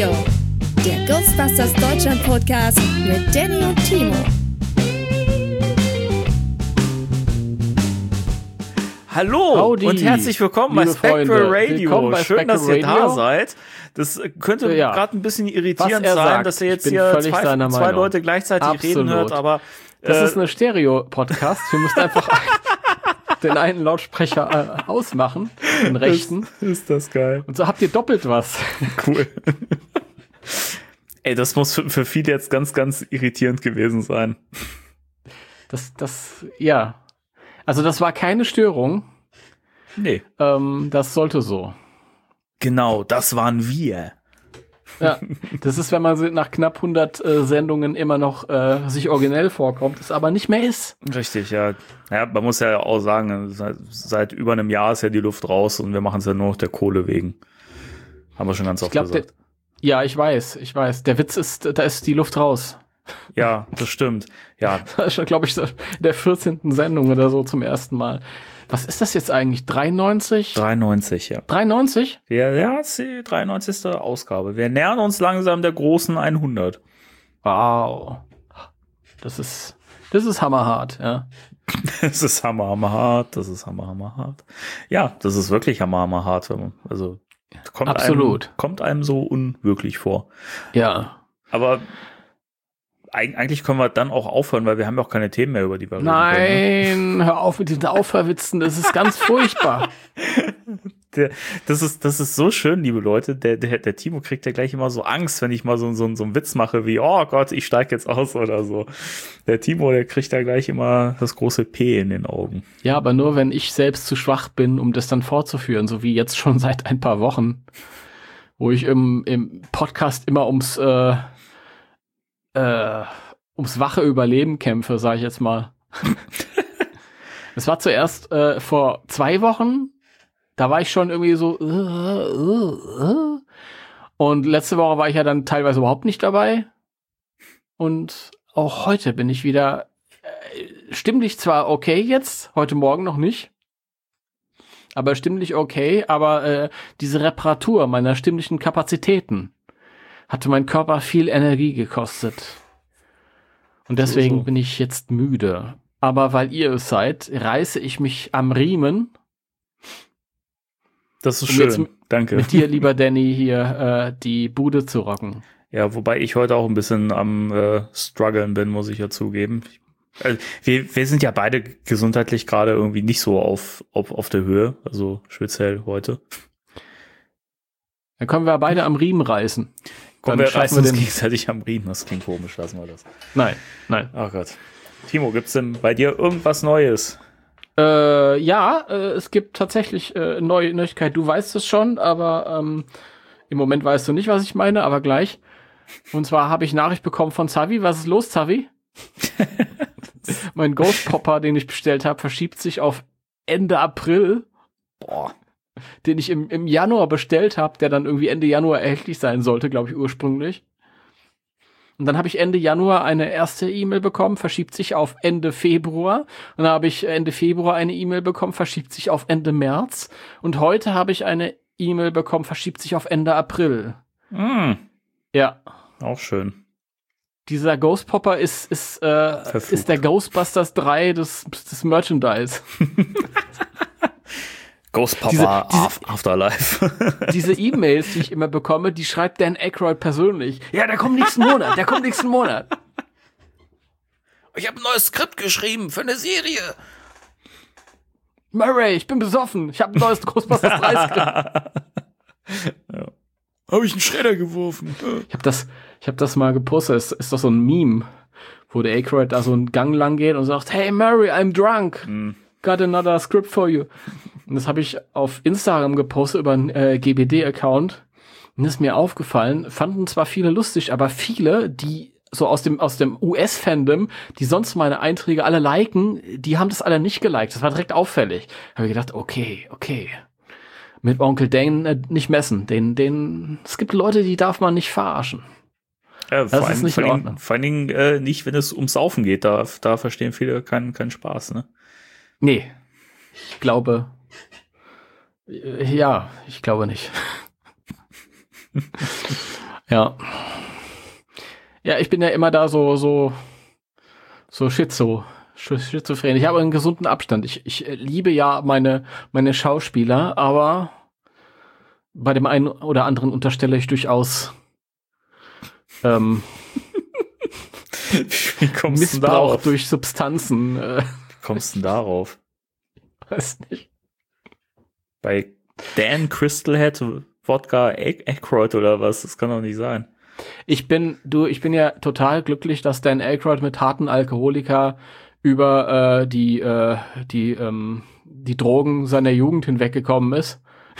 Radio, der Ghostbusters Deutschland Podcast mit Danny und Timo. Hallo Howdy, und herzlich willkommen bei Spectral Radio. Schön, dass ihr da seid. Das könnte gerade ein bisschen irritierend sein, dass ihr jetzt hier zwei Leute gleichzeitig reden hört, aber das ist eine Stereo-Podcast. Wir müssen einfach den einen Lautsprecher ausmachen, den rechten. Ist das geil. Und so habt ihr doppelt was. Cool. Ey, das muss für viele jetzt ganz, ganz irritierend gewesen sein. Ja. Also das war keine Störung. Nee. Das sollte so. Genau, das waren wir. Ja, das ist, wenn man nach knapp 100 Sendungen immer noch sich originell vorkommt, es aber nicht mehr ist. Richtig, ja. Ja, man muss ja auch sagen, seit über einem Jahr ist ja die Luft raus und wir machen es ja nur noch der Kohle wegen. Haben wir schon ganz oft gesagt. Ja, ich weiß. Der Witz ist, da ist die Luft raus. Ja, das stimmt. Ja. Das ist schon, glaube ich, so in der 14. Sendung oder so zum ersten Mal. Was ist das jetzt eigentlich? 93? 93, ja. 93? Ja, das ist die 93. Ausgabe. Wir nähern uns langsam der großen 100. Wow. Das ist hammerhart, ja. Das ist hammerhart. Ja, das ist wirklich hammerhart. Also, kommt einem so unwirklich vor. Ja. Aber eigentlich können wir dann auch aufhören, weil wir haben ja auch keine Themen mehr, über die wir reden können. Nein, hör auf mit diesen Aufhörwitzen, das ist ganz furchtbar. Das ist so schön, liebe Leute. Der Timo kriegt ja gleich immer so Angst, wenn ich mal so einen Witz mache wie, oh Gott, ich steige jetzt aus oder so. Der Timo, der kriegt da gleich immer das große P in den Augen. Ja, aber nur, wenn ich selbst zu schwach bin, um das dann fortzuführen, so wie jetzt schon seit ein paar Wochen, wo ich im Podcast immer ums wache Überleben kämpfe, sage ich jetzt mal. Es war zuerst vor 2 Wochen, da war ich schon irgendwie so und letzte Woche war ich ja dann teilweise überhaupt nicht dabei und auch heute bin ich wieder stimmlich zwar okay jetzt, heute Morgen noch nicht, aber stimmlich okay, aber diese Reparatur meiner stimmlichen Kapazitäten hatte mein Körper viel Energie gekostet. Und deswegen bin ich jetzt müde. Aber weil ihr es seid, reiße ich mich am Riemen. Das ist schön, danke. Mit dir, lieber Danny, hier die Bude zu rocken. Ja, wobei ich heute auch ein bisschen am struggeln bin, muss ich ja zugeben. Wir sind ja beide gesundheitlich gerade irgendwie nicht so auf der Höhe, also speziell heute. Dann können wir beide am Riemen reißen. Dann wir reißen uns gegenseitig am Riemen. Das klingt komisch, lassen wir das. Nein. Ach Gott. Timo, gibt's denn bei dir irgendwas Neues? Es gibt tatsächlich neue Neuigkeiten. Du weißt es schon, aber im Moment weißt du nicht, was ich meine, aber gleich. Und zwar habe ich Nachricht bekommen von Zavi. Was ist los, Zavi? Mein Ghost Popper, den ich bestellt habe, verschiebt sich auf Ende April. Boah. Den ich im Januar bestellt habe, der dann irgendwie Ende Januar erhältlich sein sollte, glaube ich, ursprünglich. Und dann habe ich Ende Januar eine erste E-Mail bekommen, verschiebt sich auf Ende Februar. Und dann habe ich Ende Februar eine E-Mail bekommen, verschiebt sich auf Ende März. Und heute habe ich eine E-Mail bekommen, verschiebt sich auf Ende April. Ja. Auch schön. Dieser Ghost Popper ist der Ghostbusters 3 des Merchandise. Ghost Popper Afterlife. Diese E-Mails, die ich immer bekomme, die schreibt Dan Aykroyd persönlich. Ja, der kommt nächsten Monat. Ich habe ein neues Skript geschrieben für eine Serie. Murray, ich bin besoffen. Ich habe ein neues Ghostbusters 3 Skript. Ja. Habe ich einen Schredder geworfen. Ich hab das mal gepostet. Es ist doch so ein Meme, wo der Aykroyd da so einen Gang lang geht und sagt, hey Murray, I'm drunk. Got another script for you. Und das habe ich auf Instagram gepostet über einen GBD-Account. Und das ist mir aufgefallen, fanden zwar viele lustig, aber viele, die so aus dem US-Fandom, die sonst meine Einträge alle liken, die haben das alle nicht geliked. Das war direkt auffällig. Da habe ich gedacht, okay. Mit Onkel Dan nicht messen. Es gibt Leute, die darf man nicht verarschen. Das ist nicht in Ordnung. Vor allen Dingen nicht, wenn es ums Saufen geht. Da verstehen viele keinen Spaß, ne? Nee. Ich glaube nicht. Ja. Ja, ich bin ja immer da so schizophren. Ich habe einen gesunden Abstand. Ich liebe ja meine Schauspieler, aber bei dem einen oder anderen unterstelle ich durchaus Wie kommst du Missbrauch darauf? durch Substanzen. Wie kommst du denn darauf? Weiß nicht. Bei Dan Crystalhead Wodka Aykroyd oder was? Das kann doch nicht sein. Ich bin ja total glücklich, dass Dan Aykroyd mit harten Alkoholiker über die Drogen seiner Jugend hinweggekommen ist.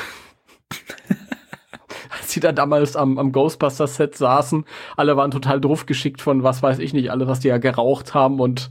Als sie da damals am Ghostbusters-Set saßen, alle waren total drauf geschickt von was weiß ich nicht, alle, was die ja geraucht haben und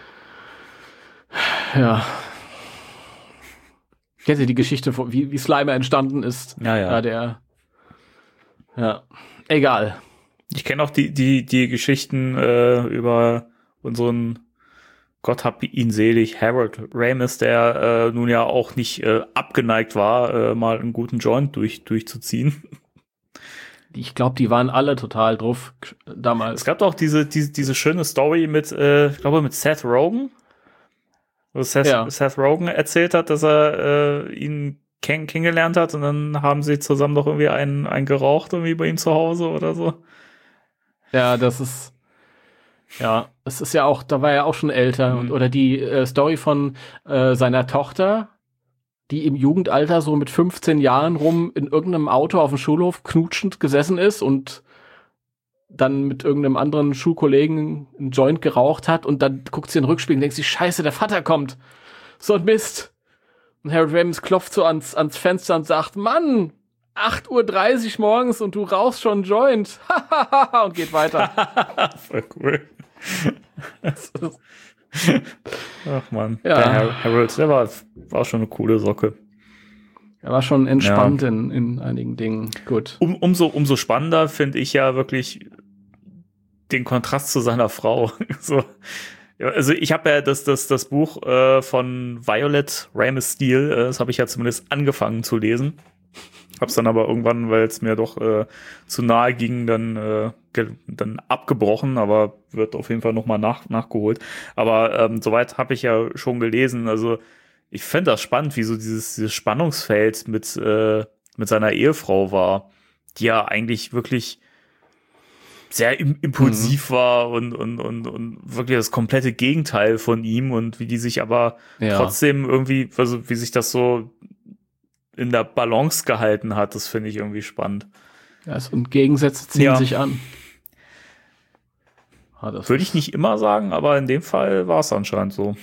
ja. Kennt ihr die Geschichte, wie Slimer entstanden ist? Ja. Ja. Egal. Ich kenne auch die Geschichten über unseren, Gott hab ihn selig, Harold Ramis, der nun ja auch nicht abgeneigt war, mal einen guten Joint durchzuziehen. Ich glaube, die waren alle total drauf damals. Es gab auch diese schöne Story mit, ich glaube, mit Seth Rogen. Wo Seth Rogen erzählt hat, dass er ihn kennengelernt hat und dann haben sie zusammen doch irgendwie einen geraucht irgendwie bei ihm zu Hause oder so. Ja, es ist ja auch, da war er auch schon älter. Oder die Story von seiner Tochter, die im Jugendalter so mit 15 Jahren rum in irgendeinem Auto auf dem Schulhof knutschend gesessen ist und dann mit irgendeinem anderen Schulkollegen einen Joint geraucht hat und dann guckt sie in den Rückspiegel und denkt sich, scheiße, der Vater kommt. So ein Mist. Und Harold Ramis klopft so ans Fenster und sagt, Mann, 8:30 Uhr morgens und du rauchst schon einen Joint. Und geht weiter. Voll cool. Ach man, Ja. der Harold, der war schon eine coole Socke. Er war schon entspannt in einigen Dingen. Gut. Umso spannender finde ich ja wirklich den Kontrast zu seiner Frau. So. Ja, also ich habe ja das Buch von Violet Ramis Steele, das habe ich ja zumindest angefangen zu lesen. Hab's dann aber irgendwann, weil es mir doch zu nahe ging, dann abgebrochen, aber wird auf jeden Fall nochmal nachgeholt. Aber soweit habe ich ja schon gelesen. Also ich fände das spannend, wie so dieses Spannungsfeld mit seiner Ehefrau war, die ja eigentlich wirklich sehr impulsiv war und wirklich das komplette Gegenteil von ihm und wie die sich aber trotzdem irgendwie, also wie sich das so in der Balance gehalten hat, das finde ich irgendwie spannend. Ja, und Gegensätze ziehen sich an. Würde ich nicht immer sagen, aber in dem Fall war es anscheinend so.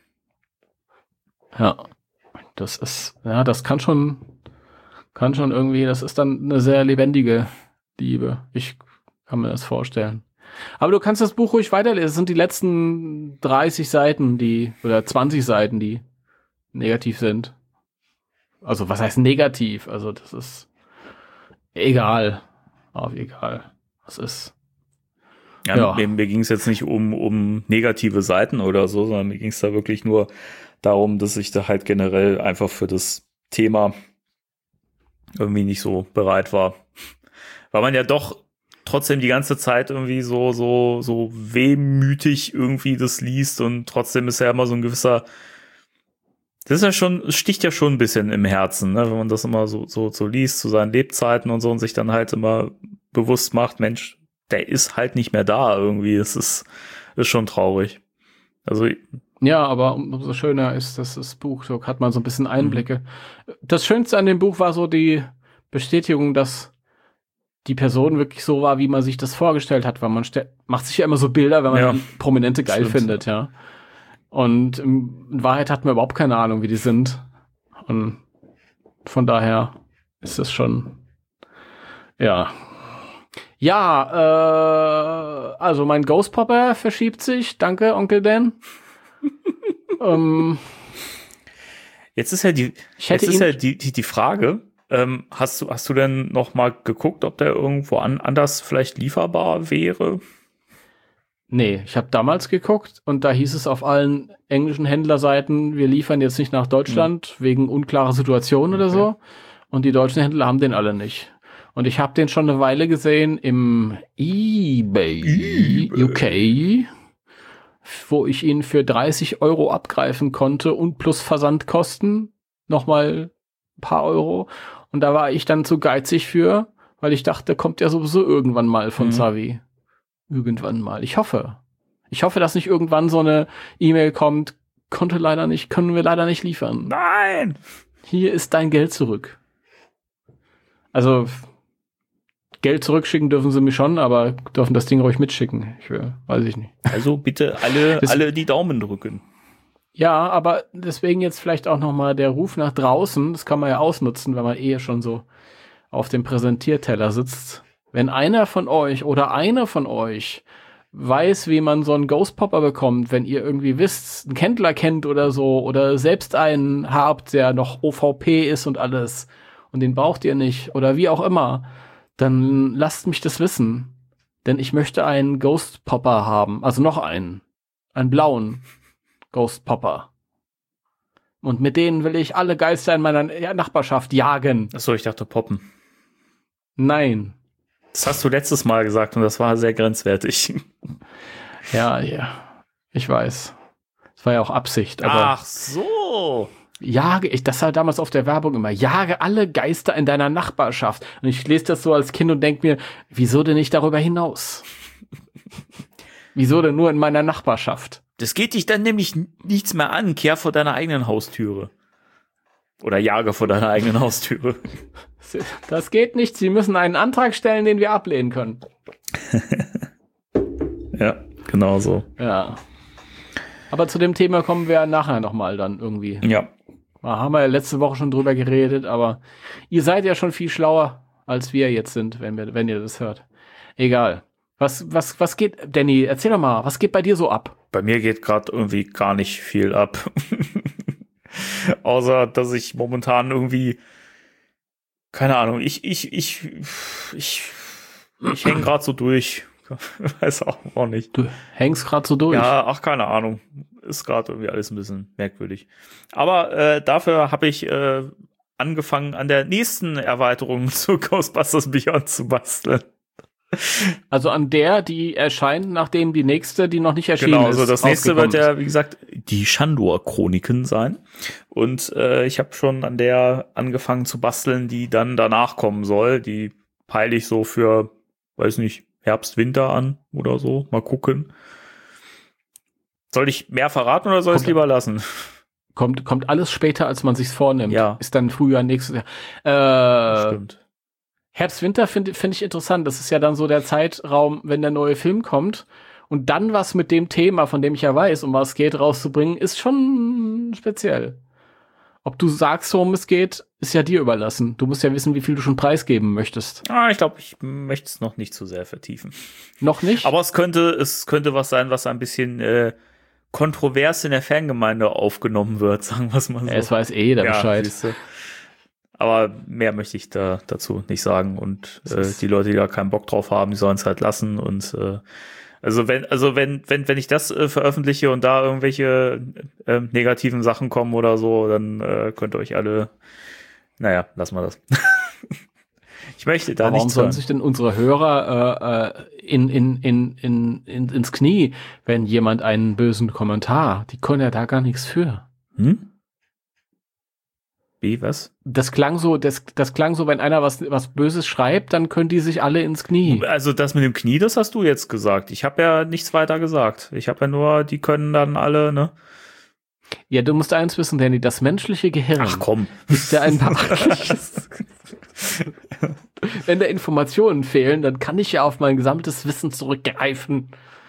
Ja, das kann schon irgendwie, das ist dann eine sehr lebendige Liebe. Ich kann mir das vorstellen. Aber du kannst das Buch ruhig weiterlesen. Es sind die letzten 30 Seiten, oder 20 Seiten, die negativ sind. Also, was heißt negativ? Also, das ist egal. Aber egal. Das ist. Ja. Mir ging es jetzt nicht um negative Seiten oder so, sondern mir ging es da wirklich nur darum, dass ich da halt generell einfach für das Thema irgendwie nicht so bereit war. Weil man ja doch trotzdem die ganze Zeit irgendwie so wehmütig irgendwie das liest und trotzdem ist ja immer so ein gewisser, das ist ja schon, sticht ja schon ein bisschen im Herzen, ne? Wenn man das immer so liest zu seinen Lebzeiten und so und sich dann halt immer bewusst macht, Mensch, der ist halt nicht mehr da irgendwie. Es ist schon traurig. Also ja, aber umso schöner ist das Buch, so hat man so ein bisschen Einblicke. Das Schönste an dem Buch war so die Bestätigung, dass die Person wirklich so war, wie man sich das vorgestellt hat, weil man macht sich ja immer so Bilder, wenn man Prominente geil findet, ja. Und in Wahrheit hat man überhaupt keine Ahnung, wie die sind. Und von daher ist es schon, also mein Ghost Popper verschiebt sich. Danke, Onkel Dan. Jetzt ist ja die Frage, hast du denn noch mal geguckt, ob der irgendwo anders vielleicht lieferbar wäre? Nee, ich habe damals geguckt und da hieß es auf allen englischen Händlerseiten, wir liefern jetzt nicht nach Deutschland wegen unklarer Situationen oder so. Und die deutschen Händler haben den alle nicht. Und ich habe den schon eine Weile gesehen im eBay UK, wo ich ihn für 30 € abgreifen konnte und plus Versandkosten nochmal ein paar Euro. Und da war ich dann zu geizig für, weil ich dachte, kommt ja sowieso irgendwann mal von Zavi. Irgendwann mal. Ich hoffe, dass nicht irgendwann so eine E-Mail kommt, können wir leider nicht liefern. Nein! Hier ist dein Geld zurück. Also, Geld zurückschicken dürfen sie mir schon, aber dürfen das Ding ruhig mitschicken. Weiß ich nicht. Also bitte alle die Daumen drücken. Ja, aber deswegen jetzt vielleicht auch nochmal der Ruf nach draußen. Das kann man ja ausnutzen, wenn man schon so auf dem Präsentierteller sitzt. Wenn einer von euch oder eine von euch weiß, wie man so einen Ghost Popper bekommt, wenn ihr irgendwie wisst, einen Kendler kennt oder so, oder selbst einen habt, der noch OVP ist und alles, und den braucht ihr nicht, oder wie auch immer, dann lasst mich das wissen. Denn ich möchte einen Ghost Popper haben, also noch einen blauen Ghost Popper. Und mit denen will ich alle Geister in meiner Nachbarschaft jagen. Achso, ich dachte poppen. Nein. Das hast du letztes Mal gesagt und das war sehr grenzwertig. Ja, ich weiß. Das war ja auch Absicht. Aber ach so. Das war damals auf der Werbung immer, jage alle Geister in deiner Nachbarschaft. Und ich lese das so als Kind und denke mir, wieso denn nicht darüber hinaus? Wieso denn nur in meiner Nachbarschaft? Das geht dich dann nämlich nichts mehr an. Kehr vor deiner eigenen Haustüre. Oder jage vor deiner eigenen Haustüre. Das geht nicht. Sie müssen einen Antrag stellen, den wir ablehnen können. Ja, genau so. Ja. Aber zu dem Thema kommen wir nachher nochmal dann irgendwie. Ja. Da haben wir ja letzte Woche schon drüber geredet, aber ihr seid ja schon viel schlauer, als wir jetzt sind, wenn ihr das hört. Egal. Was geht, Danny, erzähl doch mal, was geht bei dir so ab? Bei mir geht gerade irgendwie gar nicht viel ab. Außer, dass ich momentan irgendwie, keine Ahnung, ich hänge gerade so durch. Weiß auch nicht. Du hängst gerade so durch? Ja, ach, keine Ahnung. Ist gerade irgendwie alles ein bisschen merkwürdig. Aber dafür habe ich angefangen, an der nächsten Erweiterung zu Ghostbusters Beyond zu basteln. Also an der, die erscheint, nachdem die nächste, die noch nicht erschienen ist. Genau, also das nächste wird ja, wie gesagt, die Shandor-Chroniken sein. Und ich habe schon an der angefangen zu basteln, die dann danach kommen soll. Die peile ich so für, weiß nicht, Herbst, Winter an oder so. Mal gucken. Soll ich mehr verraten oder soll ich es lieber lassen? Kommt alles später, als man sich's vornimmt. Ja. Ist dann Frühjahr, nächstes Jahr. Stimmt. Herbst, Winter find ich interessant. Das ist ja dann so der Zeitraum, wenn der neue Film kommt. Und dann was mit dem Thema, von dem ich ja weiß, um was es geht, rauszubringen, ist schon speziell. Ob du sagst, worum es geht, ist ja dir überlassen. Du musst ja wissen, wie viel du schon preisgeben möchtest. Ich glaube, ich möchte es noch nicht zu sehr vertiefen. Noch nicht? Aber es könnte was sein, was ein bisschen kontrovers in der Fangemeinde aufgenommen wird, sagen wir es mal so. Es weiß jeder Bescheid. Siehste. Aber mehr möchte ich dazu nicht sagen. Und die Leute, die da keinen Bock drauf haben, die sollen es halt lassen. Und wenn ich das veröffentliche und da irgendwelche negativen Sachen kommen oder so, dann könnt ihr euch alle, naja, lassen wir das. Ich möchte da nicht. Warum sollen sich denn unsere Hörer ins Knie, wenn jemand einen bösen Kommentar? Die können ja da gar nichts für. Wie, was? Das klang so, wenn einer was Böses schreibt, dann können die sich alle ins Knie. Also das mit dem Knie, das hast du jetzt gesagt. Ich habe ja nichts weiter gesagt. Ich habe ja nur, die können dann alle, ne? Ja, du musst eins wissen, Danny, das menschliche Gehirn. Ach komm. Ist ja ein beachtliches. Wenn da Informationen fehlen, dann kann ich ja auf mein gesamtes Wissen zurückgreifen.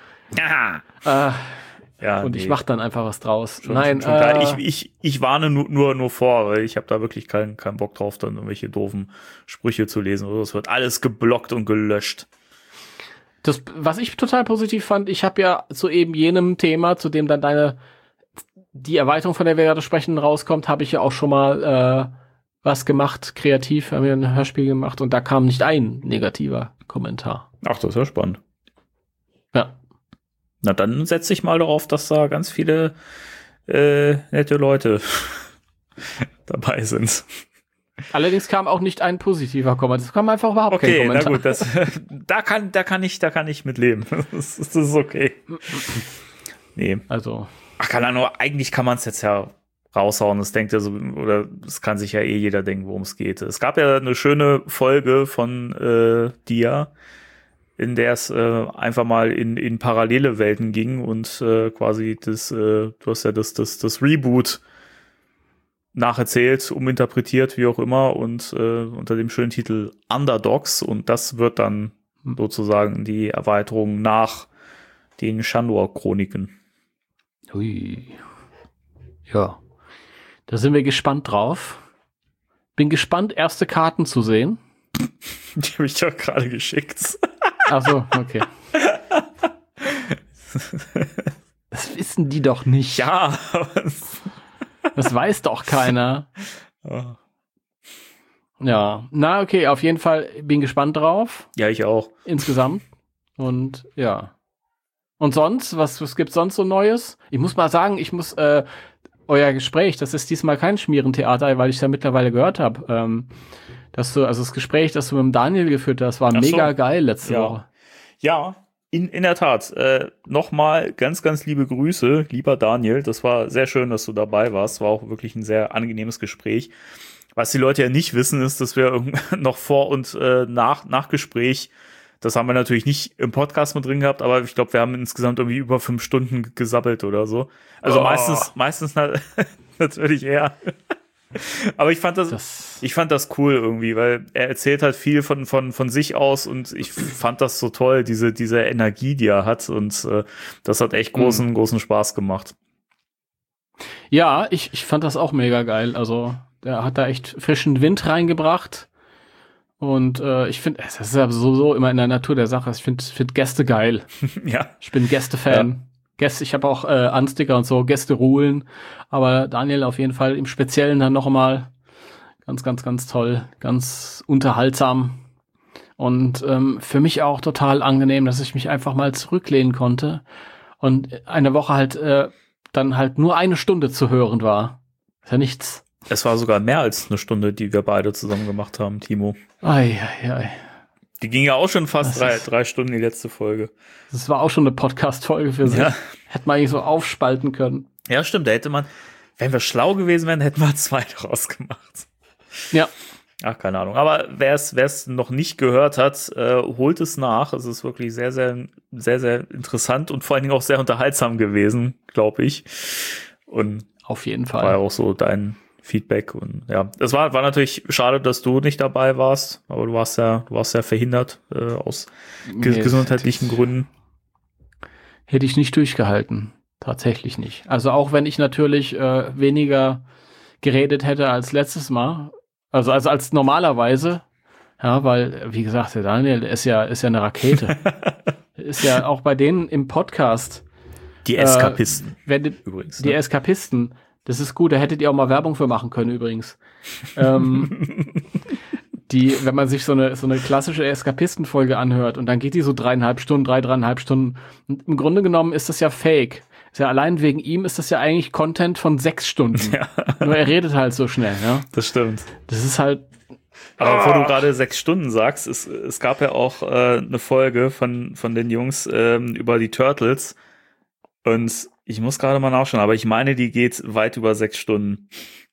Ja, und ich mache dann einfach was draus. Schon Nein, klar. Ich warne nur vor, weil ich habe da wirklich keinen Bock drauf, dann irgendwelche doofen Sprüche zu lesen. Oder es wird alles geblockt und gelöscht. Das, was ich total positiv fand, ich habe ja zu eben jenem Thema, zu dem dann die Erweiterung, von der wir gerade sprechen, rauskommt, habe ich ja auch schon mal was gemacht, kreativ, haben wir ein Hörspiel gemacht und da kam nicht ein negativer Kommentar. Ach, das ist ja spannend. Ja. Na, dann setze ich mal darauf, dass da ganz viele nette Leute dabei sind. Allerdings kam auch nicht ein positiver Kommentar. Es kam einfach überhaupt kein Kommentar. Okay, na gut, da kann ich mit leben. Das ist okay. Nee. Also. Ach, keine Ahnung, eigentlich kann man es jetzt ja raushauen. Das denkt ja so, oder es kann sich ja jeder denken, worum es geht. Es gab ja eine schöne Folge von Dia, in der es einfach mal in parallele Welten ging und quasi du hast ja das Reboot nacherzählt, uminterpretiert, wie auch immer, und unter dem schönen Titel Underdogs, und das wird dann sozusagen die Erweiterung nach den Shandor-Chroniken. Hui. Ja. Da sind wir gespannt drauf. Bin gespannt, erste Karten zu sehen. Die habe ich doch gerade geschickt. Ach so, okay. Das wissen die doch nicht. Ja, das weiß doch keiner. Ja. Ja, na okay, auf jeden Fall bin gespannt drauf. Ja, ich auch. Insgesamt. Und ja. Und sonst, was gibt's sonst so Neues? Ich muss mal sagen, euer Gespräch, das ist diesmal kein Schmierentheater, weil ich es ja mittlerweile gehört habe. Also das Gespräch, das du mit dem Daniel geführt hast, war mega geil letzte Woche. Ja, in der Tat. Nochmal ganz, ganz liebe Grüße, lieber Daniel. Das war sehr schön, dass du dabei warst. War auch wirklich ein sehr angenehmes Gespräch. Was die Leute ja nicht wissen, ist, dass wir noch vor und nach Gespräch, das haben wir natürlich nicht im Podcast mit drin gehabt, aber ich glaube, wir haben insgesamt irgendwie über 5 Stunden gesabbelt oder so. Also meistens natürlich eher. Aber ich fand das cool irgendwie, weil er erzählt halt viel von sich aus, und ich fand das so toll, diese Energie, die er hat, und das hat echt großen Spaß gemacht. Ja, ich fand das auch mega geil. Also der hat da echt frischen Wind reingebracht. Und ich finde, das ist ja sowieso immer in der Natur der Sache. Ich finde Gäste geil. Ja. Ich bin Gäste-Fan. Ja. Ich habe auch Unsticker und so, Gäste-Rulen. Aber Daniel auf jeden Fall im Speziellen dann noch mal ganz, ganz, ganz toll. Ganz unterhaltsam. Und für mich auch total angenehm, dass ich mich einfach mal zurücklehnen konnte. Und eine Woche halt dann halt nur 1 Stunde zu hören war. Ist ja nichts. Es war sogar mehr als 1 Stunde, die wir beide zusammen gemacht haben, Timo. Ei. Die ging ja auch schon fast 3 Stunden, die letzte Folge. Das war auch schon eine Podcast-Folge für sich. Ja. Hätte man eigentlich so aufspalten können. Ja, stimmt. Da hätte man, wenn wir schlau gewesen wären, hätten wir 2 daraus gemacht. Ja. Ach, keine Ahnung. Aber wer es noch nicht gehört hat, holt es nach. Es ist wirklich sehr, sehr, sehr, sehr interessant und vor allen Dingen auch sehr unterhaltsam gewesen, glaube ich. Und auf jeden Fall. War ja auch so dein Feedback, und ja, es war natürlich schade, dass du nicht dabei warst, aber du warst ja verhindert aus gesundheitlichen Gründen. Hätte ich nicht durchgehalten, tatsächlich nicht. Also auch wenn ich natürlich weniger geredet hätte als letztes Mal, also als normalerweise, ja, weil wie gesagt, der Daniel ist ja eine Rakete, ist ja auch bei denen im Podcast. Die Eskapisten. Übrigens. Die Eskapisten. Das ist gut, da hättet ihr auch mal Werbung für machen können übrigens. Wenn man sich so eine klassische Eskapistenfolge anhört und dann geht die so 3,5 Stunden. Und im Grunde genommen ist das ja fake. Ist ja allein wegen ihm ist das ja eigentlich Content von 6 Stunden. Ja. Nur er redet halt so schnell, ja. Das stimmt. Das ist halt. Aber wo du gerade 6 Stunden sagst, es gab ja auch eine Folge von den Jungs über die Turtles, und ich muss gerade mal nachschauen, aber ich meine, die geht weit über 6 Stunden.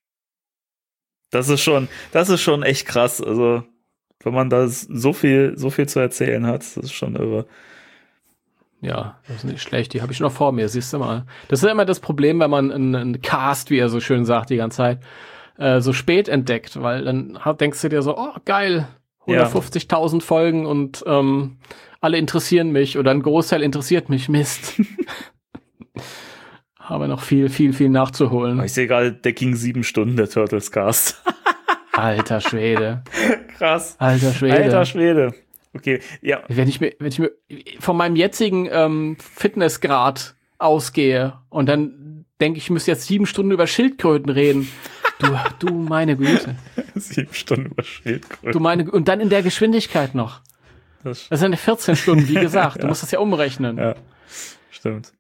Das ist schon echt krass. Also, wenn man da so viel zu erzählen hat, das ist schon irre. Ja, das ist nicht schlecht. Die habe ich noch vor mir, siehst du mal. Das ist ja immer das Problem, wenn man einen Cast, wie er so schön sagt, die ganze Zeit, so spät entdeckt, weil dann denkst du dir so, oh, geil, 150.000 Folgen und alle interessieren mich oder ein Großteil interessiert mich, Mist. Aber noch viel nachzuholen. Ich sehe gerade, der ging 7 Stunden, der Turtles Cast. Alter Schwede. Krass. Alter Schwede. Okay, ja. Wenn ich mir von meinem jetzigen Fitnessgrad ausgehe und dann denke ich müsste jetzt 7 Stunden über Schildkröten reden. Du meine Güte. 7 Stunden über Schildkröten. Und dann in der Geschwindigkeit noch. Das sind 14 Stunden, wie gesagt. Du musst das ja umrechnen. Ja. Stimmt.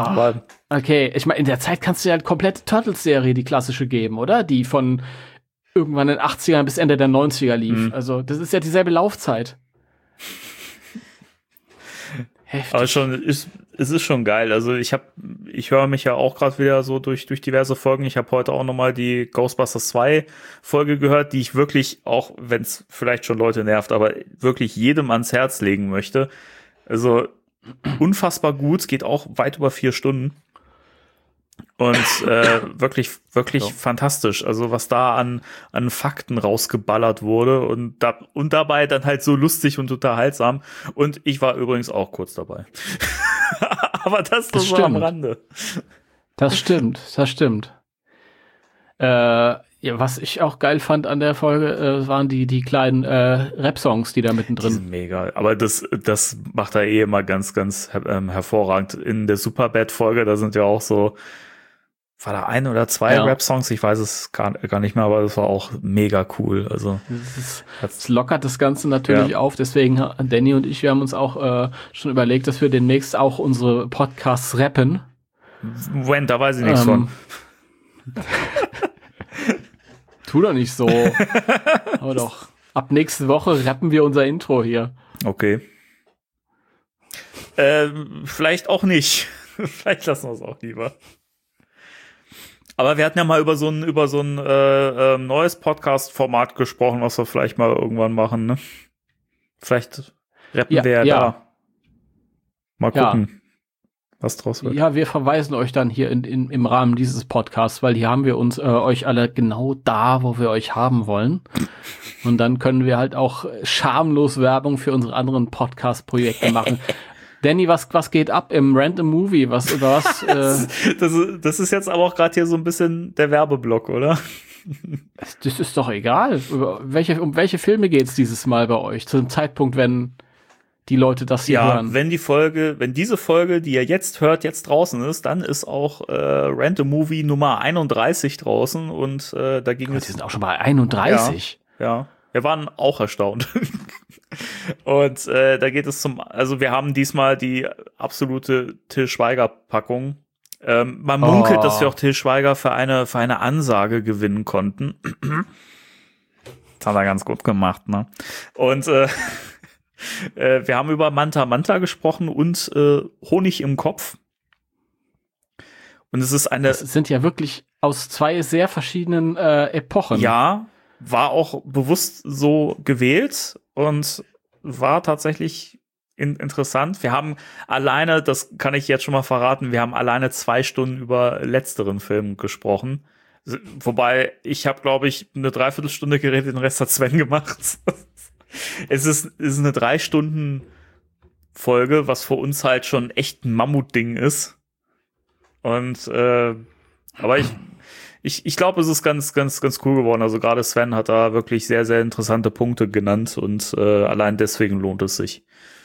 Okay, ich meine, in der Zeit kannst du ja eine komplette Turtles-Serie, die klassische, geben, oder? Die von irgendwann in den 80ern bis Ende der 90er lief. Also das ist ja dieselbe Laufzeit. Heftig. Aber es ist schon geil. Also ich höre mich ja auch gerade wieder so durch diverse Folgen. Ich habe heute auch nochmal die Ghostbusters 2 Folge gehört, die ich wirklich, auch wenn es vielleicht schon Leute nervt, aber wirklich jedem ans Herz legen möchte. Also unfassbar gut, es geht auch weit über 4 Stunden. Und wirklich fantastisch. Also was da an Fakten rausgeballert wurde und dabei dann halt so lustig und unterhaltsam. Und ich war übrigens auch kurz dabei. Aber das so am Rande. Das stimmt. Ja, was ich auch geil fand an der Folge, waren die kleinen Rap-Songs, die da mittendrin. Die sind mega. Aber das macht er immer ganz, ganz hervorragend. In der Superbad-Folge, da sind ja auch so, war da 1 oder 2 Rap-Songs? Ich weiß es gar nicht mehr, aber das war auch mega cool. Also das lockert das Ganze natürlich auf. Deswegen, Danny und ich, wir haben uns auch schon überlegt, dass wir demnächst auch unsere Podcasts rappen. Da weiß ich nichts von. Tu doch nicht so. Aber doch. Ab nächste Woche rappen wir unser Intro hier. Okay. Vielleicht auch nicht. Vielleicht lassen wir es auch lieber. Aber wir hatten ja mal über so ein neues Podcast-Format gesprochen, was wir vielleicht mal irgendwann machen, ne? Vielleicht rappen wir da. Mal gucken, was draus wird. Ja, wir verweisen euch dann hier im Rahmen dieses Podcasts, weil hier haben wir uns euch alle genau da, wo wir euch haben wollen. Und dann können wir halt auch schamlos Werbung für unsere anderen Podcast-Projekte machen. Danny, was geht ab im Random Movie? Das ist jetzt aber auch gerade hier so ein bisschen der Werbeblock, oder? Das ist doch egal. Um welche Filme geht's dieses Mal bei euch? Zu dem Zeitpunkt, wenn die Leute das hier hören. Wenn diese Folge, die ihr jetzt hört, jetzt draußen ist, dann ist auch Random Movie Nummer 31 draußen und da ging es. Die sind auch schon bei 31. Ja. Wir waren auch erstaunt. Und da geht es also wir haben diesmal die absolute Til Schweiger-Packung. Man munkelt, dass wir auch Til Schweiger für eine Ansage gewinnen konnten. Das hat er ganz gut gemacht, ne? Und wir haben über Manta Manta gesprochen und Honig im Kopf. Und es ist Das sind ja wirklich aus 2 sehr verschiedenen Epochen. Ja, war auch bewusst so gewählt und war tatsächlich interessant. Wir haben alleine, das kann ich jetzt schon mal verraten, wir haben alleine 2 Stunden über letzteren Film gesprochen. Wobei, ich habe, glaube ich, eine Dreiviertelstunde geredet, den Rest hat Sven gemacht. Es ist eine 3 Stunden Folge, was für uns halt schon echt ein Mammutding ist. Und aber ich glaube, es ist ganz, ganz, ganz cool geworden. Also gerade Sven hat da wirklich sehr, sehr interessante Punkte genannt und allein deswegen lohnt es sich.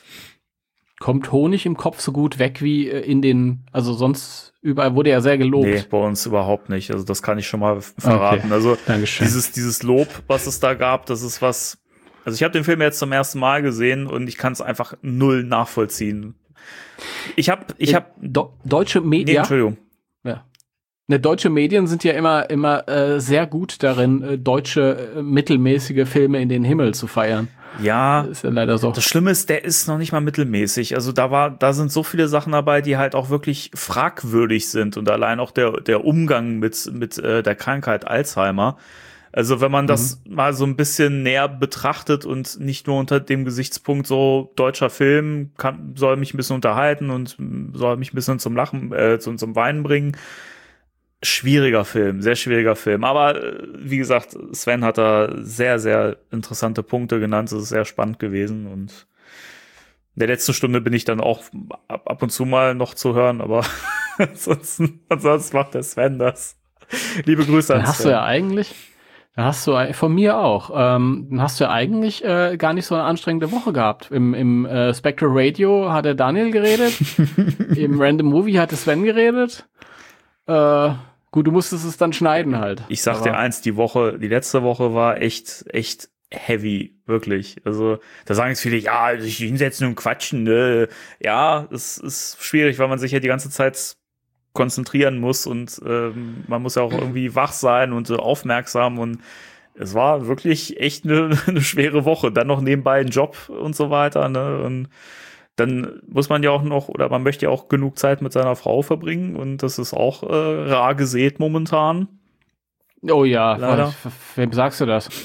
Kommt Honig im Kopf so gut weg wie also sonst überall wurde ja sehr gelobt. Nee, bei uns überhaupt nicht. Also das kann ich schon mal verraten. Okay. Also Dankeschön. Dieses Lob, was es da gab, das ist was. Also ich habe den Film jetzt zum ersten Mal gesehen und ich kann es einfach null nachvollziehen. Ich habe deutsche Medien. Nee, Entschuldigung. Ja. Deutsche Medien sind ja immer sehr gut darin, deutsche mittelmäßige Filme in den Himmel zu feiern. Ja, das ist ja leider so. Das Schlimme ist, der ist noch nicht mal mittelmäßig. Also da sind so viele Sachen dabei, die halt auch wirklich fragwürdig sind und allein auch der Umgang mit der Krankheit Alzheimer. Also wenn man das mal so ein bisschen näher betrachtet und nicht nur unter dem Gesichtspunkt so deutscher Film soll mich ein bisschen unterhalten und soll mich ein bisschen zum Lachen, zum Weinen bringen. Schwieriger Film, sehr schwieriger Film. Aber wie gesagt, Sven hat da sehr, sehr interessante Punkte genannt. Es ist sehr spannend gewesen. Und in der letzten Stunde bin ich dann auch ab und zu mal noch zu hören. Aber ansonsten macht der Sven das. Liebe Grüße an Sven. Hast du ja eigentlich, von mir auch, dann hast du ja eigentlich gar nicht so eine anstrengende Woche gehabt. Im Spectral Radio hat der Daniel geredet. Im Random Movie hat der Sven geredet. Gut, du musstest es dann schneiden halt. Ich sag dir eins, die letzte Woche war echt heavy, wirklich. Also, da sagen jetzt viele, ja, sich hinsetzen und quatschen, ne? Ja, es ist schwierig, weil man sich ja die ganze Zeit konzentrieren muss und man muss ja auch irgendwie wach sein und aufmerksam und es war wirklich echt eine schwere Woche. Dann noch nebenbei ein Job und so weiter, ne? Und dann muss man ja auch noch, oder man möchte ja auch genug Zeit mit seiner Frau verbringen und das ist auch rar gesät momentan. Oh ja, leider. Wem sagst du das?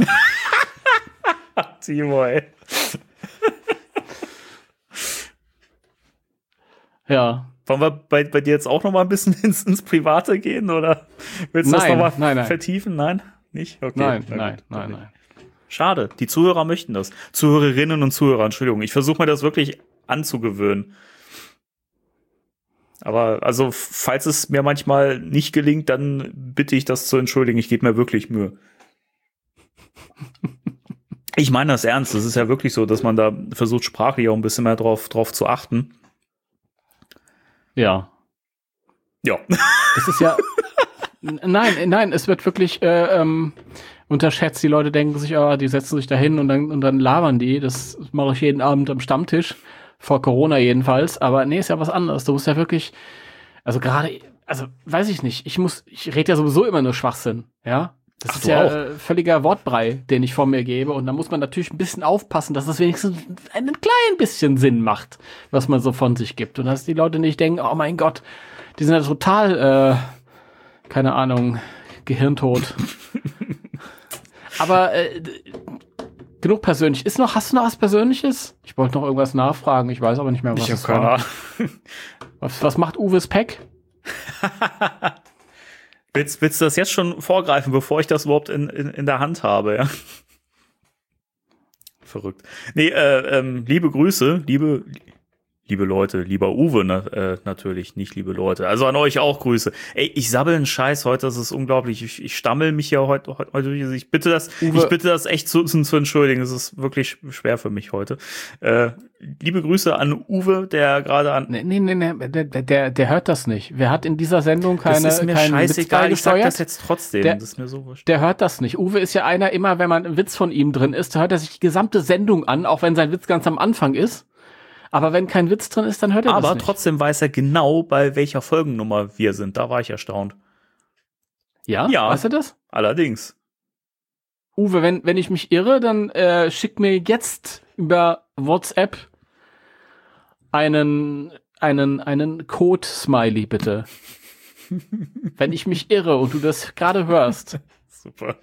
Timo, ey. Ja. Wollen wir bei dir jetzt auch noch mal ein bisschen ins Private gehen, oder willst du das noch mal vertiefen? Nein, nicht? Okay. Nein. Schade, die Zuhörer möchten das. Zuhörerinnen und Zuhörer, Entschuldigung. Ich versuche mir das wirklich anzugewöhnen. Aber also, falls es mir manchmal nicht gelingt, dann bitte ich das zu entschuldigen. Ich gebe mir wirklich Mühe. Ich meine das ernst. Es ist ja wirklich so, dass man da versucht, sprachlich auch ein bisschen mehr drauf zu achten. Ja. Ja. Das ist ja. Nein, es wird wirklich unterschätzt. Die Leute denken sich, die setzen sich da hin und dann labern die. Das mache ich jeden Abend am Stammtisch. Vor Corona jedenfalls. Aber nee, ist ja was anderes. Du musst ja wirklich, also gerade, also weiß ich nicht. Ich rede ja sowieso immer nur Schwachsinn. Ja. Das ist ja völliger Wortbrei, den ich vor mir gebe. Und da muss man natürlich ein bisschen aufpassen, dass das wenigstens ein klein bisschen Sinn macht, was man so von sich gibt. Und dass die Leute nicht denken, oh mein Gott, die sind ja total, keine Ahnung, gehirntot. Aber genug persönlich. Hast du noch was Persönliches? Ich wollte noch irgendwas nachfragen. Ich weiß aber nicht mehr, was es war. Ich habe keine Ahnung. Was macht Uwes Pack? Willst du das jetzt schon vorgreifen, bevor ich das überhaupt in der Hand habe? Ja? Verrückt. Nee, liebe Grüße, liebe Leute, lieber Uwe, natürlich, nicht liebe Leute. Also an euch auch Grüße. Ey, ich sabbel einen Scheiß heute, das ist unglaublich. Ich stammel mich ja heute. Ich bitte das echt zu entschuldigen. Das ist wirklich schwer für mich heute. Liebe Grüße an Uwe, der gerade an. Nee, der hört das nicht. Wer hat in dieser Sendung keinen Das ist mir scheißegal, ich sag das jetzt trotzdem. Das ist mir so wurscht. Der hört das nicht. Uwe ist ja einer, immer wenn man ein Witz von ihm drin ist, hört er sich die gesamte Sendung an, auch wenn sein Witz ganz am Anfang ist. Aber wenn kein Witz drin ist, dann hört er das nicht. Aber trotzdem weiß er genau, bei welcher Folgennummer wir sind. Da war ich erstaunt. Ja? Weißt du das? Allerdings. Uwe, wenn ich mich irre, dann schick mir jetzt über WhatsApp einen Code-Smiley, bitte. Wenn ich mich irre und du das gerade hörst. Super.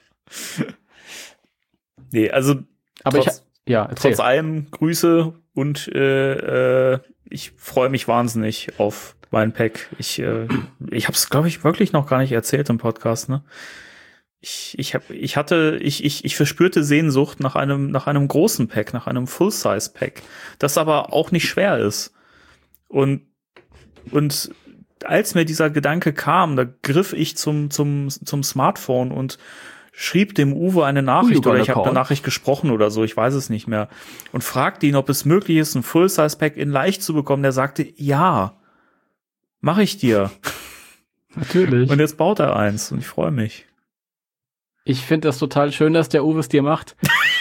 Nee, also aber trotz allem Grüße und ich freue mich wahnsinnig auf mein Pack. Ich habe es, glaube ich, wirklich noch gar nicht erzählt im Podcast, ne? Ich verspürte Sehnsucht nach einem großen Pack, nach einem Full-Size-Pack, das aber auch nicht schwer ist. Und als mir dieser Gedanke kam, da griff ich zum Smartphone und schrieb dem Uwe eine Nachricht oder ich habe eine Nachricht gesprochen oder so, ich weiß es nicht mehr, und fragte ihn, ob es möglich ist, ein Full-Size-Pack in leicht zu bekommen. Der sagte, ja, mache ich dir. Natürlich. Und jetzt baut er eins und ich freue mich. Ich finde das total schön, dass der Uwe es dir macht.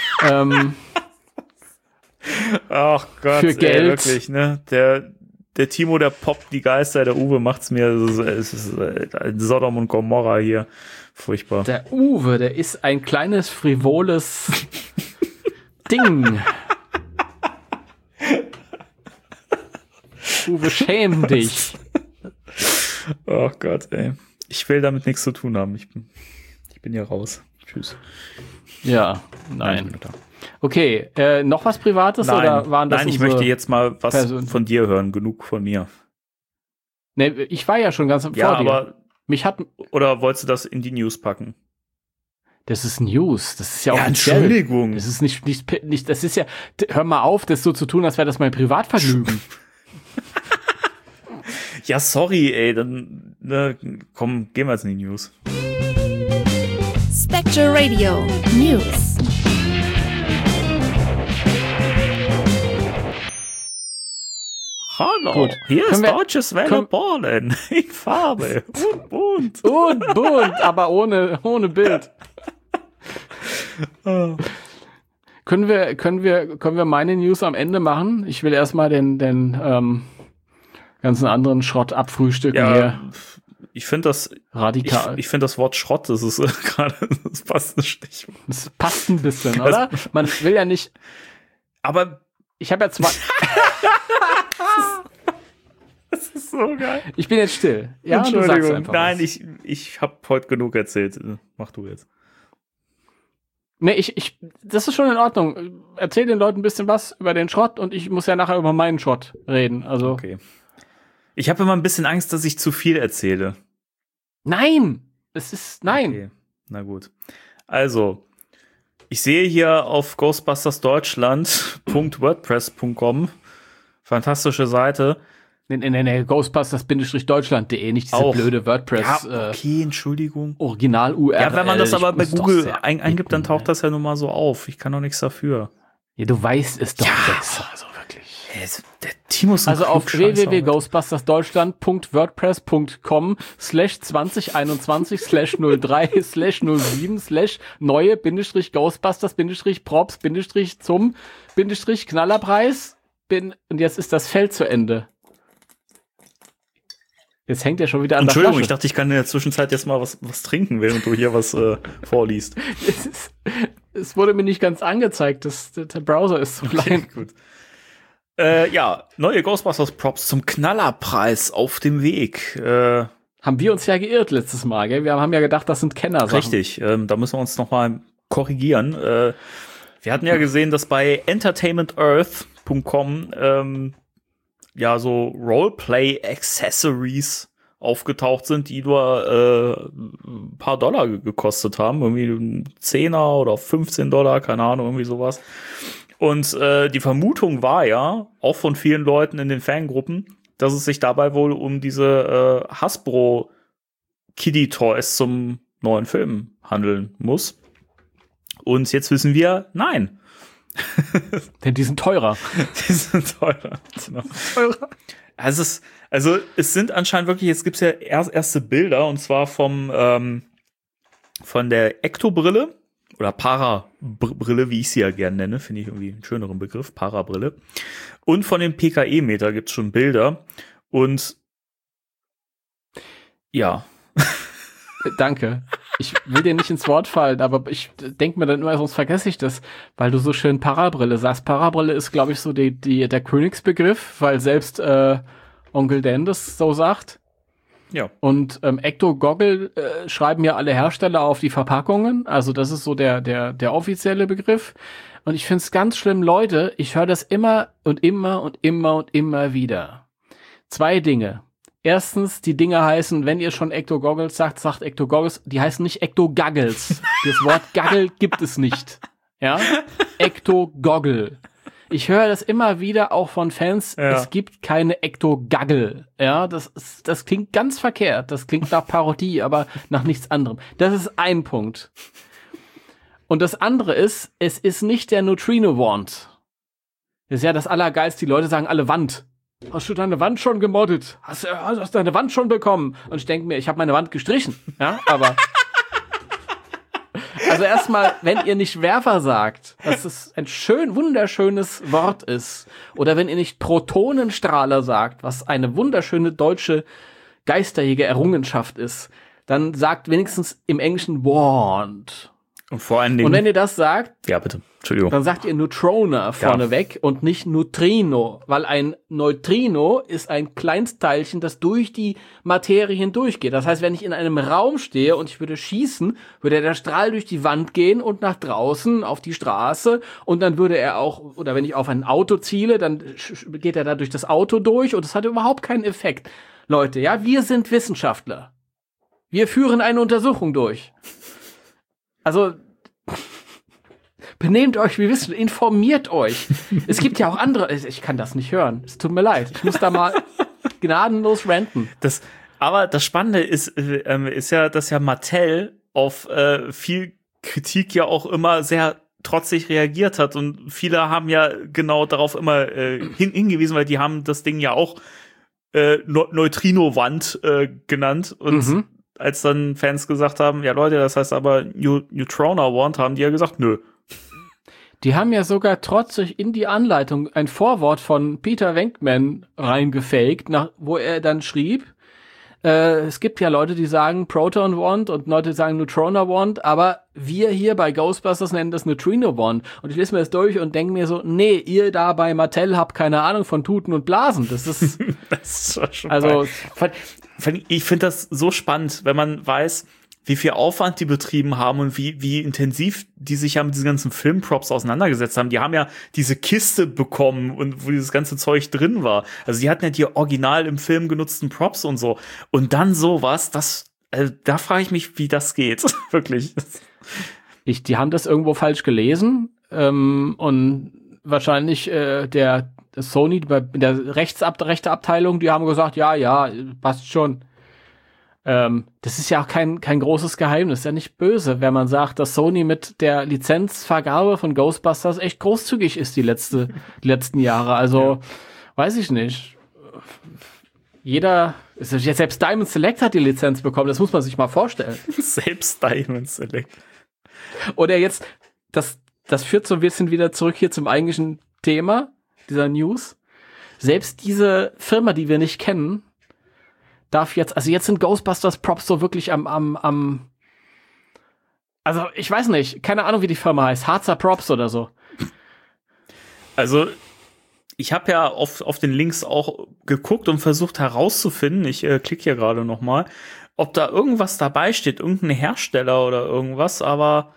Ach Gott, für Geld. Wirklich, ne? Der Timo, der poppt die Geister, der Uwe macht's mir, es ist Sodom und Gomorra hier. Furchtbar. Der Uwe, der ist ein kleines, frivoles Ding. Uwe, schäm dich. Oh Gott, ey. Ich will damit nichts zu tun haben. Ich bin hier raus. Tschüss. Ja, nein. Okay, noch was Privates? Nein, oder waren das ich möchte jetzt mal was von dir hören. Genug von mir. Nee, ich war ja schon ganz vor dir. Aber oder wolltest du das in die News packen? Das ist News. Das ist ja auch Entschuldigung. Das ist nicht, das ist ja, hör mal auf, das so zu tun, als wäre das mein Privatvergnügen. Ja, sorry, ey, dann, komm, gehen wir jetzt in die News. Spectre Radio News. Hallo, gut. Hier ist Deutsches Welle Polen in Farbe und bunt. Und bunt, aber ohne Bild. Können wir meine News am Ende machen? Ich will erstmal den ganzen anderen Schrott abfrühstücken hier. ich finde das radikal. Ich finde das Wort Schrott, das ist gerade, das passt nicht. Das passt ein bisschen, oder? Man will ja nicht. Aber ich habe ja zwei. Das ist so geil. Ich bin jetzt still. Ja, Entschuldigung. du sagst einfach Nein, was. ich habe heute genug erzählt. Mach du jetzt. Nee, das ist schon in Ordnung. Erzähl den Leuten ein bisschen was über den Schrott und ich muss ja nachher über meinen Schrott reden. Also. Okay. Ich habe immer ein bisschen Angst, dass ich zu viel erzähle. Nein! Nein. Okay. Na gut. Also, ich sehe hier auf ghostbustersdeutschland.wordpress.com fantastische Seite. Nee, Ghostbusters-deutschland.de, nicht diese blöde WordPress. Ja, okay, Entschuldigung. Original-URL. Ja, wenn man das aber bei Google eingibt, dann taucht das ja nun mal so auf. Ich kann doch nichts dafür. Ja, du weißt es doch besser. Also wirklich. Der Timo ist also auf www.ghostbusters-2021/neue-Ghostbusters-zum-Knallerpreis und jetzt ist das Feld zu Ende. Jetzt hängt er schon wieder an der Flasche. Entschuldigung, ich dachte, ich kann in der Zwischenzeit jetzt mal was trinken, während du hier was vorliest. Es wurde mir nicht ganz angezeigt, der Browser ist so klein. Okay, gut. Ja, neue Ghostbusters-Props zum Knallerpreis auf dem Weg. Haben wir uns ja geirrt letztes Mal, gell? Wir haben ja gedacht, das sind Kenner-Sachen. Richtig, da müssen wir uns noch mal korrigieren. Wir hatten ja gesehen, dass bei entertainmentearth.com ja so Roleplay-Accessories aufgetaucht sind, die nur ein paar Dollar gekostet haben. Irgendwie ein $10 oder $15, keine Ahnung, irgendwie sowas. Und die Vermutung war ja, auch von vielen Leuten in den Fangruppen, dass es sich dabei wohl um diese Hasbro Kiddie Toys zum neuen Film handeln muss. Und jetzt wissen wir, nein. Denn die sind teurer. Die sind teurer. Teurer. Also es sind anscheinend wirklich, jetzt gibt's ja erste Bilder, und zwar von der Ecto-Brille oder Para-Brille, wie ich sie ja gerne nenne, finde ich irgendwie einen schöneren Begriff, Para-Brille. Und von dem PKE-Meter gibt's schon Bilder. Und ja. Danke. Ich will dir nicht ins Wort fallen, aber ich denke mir dann immer, sonst vergesse ich das, weil du so schön Parabrille sagst. Parabrille ist, glaube ich, so der Königsbegriff, weil selbst Onkel Dan das so sagt. Ja. Und Ecto-Goggle schreiben ja alle Hersteller auf die Verpackungen. Also das ist so der offizielle Begriff. Und ich finde es ganz schlimm, Leute, ich höre das immer und immer und immer und immer wieder. 2 Dinge. Erstens, die Dinge heißen, wenn ihr schon Ecto-Goggles sagt Ecto-Goggles, die heißen nicht Ecto-Gaggles. Das Wort Gaggle gibt es nicht. Ja? Ecto-Goggle. Ich höre das immer wieder auch von Fans, ja. Es gibt keine Ecto-Gaggle. Ja, das klingt ganz verkehrt. Das klingt nach Parodie, aber nach nichts anderem. Das ist ein Punkt. Und das andere ist, es ist nicht der Neutrino-Wand. Das ist ja das Allergeilste. Die Leute sagen alle Wand. Hast du deine Wand schon gemoddet? Hast deine Wand schon bekommen? Und ich denke mir, ich habe meine Wand gestrichen. Ja, aber also erstmal, wenn ihr nicht Werfer sagt, dass es ein wunderschönes Wort ist, oder wenn ihr nicht Protonenstrahler sagt, was eine wunderschöne deutsche Geisterjäger-Errungenschaft ist, dann sagt wenigstens im Englischen Wand. Und vor allen Dingen. Und wenn ihr das sagt, ja bitte, Entschuldigung, dann sagt ihr Neutrona vorneweg und nicht Neutrino, weil ein Neutrino ist ein Kleinstteilchen, das durch die Materie hindurchgeht. Das heißt, wenn ich in einem Raum stehe und ich würde schießen, würde der Strahl durch die Wand gehen und nach draußen auf die Straße, und dann würde er auch, oder wenn ich auf ein Auto ziele, dann geht er da durch das Auto durch, und das hat überhaupt keinen Effekt. Leute, ja, wir sind Wissenschaftler. Wir führen eine Untersuchung durch. Also, benehmt euch, wir wissen, informiert euch. Es gibt ja auch andere, ich kann das nicht hören. Es tut mir leid. Ich muss da mal gnadenlos ranten. Aber das Spannende ist ja, dass ja Mattel auf viel Kritik ja auch immer sehr trotzig reagiert hat, und viele haben ja genau darauf immer hingewiesen, weil die haben das Ding ja auch Neutrino-Wand genannt, und als dann Fans gesagt haben, ja Leute, das heißt aber Neutrona-Wand, haben die ja gesagt, nö. Die haben ja sogar trotzig in die Anleitung ein Vorwort von Peter Venkman reingefaked, wo er dann schrieb, es gibt ja Leute, die sagen Proton Wand und Leute, die sagen Neutrona Wand, aber wir hier bei Ghostbusters nennen das Neutrino Wand. Und ich lese mir das durch und denke mir so, nee, ihr da bei Mattel habt keine Ahnung von Tuten und Blasen. Das ist, das ist schon also, ich finde das so spannend, wenn man weiß, wie viel Aufwand die betrieben haben und wie intensiv die sich ja mit diesen ganzen Filmprops auseinandergesetzt haben. Die haben ja diese Kiste bekommen und wo dieses ganze Zeug drin war. Also die hatten ja die original im Film genutzten Props und so. Und dann sowas, da frage ich mich, wie das geht. Wirklich. Die haben das irgendwo falsch gelesen und wahrscheinlich der Sony, der rechte Abteilung, die haben gesagt, ja, passt schon. Das ist ja auch kein großes Geheimnis, ist ja nicht böse, wenn man sagt, dass Sony mit der Lizenzvergabe von Ghostbusters echt großzügig ist die letzten Jahre. Also, weiß ich nicht. Selbst Diamond Select hat die Lizenz bekommen, das muss man sich mal vorstellen. Selbst Diamond Select. Oder jetzt, das führt so ein bisschen wieder zurück hier zum eigentlichen Thema dieser News. Selbst diese Firma, die wir nicht kennen, jetzt sind Ghostbusters Props so wirklich also ich weiß nicht, keine Ahnung, wie die Firma heißt, Harzer Props oder so. Also ich habe ja auf den Links auch geguckt und versucht herauszufinden, ich klicke hier gerade noch mal, ob da irgendwas dabei steht, irgendein Hersteller oder irgendwas, aber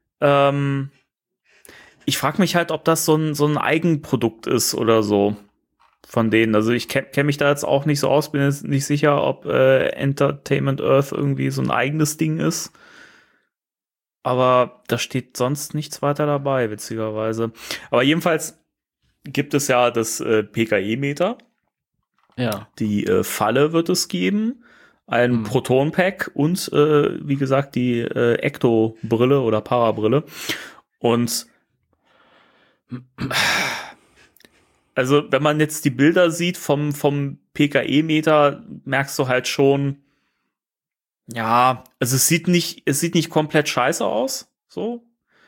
ich frage mich halt, ob das so ein Eigenprodukt ist oder so. Von denen. Also ich kenn mich da jetzt auch nicht so aus, bin jetzt nicht sicher, ob Entertainment Earth irgendwie so ein eigenes Ding ist. Aber da steht sonst nichts weiter dabei, witzigerweise. Aber jedenfalls gibt es ja das PKE-Meter. Ja. Die Falle wird es geben. Ein Proton-Pack und, wie gesagt, die Ecto-Brille oder Parabrille. Und also, wenn man jetzt die Bilder sieht vom PKE-Meter, merkst du halt schon, ja, also es sieht nicht komplett scheiße aus, so.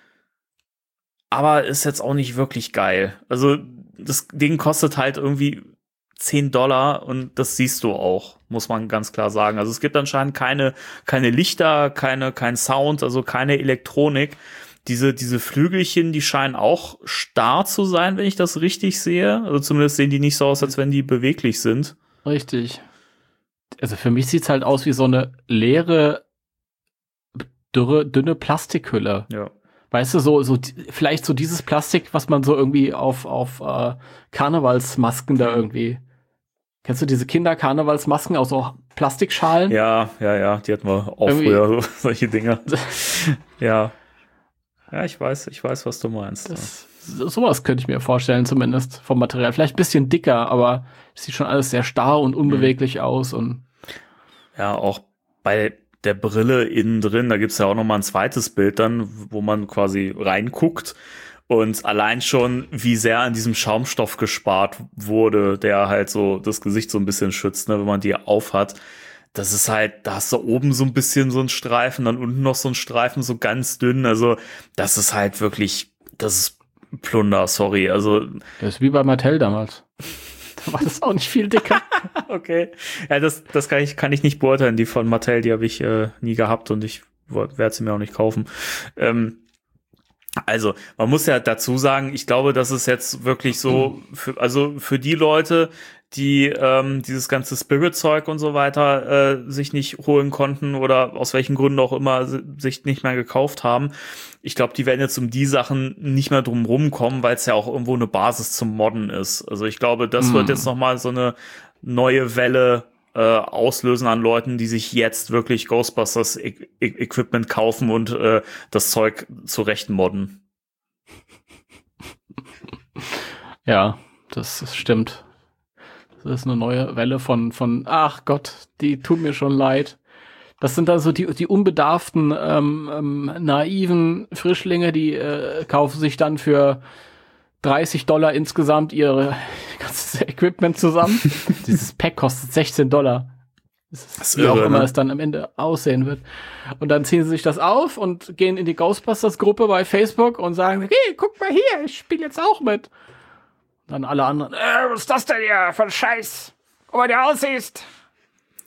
Aber ist jetzt auch nicht wirklich geil. Also, das Ding kostet halt irgendwie $10 und das siehst du auch, muss man ganz klar sagen. Also, es gibt anscheinend keine Lichter, kein Sound, also keine Elektronik. Diese Flügelchen, die scheinen auch starr zu sein, wenn ich das richtig sehe. Also zumindest sehen die nicht so aus, als wenn die beweglich sind. Richtig. Also für mich sieht's halt aus wie so eine leere, dünne Plastikhülle. Ja. Weißt du, so vielleicht so dieses Plastik, was man so irgendwie auf Karnevalsmasken da irgendwie. Kennst du diese Kinder-Karnevalsmasken aus so Plastikschalen? Ja, die hatten wir auch früher, solche Dinger. Ja. Ja, ich weiß, was du meinst. Sowas könnte ich mir vorstellen, zumindest vom Material. Vielleicht ein bisschen dicker, aber es sieht schon alles sehr starr und unbeweglich aus. Und ja, auch bei der Brille innen drin, da gibt's ja auch noch mal ein zweites Bild dann, wo man quasi reinguckt. Und allein schon, wie sehr an diesem Schaumstoff gespart wurde, der halt so das Gesicht so ein bisschen schützt, ne, wenn man die aufhat. Das ist halt, da hast du oben so ein bisschen so einen Streifen, dann unten noch so einen Streifen, so ganz dünn. Also das ist halt wirklich, das ist Plunder, sorry. Also das ist wie bei Mattel damals. Da war das auch nicht viel dicker. Okay. Ja, das kann ich nicht beurteilen. Die von Mattel, die habe ich nie gehabt und ich werde sie mir auch nicht kaufen. Also, man muss ja dazu sagen, ich glaube, das ist jetzt wirklich so, für die Leute, die dieses ganze Spirit-Zeug und so weiter sich nicht holen konnten oder aus welchen Gründen auch immer sich nicht mehr gekauft haben. Ich glaube, die werden jetzt um die Sachen nicht mehr drum rumkommen, weil es ja auch irgendwo eine Basis zum Modden ist. Also ich glaube, das wird jetzt noch mal so eine neue Welle auslösen an Leuten, die sich jetzt wirklich Ghostbusters Equipment kaufen und das Zeug zurecht modden. Ja, das stimmt. Das ist eine neue Welle von ach Gott, die tut mir schon leid. Das sind also die unbedarften, naiven Frischlinge, die kaufen sich dann für $30 insgesamt ihr ganzes Equipment zusammen. Dieses Pack kostet $16. Das ist wie auch immer es dann am Ende aussehen wird. Und dann ziehen sie sich das auf und gehen in die Ghostbusters-Gruppe bei Facebook und sagen, hey, guck mal hier, ich spiele jetzt auch mit. Und dann alle anderen, was ist das denn hier für ein Scheiß? Guck mal, wie du aussiehst.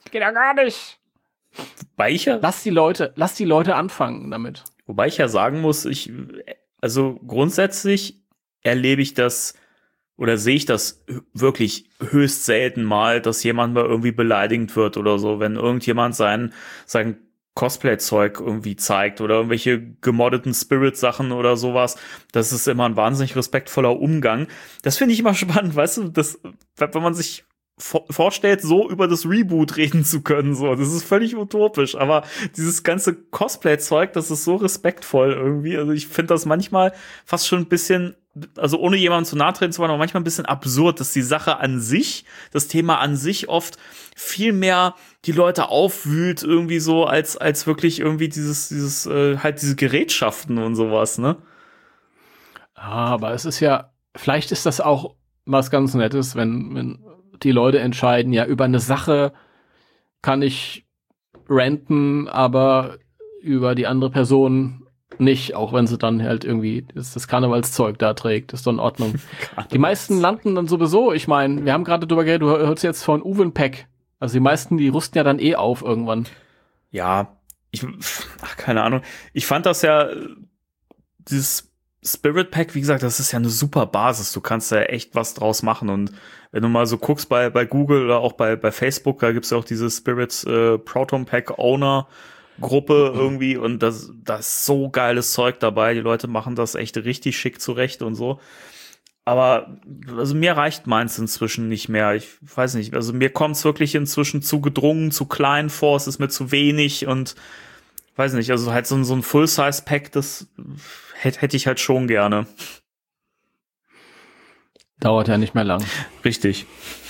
Geht ja gar nicht. Lass die Leute anfangen damit. Wobei ich ja sagen muss, also grundsätzlich erlebe ich das oder sehe ich das wirklich höchst selten mal, dass jemand mal irgendwie beleidigend wird oder so, wenn irgendjemand sein Cosplay-Zeug irgendwie zeigt oder irgendwelche gemoddeten Spirit-Sachen oder sowas. Das ist immer ein wahnsinnig respektvoller Umgang. Das finde ich immer spannend, weißt du, wenn man sich vorstellt, so über das Reboot reden zu können, so. Das ist völlig utopisch, aber dieses ganze Cosplay-Zeug, das ist so respektvoll irgendwie. Also ich finde das manchmal fast schon ein bisschen, also ohne jemandem zu nahe treten zu wollen, aber manchmal ein bisschen absurd, dass die Sache an sich, das Thema an sich viel mehr die Leute aufwühlt irgendwie so, als wirklich irgendwie diese Gerätschaften und sowas, ne? Aber es ist ja, vielleicht ist das auch was ganz Nettes, wenn die Leute entscheiden, ja, über eine Sache kann ich ranten, aber über die andere Person nicht, auch wenn sie dann halt irgendwie das Karnevalszeug da trägt, ist doch in Ordnung. Die meisten landen dann sowieso, ich meine, wir haben gerade drüber geredet, du hörst jetzt von Uvenpack, also die meisten, die rüsten ja dann auf irgendwann. Ja, keine Ahnung. Ich fand das ja, dieses Spirit Pack, wie gesagt, das ist ja eine super Basis. Du kannst da echt was draus machen. Und wenn du mal so guckst bei Google oder auch bei Facebook, da gibt's ja auch diese Spirits Proton Pack Owner Gruppe irgendwie. Und das ist so geiles Zeug dabei. Die Leute machen das echt richtig schick zurecht und so. Aber also mir reicht meins inzwischen nicht mehr. Ich weiß nicht. Also mir kommt's wirklich inzwischen zu gedrungen, zu klein vor. Es ist mir zu wenig und weiß nicht. Also halt so ein Full-Size-Pack, das hätte ich halt schon gerne. Dauert ja nicht mehr lang. Richtig.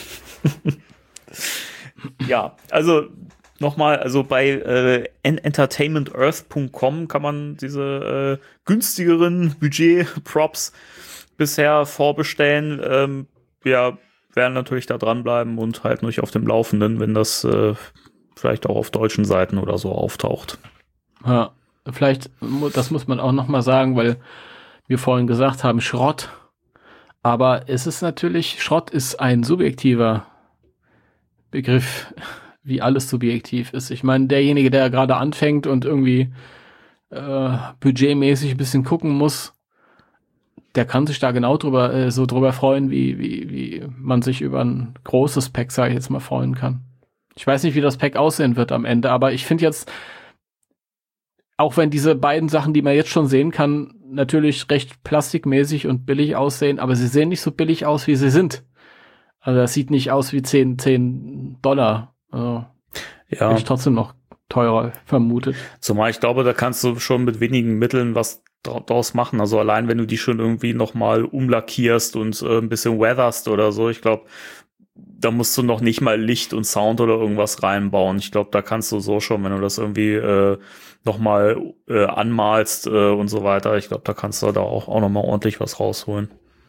Ja, also nochmal, also bei entertainmentearth.com kann man diese günstigeren Budget-Props bisher vorbestellen. Wir werden natürlich da dranbleiben und halten euch auf dem Laufenden, wenn das vielleicht auch auf deutschen Seiten oder so auftaucht. Ja. Vielleicht, das muss man auch noch mal sagen, weil wir vorhin gesagt haben, Schrott. Aber es ist natürlich, Schrott ist ein subjektiver Begriff, wie alles subjektiv ist. Ich meine, derjenige, der gerade anfängt und irgendwie budgetmäßig ein bisschen gucken muss, der kann sich da genau drüber freuen, wie man sich über ein großes Pack, sage ich jetzt mal, freuen kann. Ich weiß nicht, wie das Pack aussehen wird am Ende, aber ich finde jetzt, auch wenn diese beiden Sachen, die man jetzt schon sehen kann, natürlich recht plastikmäßig und billig aussehen, aber sie sehen nicht so billig aus, wie sie sind. Also das sieht nicht aus wie $10. Also ja. Bin ich trotzdem noch teurer vermutet. Zumal ich glaube, da kannst du schon mit wenigen Mitteln was draus machen. Also allein, wenn du die schon irgendwie nochmal umlackierst und ein bisschen weatherst oder so, ich glaube, da musst du noch nicht mal Licht und Sound oder irgendwas reinbauen. Ich glaube, da kannst du so schon, wenn du das irgendwie nochmal anmalst und so weiter, ich glaube, da kannst du da auch nochmal ordentlich was rausholen.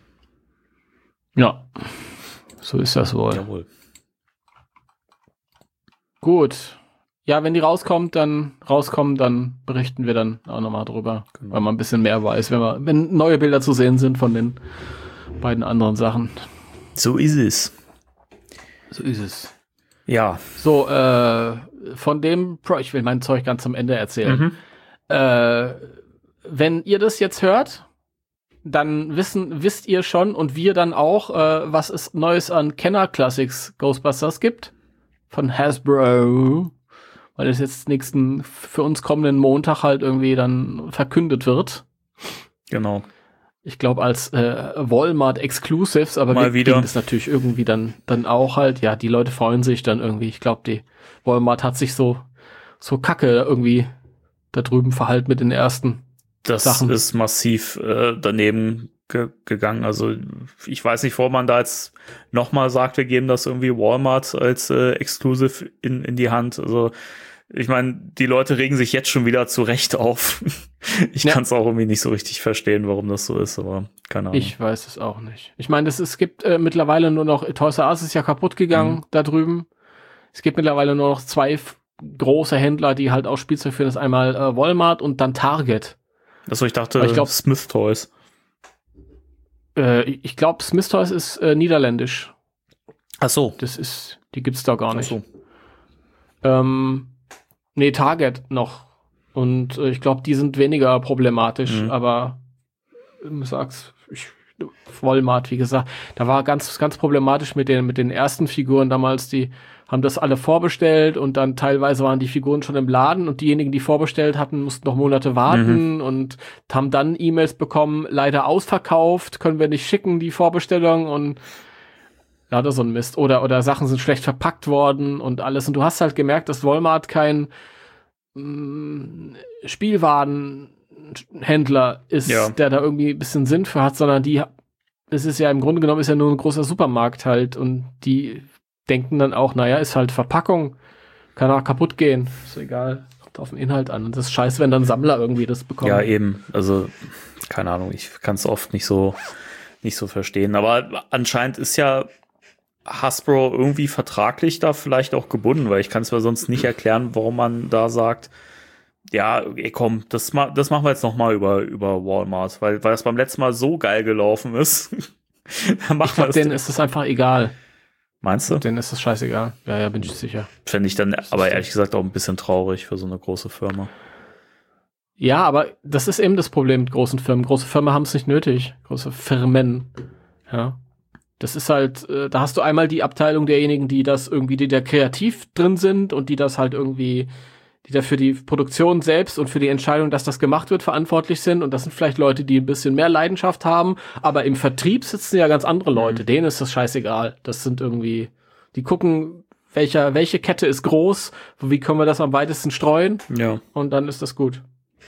Ja, so ist das wohl. Jawohl. Gut. Ja, wenn die rauskommen, dann berichten wir dann auch nochmal drüber, genau. Weil man ein bisschen mehr weiß, wenn neue Bilder zu sehen sind von den beiden anderen Sachen. So ist es. So ist es. Ja. So, von dem ich will mein Zeug ganz am Ende erzählen. Wenn ihr das jetzt hört, dann wisst ihr schon und wir dann auch, was es Neues an Kenner Classics Ghostbusters gibt. Von Hasbro. Weil es jetzt für uns kommenden Montag halt irgendwie dann verkündet wird. Genau. Ich glaube als Walmart Exclusives, aber mal wir kriegen das natürlich irgendwie dann auch halt, ja, die Leute freuen sich dann irgendwie. Ich glaube, die Walmart hat sich so kacke irgendwie da drüben verhalten mit den ersten Sachen. Das ist massiv daneben gegangen. Also ich weiß nicht, wo man da jetzt nochmal sagt, wir geben das irgendwie Walmart als Exclusive in die Hand. Also ich meine, die Leute regen sich jetzt schon wieder zu Recht auf. Ich kann es auch irgendwie nicht so richtig verstehen, warum das so ist, aber keine Ahnung. Ich weiß es auch nicht. Ich meine, es gibt mittlerweile nur noch, Toys R Us ist ja kaputt gegangen da drüben. Es gibt mittlerweile nur noch 2 große Händler, die halt auch Spielzeug führen. Das ist einmal Walmart und dann Target. Also ich dachte, Smith Toys. Ich glaube, Smith Toys ist niederländisch. Ach so. Die gibt's da gar nicht. Ach so. Target noch. Und ich glaube, die sind weniger problematisch, aber Walmart, wie gesagt, da war ganz, ganz problematisch mit den ersten Figuren damals, die haben das alle vorbestellt und dann teilweise waren die Figuren schon im Laden und diejenigen, die vorbestellt hatten, mussten noch Monate warten und haben dann E-Mails bekommen, leider ausverkauft, können wir nicht schicken, die Vorbestellung, und lauter so ein Mist. Oder Sachen sind schlecht verpackt worden und alles. Und du hast halt gemerkt, dass Walmart kein Spielwarenhändler ist, der da irgendwie ein bisschen Sinn für hat, sondern es ist ja im Grunde genommen ist ja nur ein großer Supermarkt halt, und die denken dann auch, naja, ist halt Verpackung, kann auch kaputt gehen, ist egal, kommt auf den Inhalt an. Und das ist scheiße, wenn dann Sammler irgendwie das bekommen. Ja, eben, also keine Ahnung, ich kann es oft nicht so verstehen, aber anscheinend ist ja Hasbro irgendwie vertraglich da vielleicht auch gebunden, weil ich kann es mir sonst nicht erklären, warum man da sagt, ja, komm, das machen wir jetzt noch mal über Walmart, weil das beim letzten Mal so geil gelaufen ist. Dann machen wir das. Denen ist es einfach egal. Meinst du? Denen ist es scheißegal. Ja, bin ich sicher. Fände ich dann aber ehrlich gesagt auch ein bisschen traurig für so eine große Firma. Ja, aber das ist eben das Problem mit großen Firmen. Große Firmen haben es nicht nötig. Große Firmen. Ja. Das ist halt, da hast du einmal die Abteilung derjenigen, die da kreativ drin sind und die das halt irgendwie, die da für die Produktion selbst und für die Entscheidung, dass das gemacht wird, verantwortlich sind. Und das sind vielleicht Leute, die ein bisschen mehr Leidenschaft haben. Aber im Vertrieb sitzen ja ganz andere Leute. Denen ist das scheißegal. Das sind irgendwie, die gucken, welche Kette ist groß, wie können wir das am weitesten streuen. Ja. Und dann ist das gut.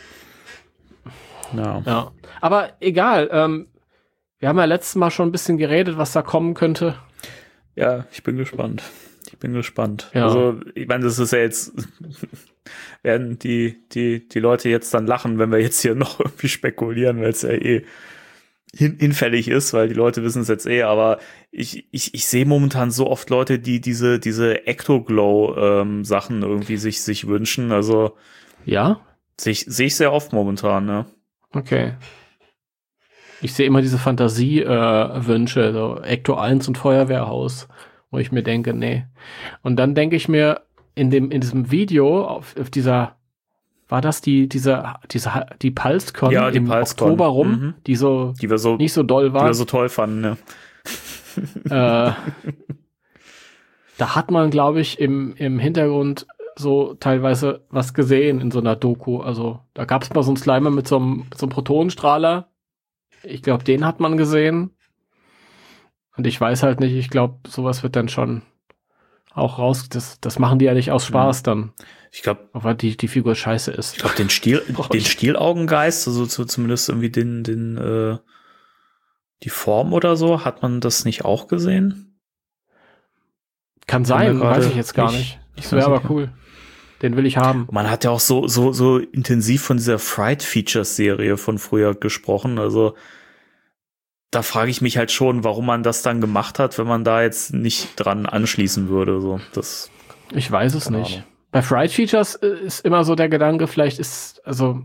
Ja. Aber egal, wir haben ja letztes Mal schon ein bisschen geredet, was da kommen könnte. Ja, ich bin gespannt. Ja. Also, ich meine, das ist ja jetzt, werden die Leute jetzt dann lachen, wenn wir jetzt hier noch irgendwie spekulieren, weil es ja hinfällig ist, weil die Leute wissen es jetzt aber ich sehe momentan so oft Leute, die diese Ectoglow Sachen irgendwie sich wünschen. Also, ja? Sehe ich sehr oft momentan, ne? Okay. Ich sehe immer diese Fantasie-Wünsche, so Ecto 1 und Feuerwehrhaus, wo ich mir denke, nee. Und dann denke ich mir, in diesem Video, auf dieser, war das die PulseCon im PulseCon. Oktober rum, die wir so nicht so doll war. Die wir so toll fanden, ne? Da hat man, glaube ich, im Hintergrund so teilweise was gesehen in so einer Doku. Also da gab es mal so einen Slimer mit so einem Protonenstrahler. Ich glaube, den hat man gesehen. Und ich weiß halt nicht, ich glaube, sowas wird dann schon auch raus. Das machen die ja nicht aus Spaß dann. Ich glaube, weil die Figur scheiße ist. Ich glaube, den Stielaugengeist, also zumindest irgendwie die Form oder so, hat man das nicht auch gesehen? Kann sein, weiß ich jetzt gar nicht. Das wäre aber cool. Den will ich haben. Man hat ja auch so intensiv von dieser Fright Features Serie von früher gesprochen. Also da frage ich mich halt schon, warum man das dann gemacht hat, wenn man da jetzt nicht dran anschließen würde. So, ich weiß es nicht. Bei Fright Features ist immer so der Gedanke, vielleicht ist, also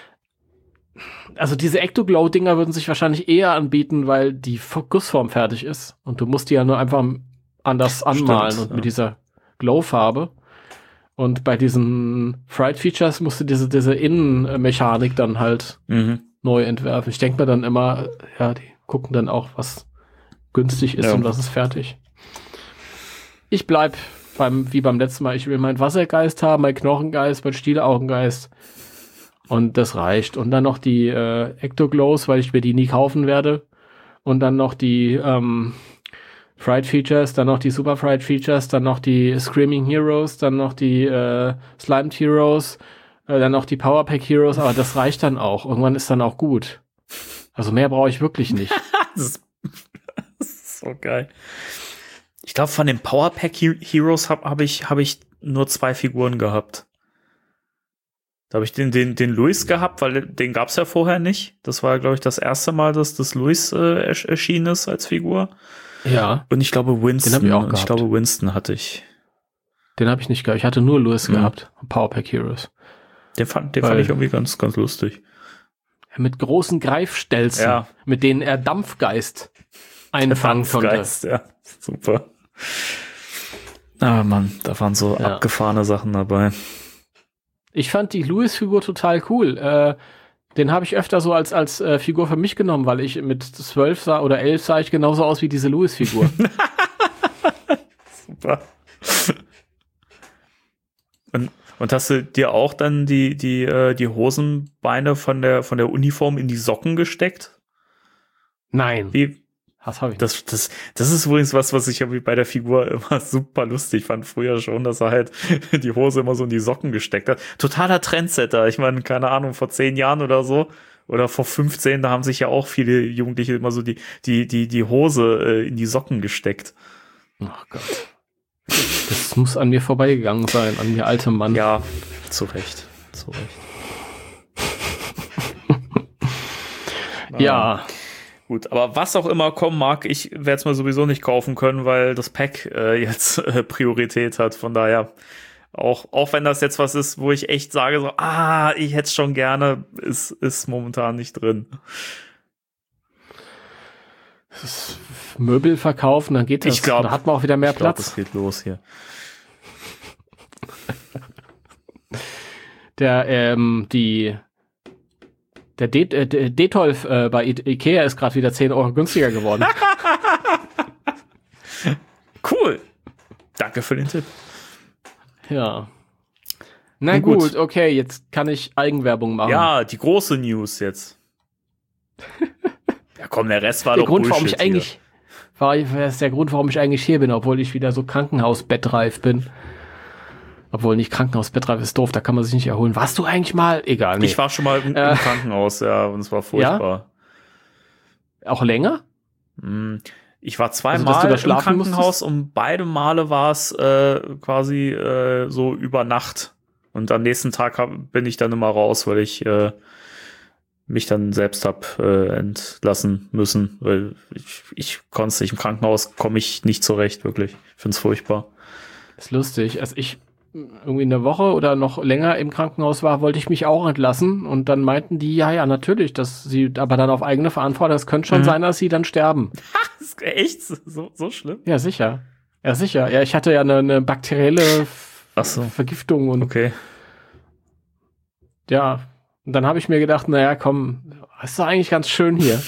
diese Ectoglow-Dinger würden sich wahrscheinlich eher anbieten, weil die Gussform fertig ist. Und du musst die ja nur einfach anders anmalen. Stimmt, und mit dieser Glow-Farbe. Und bei diesen Fright Features musst du diese Innenmechanik dann halt neu entwerfen. Ich denke mir dann immer, ja, die gucken dann auch, was günstig ist und was ist fertig. Ich bleib wie beim letzten Mal, ich will meinen Wassergeist haben, meinen Knochengeist, meinen Stielaugengeist. Und das reicht. Und dann noch die Ectoglows, weil ich mir die nie kaufen werde. Und dann noch die Fright Features, dann noch die Super Fright Features, dann noch die Screaming Heroes, dann noch die Slimed Heroes, dann noch die Power Pack Heroes, aber das reicht dann auch. Irgendwann ist dann auch gut. Also mehr brauche ich wirklich nicht. Das ist so geil. Ich glaube, von den Power Pack Heroes hab ich nur 2 Figuren gehabt. Da habe ich den Luis gehabt, weil den gab's ja vorher nicht. Das war, glaube ich, das erste Mal, dass das Luis erschienen ist als Figur. Ja. Und ich glaube Winston. Den hab ich auch gehabt. Ich glaube Winston hatte ich. Den habe ich nicht gehabt. Ich hatte nur Luis gehabt. Powerpack Heroes. Den fand ich irgendwie ganz, ganz lustig. Mit großen Greifstelzen, mit denen er Dampfgeist einfangen konnte. Ja, super. Ah Mann, da waren so abgefahrene Sachen dabei. Ich fand die Lewis-Figur total cool. Den habe ich öfter so als Figur für mich genommen, weil ich mit 12 oder 11 sah ich genauso aus wie diese Lewis-Figur. Super. Und hast du dir auch dann die Hosenbeine von der Uniform in die Socken gesteckt? Nein. Wie? Das habe ich nicht. Das ist übrigens was ich bei der Figur immer super lustig fand früher schon, dass er halt die Hose immer so in die Socken gesteckt hat. Totaler Trendsetter. Ich meine, keine Ahnung, vor 10 Jahren oder so oder vor 15, da haben sich ja auch viele Jugendliche immer so die Hose in die Socken gesteckt. Ach Gott. Das muss an mir vorbeigegangen sein, an mir altem Mann. Ja, zu Recht. Ja. Gut, aber was auch immer kommen mag, ich werde es mir sowieso nicht kaufen können, weil das Pack jetzt Priorität hat. Von daher, auch wenn das jetzt was ist, wo ich echt sage, so, ich hätte es schon gerne, ist momentan nicht drin. Das Möbel verkaufen, dann geht das. Ich glaube, da hat man auch wieder mehr Platz. Das geht los hier. Der Detolf bei Ikea ist gerade wieder 10 Euro günstiger geworden. Cool. Danke für den Tipp. Ja. Na gut, okay, jetzt kann ich Eigenwerbung machen. Ja, die große News jetzt. Ja komm, der Rest war der doch Grund, Bullshit das ist der Grund, warum ich eigentlich hier bin, obwohl ich wieder so krankenhausbettreif bin. Obwohl nicht Krankenhausbettreif ist doof, da kann man sich nicht erholen. Warst du eigentlich mal? Egal, nee. Ich war schon mal im Krankenhaus, ja, und es war furchtbar. Ja? Auch länger? Ich war 2 Mal im Krankenhaus und beide Male war es quasi so über Nacht. Und am nächsten Tag bin ich dann immer raus, weil ich mich dann selbst hab entlassen müssen, weil ich konnte es nicht. Im Krankenhaus komme ich nicht zurecht, wirklich. Ich finde es furchtbar. Das ist lustig. Als ich irgendwie eine Woche oder noch länger im Krankenhaus war, wollte ich mich auch entlassen und dann meinten die, ja, natürlich, dass sie aber dann auf eigene Verantwortung, es könnte schon sein, dass sie dann sterben. Ist echt? So schlimm? Ja, sicher. Ja, sicher. Ja, ich hatte ja eine bakterielle Vergiftung und okay. Ja, und dann habe ich mir gedacht, naja, komm, ist doch eigentlich ganz schön hier.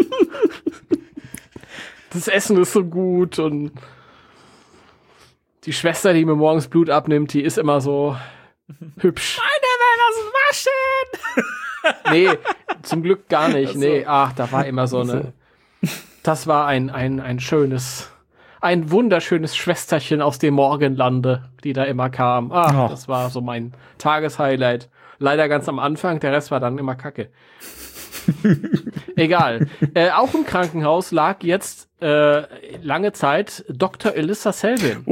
Das Essen ist so gut und die Schwester, die mir morgens Blut abnimmt, die ist immer so hübsch. Meine will das waschen! Nee, zum Glück gar nicht. Nee, da war immer so eine. Das war ein wunderschönes Schwesterchen aus dem Morgenlande, die da immer kam. Das war so mein Tageshighlight. Leider ganz am Anfang, der Rest war dann immer Kacke. Egal. Auch im Krankenhaus lag jetzt lange Zeit Dr. Elissa Selvin.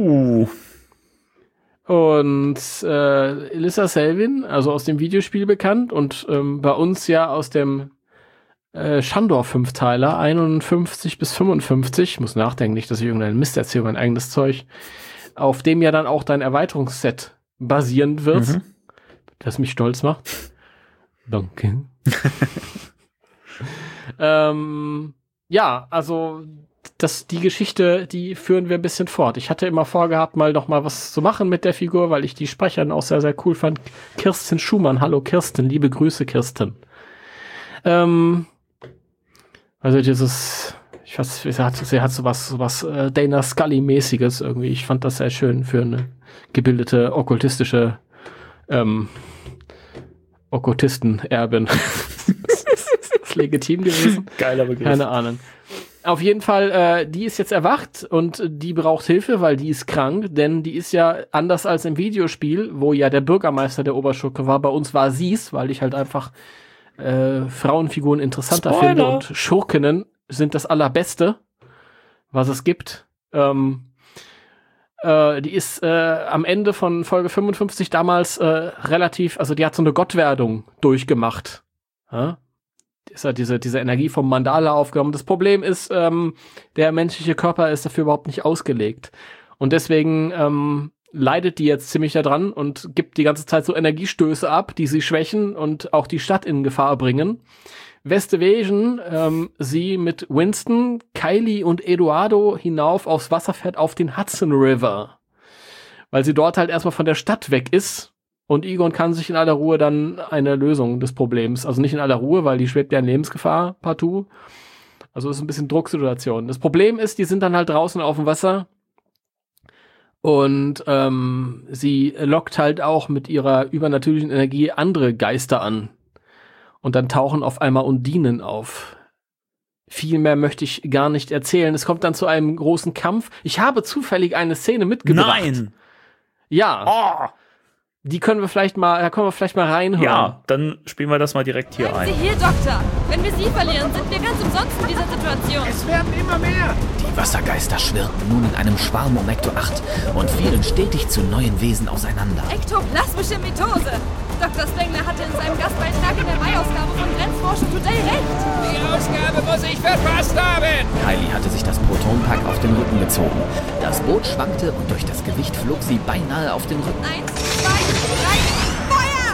Und Elissa Selvin, also aus dem Videospiel bekannt und bei uns ja aus dem Shandor-Fünfteiler 51 bis 55, muss nachdenken, nicht, dass ich irgendeinen Mist erzähle, mein eigenes Zeug, auf dem ja dann auch dein Erweiterungsset basieren wird, das mich stolz macht. Danke. Ja, also die Geschichte, die führen wir ein bisschen fort. Ich hatte immer vorgehabt, noch mal was zu machen mit der Figur, weil ich die Sprecherin auch sehr, sehr cool fand. Kirsten Schumann. Hallo Kirsten, liebe Grüße Kirsten. Also sie hat so was Dana Scully-mäßiges irgendwie. Ich fand das sehr schön für eine gebildete okkultistische Okkultisten-Erbin. Ist legitim gewesen? Geiler Begriff. Keine Ahnung. Auf jeden Fall, die ist jetzt erwacht und die braucht Hilfe, weil die ist krank, denn die ist ja anders als im Videospiel, wo ja der Bürgermeister der Oberschurke war. Bei uns war sie's, weil ich halt einfach Frauenfiguren interessanter finde und Schurkinnen sind das Allerbeste, was es gibt. Die ist am Ende von Folge 55 damals relativ, also die hat so eine Gottwerdung durchgemacht. Ja? Ist halt diese Energie vom Mandala aufgenommen. Das Problem ist, der menschliche Körper ist dafür überhaupt nicht ausgelegt. Und deswegen leidet die jetzt ziemlich daran und gibt die ganze Zeit so Energiestöße ab, die sie schwächen und auch die Stadt in Gefahr bringen. Westwegen sie mit Winston, Kylie und Eduardo hinauf aufs Wasser fährt auf den Hudson River. weil sie dort halt erstmal von der Stadt weg ist und Egon kann sich in aller Ruhe dann eine Lösung des Problems, also nicht in aller Ruhe, weil die schwebt ja in Lebensgefahr partout. Also ist ein bisschen Drucksituation. Das Problem ist, die sind dann halt draußen auf dem Wasser und sie lockt halt auch mit ihrer übernatürlichen Energie andere Geister an. Und dann tauchen auf einmal Undinen auf. Viel mehr möchte ich gar nicht erzählen. Es kommt dann zu einem großen Kampf. Ich habe zufällig eine Szene mitgebracht. Nein! Ja. Oh. Da können wir vielleicht mal reinhören. Ja, dann spielen wir das mal direkt hier ein. Sie hier, Doktor. Wenn wir Sie verlieren, sind wir ganz umsonst in dieser Situation. Es werden immer mehr. Die Wassergeister schwirrten nun in einem Schwarm um Ecto 8 und fielen stetig zu neuen Wesen auseinander. Ektoplasmische Mitose. Dr. Spengler hatte in seinem Gastbeitrag in der Mai-Ausgabe von Grenzforschung Today recht. Die Ausgabe muss ich verpasst haben. Kylie hatte sich das Protonpack auf den Rücken gezogen. Das Boot schwankte und durch das Gewicht flog sie beinahe auf den Rücken. 1, 2, 3, Feuer!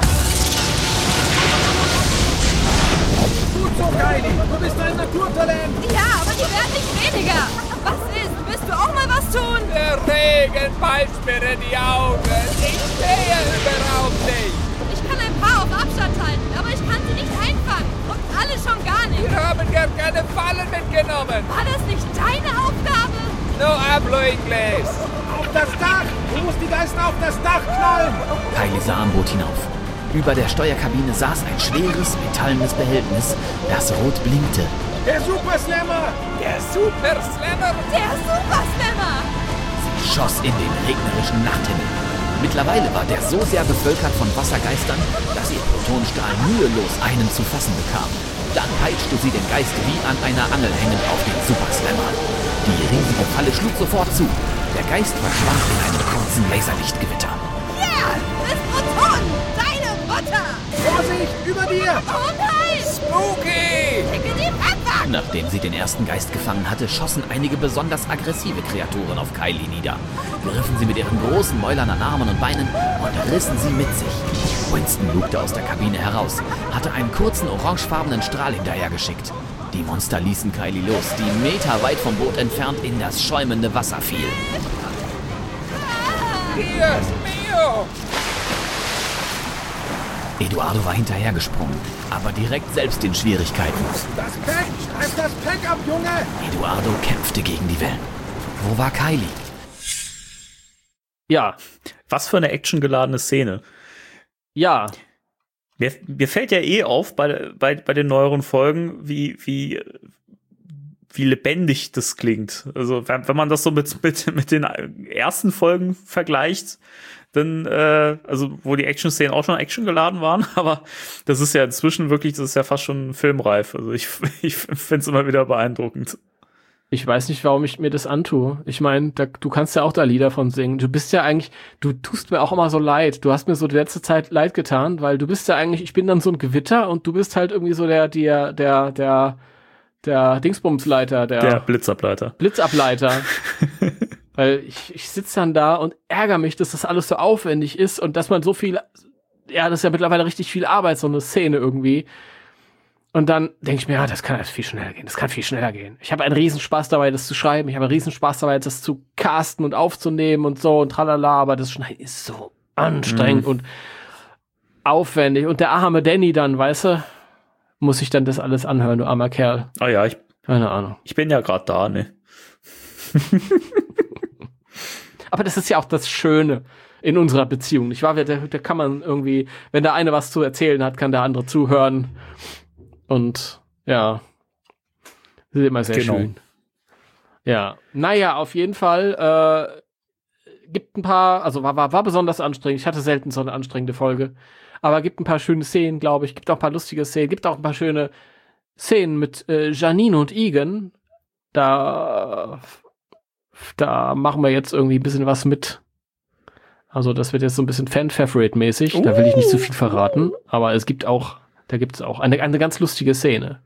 Gut so, Kylie. Du bist ein Naturtalent. Ja, aber die werden nicht weniger. Was ist? Willst du auch mal was tun? Der Regen beißt mir in die Augen. Ich sehe überhaupt nicht. Ich kann ein paar auf Abstand halten, aber ich kann sie nicht einfangen. Und alle schon gar nicht. Wir haben gar keine Fallen mitgenommen. War das nicht deine Aufgabe? No hablo inglés. Auf das Dach. Du musst die Geister auf das Dach knallen. Kylie sah am Boot hinauf. Über der Steuerkabine saß ein schweres, metallenes Behältnis, das rot blinkte. Der Super Slammer. Der Super Slammer. Der Super Slammer! Sie schoss in den regnerischen Nachthimmel. Mittlerweile war der so sehr bevölkert von Wassergeistern, dass ihr Protonstrahl mühelos einen zu fassen bekam. Dann peitschte sie den Geist wie an einer Angel hängend auf den Super Slammer. Die riesige Falle schlug sofort zu. Der Geist verschwand in einem kurzen Laserlichtgewitter. Ja! Ist Proton! Deine Mutter! Vorsicht, über dir. Oh nein! Spooky. Schicke die Fettwagen! Nachdem sie den ersten Geist gefangen hatte, schossen einige besonders aggressive Kreaturen auf Kylie nieder. Griffen sie mit ihren großen Mäulern an Armen und Beinen und rissen sie mit sich. Winston lugte aus der Kabine heraus, hatte einen kurzen orangefarbenen Strahl hinterhergeschickt. Die Monster ließen Kylie los, die meterweit vom Boot entfernt in das schäumende Wasser fiel. Dios mio. Eduardo war hinterhergesprungen, aber direkt selbst in Schwierigkeiten. Das Pack. Greif das Pack ab, Junge. Eduardo kämpfte gegen die Wellen. Wo war Kylie? Ja. Was für eine actiongeladene Szene. Ja. Mir fällt ja eh auf bei den neueren Folgen, wie lebendig das klingt. Also wenn man das so mit den ersten Folgen vergleicht, dann, also wo die Action-Szenen auch schon actiongeladen waren, aber das ist ja inzwischen wirklich, das ist ja fast schon filmreif. Also ich finde es immer wieder beeindruckend. Ich weiß nicht, warum ich mir das antue. Ich meine, du kannst ja auch da Lieder von singen. Du bist ja eigentlich, du tust mir auch immer so leid. Du hast mir so die letzte Zeit leid getan, weil du bist ja eigentlich, ich bin dann so ein Gewitter und du bist halt irgendwie so der Dingsbumsleiter, der Blitzableiter. Blitzableiter. Weil ich sitze dann da und ärgere mich, dass das alles so aufwendig ist und dass man so viel, ja, das ist ja mittlerweile richtig viel Arbeit, so eine Szene irgendwie. Und dann denke ich mir, ja, das kann viel schneller gehen. Das kann viel schneller gehen. Ich habe einen Riesenspaß dabei, das zu schreiben. Ich habe einen Riesenspaß dabei, das zu casten und aufzunehmen und so und tralala. Aber das Schneiden ist so anstrengend und aufwendig. Und der arme Danny dann, weißt du, muss ich dann das alles anhören, du armer Kerl. Ah ja, keine Ahnung. Ich bin ja gerade da, ne? Aber das ist ja auch das Schöne in unserer Beziehung, nicht wahr? Da kann man irgendwie, wenn der eine was zu erzählen hat, kann der andere zuhören. Und ja, das ist immer sehr schön. Ja, naja, auf jeden Fall gibt ein paar, also war besonders anstrengend. Ich hatte selten so eine anstrengende Folge. Aber gibt ein paar schöne Szenen, glaube ich. Gibt auch ein paar lustige Szenen. Gibt auch ein paar schöne Szenen mit Janine und Egan. Da machen wir jetzt irgendwie ein bisschen was mit. Also das wird jetzt so ein bisschen Fan-Favorite-mäßig. Da will ich nicht zu viel verraten. Aber es gibt auch, da gibt es auch eine ganz lustige Szene.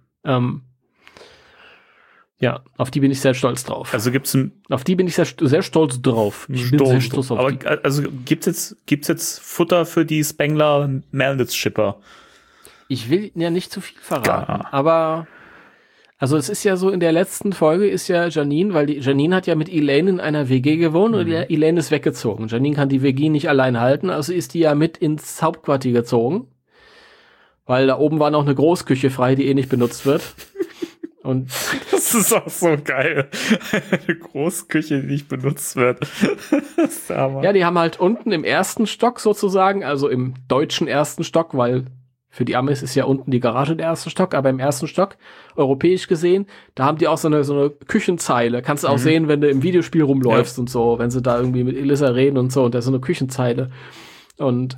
Ja, auf die bin ich sehr stolz drauf. Also auf die bin ich sehr stolz drauf. Ich bin sehr stolz auf die. Also gibt's jetzt Futter für die Spengler Melnitz-Schipper? Ich will ja nicht zu viel verraten, aber Also es ist ja so, in der letzten Folge ist ja Janine, weil die Janine hat ja mit Elaine in einer WG gewohnt und Elaine ist weggezogen. Janine kann die WG nicht allein halten, also ist die ja mit ins Hauptquartier gezogen. Weil da oben war noch eine Großküche frei, die nicht benutzt wird. Und das ist auch so geil. Eine Großküche, die nicht benutzt wird. Ja, die haben halt unten im ersten Stock sozusagen, also im deutschen ersten Stock, weil für die Amis ist ja unten die Garage der erste Stock, aber im ersten Stock, europäisch gesehen, da haben die auch so eine Küchenzeile. Kannst du auch sehen, wenn du im Videospiel rumläufst und so, wenn sie da irgendwie mit Elissa reden und so, und da ist so eine Küchenzeile. Und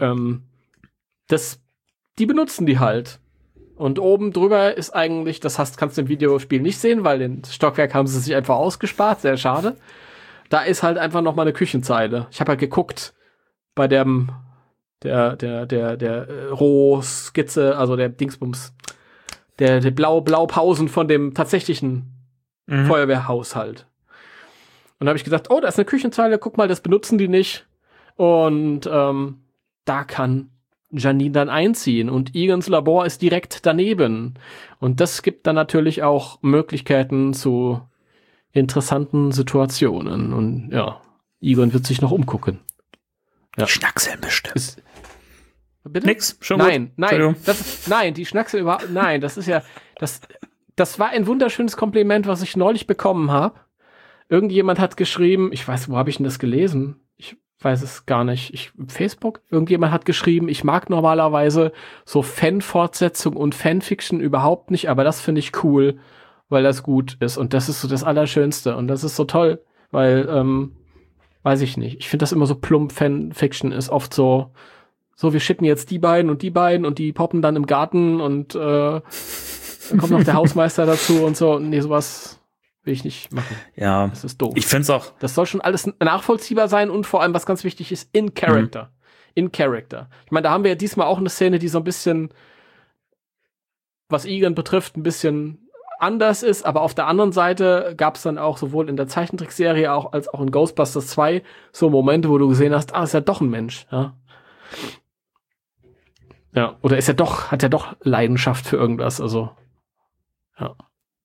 die benutzen die halt. Und oben drüber ist eigentlich, kannst du im Videospiel nicht sehen, weil den Stockwerk haben sie sich einfach ausgespart, sehr schade. Da ist halt einfach noch mal eine Küchenzeile. Ich habe halt geguckt bei der Rohskizze, also der Dingsbums, der Blaupausen von dem tatsächlichen Feuerwehrhaushalt. Und da habe ich gedacht, oh, da ist eine Küchenzeile, guck mal, das benutzen die nicht. Und da kann Janine dann einziehen und Egons Labor ist direkt daneben. Und das gibt dann natürlich auch Möglichkeiten zu interessanten Situationen. Und ja, Egon wird sich noch umgucken. Ja. Schnackseln bestimmt. Bitte? Nix, schon nein, gut. Nein, die Schnacksel überhaupt, nein, das ist ja, das war ein wunderschönes Kompliment, was ich neulich bekommen habe. Irgendjemand hat geschrieben, ich weiß, wo habe ich denn das gelesen? Ich weiß es gar nicht. Facebook? Irgendjemand hat geschrieben, ich mag normalerweise so Fan-Fortsetzung und Fanfiction überhaupt nicht, aber das finde ich cool, weil das gut ist und das ist so das Allerschönste und das ist so toll, weil, weiß ich nicht. Ich finde das immer so plump, Fanfiction ist oft so, wir schicken jetzt die beiden und die poppen dann im Garten und dann kommt noch der Hausmeister dazu und so. Nee, sowas will ich nicht machen. Ja. Das ist doof. Ich find's auch. Das soll schon alles nachvollziehbar sein und vor allem, was ganz wichtig ist, in Character. In Character. Ich meine, da haben wir ja diesmal auch eine Szene, die so ein bisschen, was Egon betrifft, ein bisschen anders ist, aber auf der anderen Seite gab es dann auch sowohl in der Zeichentrickserie als auch in Ghostbusters 2 so Momente, wo du gesehen hast, ist ja doch ein Mensch, ja. Ja, oder hat er doch Leidenschaft für irgendwas, also, ja.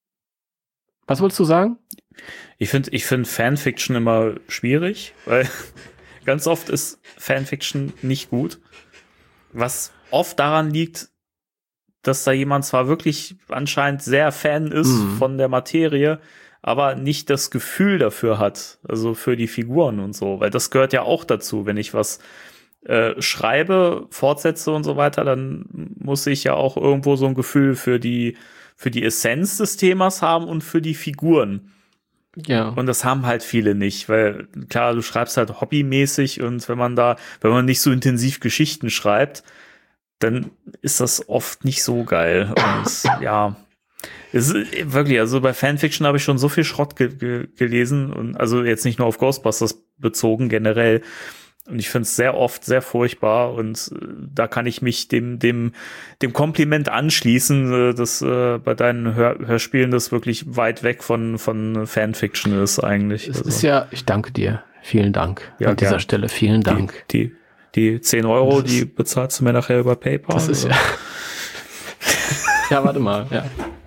Was wolltest du sagen? Ich finde Fanfiction immer schwierig, weil ganz oft ist Fanfiction nicht gut. Was oft daran liegt, dass da jemand zwar wirklich anscheinend sehr Fan ist von der Materie, aber nicht das Gefühl dafür hat, also für die Figuren und so, weil das gehört ja auch dazu, wenn ich was schreibe, fortsetze und so weiter, dann muss ich ja auch irgendwo so ein Gefühl für die Essenz des Themas haben und für die Figuren. Ja. Und das haben halt viele nicht, weil klar, du schreibst halt hobbymäßig und wenn man nicht so intensiv Geschichten schreibt, dann ist das oft nicht so geil. Und ja, es ist wirklich, also bei Fanfiction habe ich schon so viel Schrott gelesen und also jetzt nicht nur auf Ghostbusters bezogen, generell. Und ich finde es sehr oft sehr furchtbar und da kann ich mich dem Kompliment anschließen, dass bei deinen Hörspielen das wirklich weit weg von Fanfiction ist eigentlich. Es ist ja, ich danke dir. Vielen Dank an dieser Stelle. Vielen Dank. Die 10 Euro, die bezahlst du mir nachher über PayPal. Das ist ja. Ja, warte mal. Ja.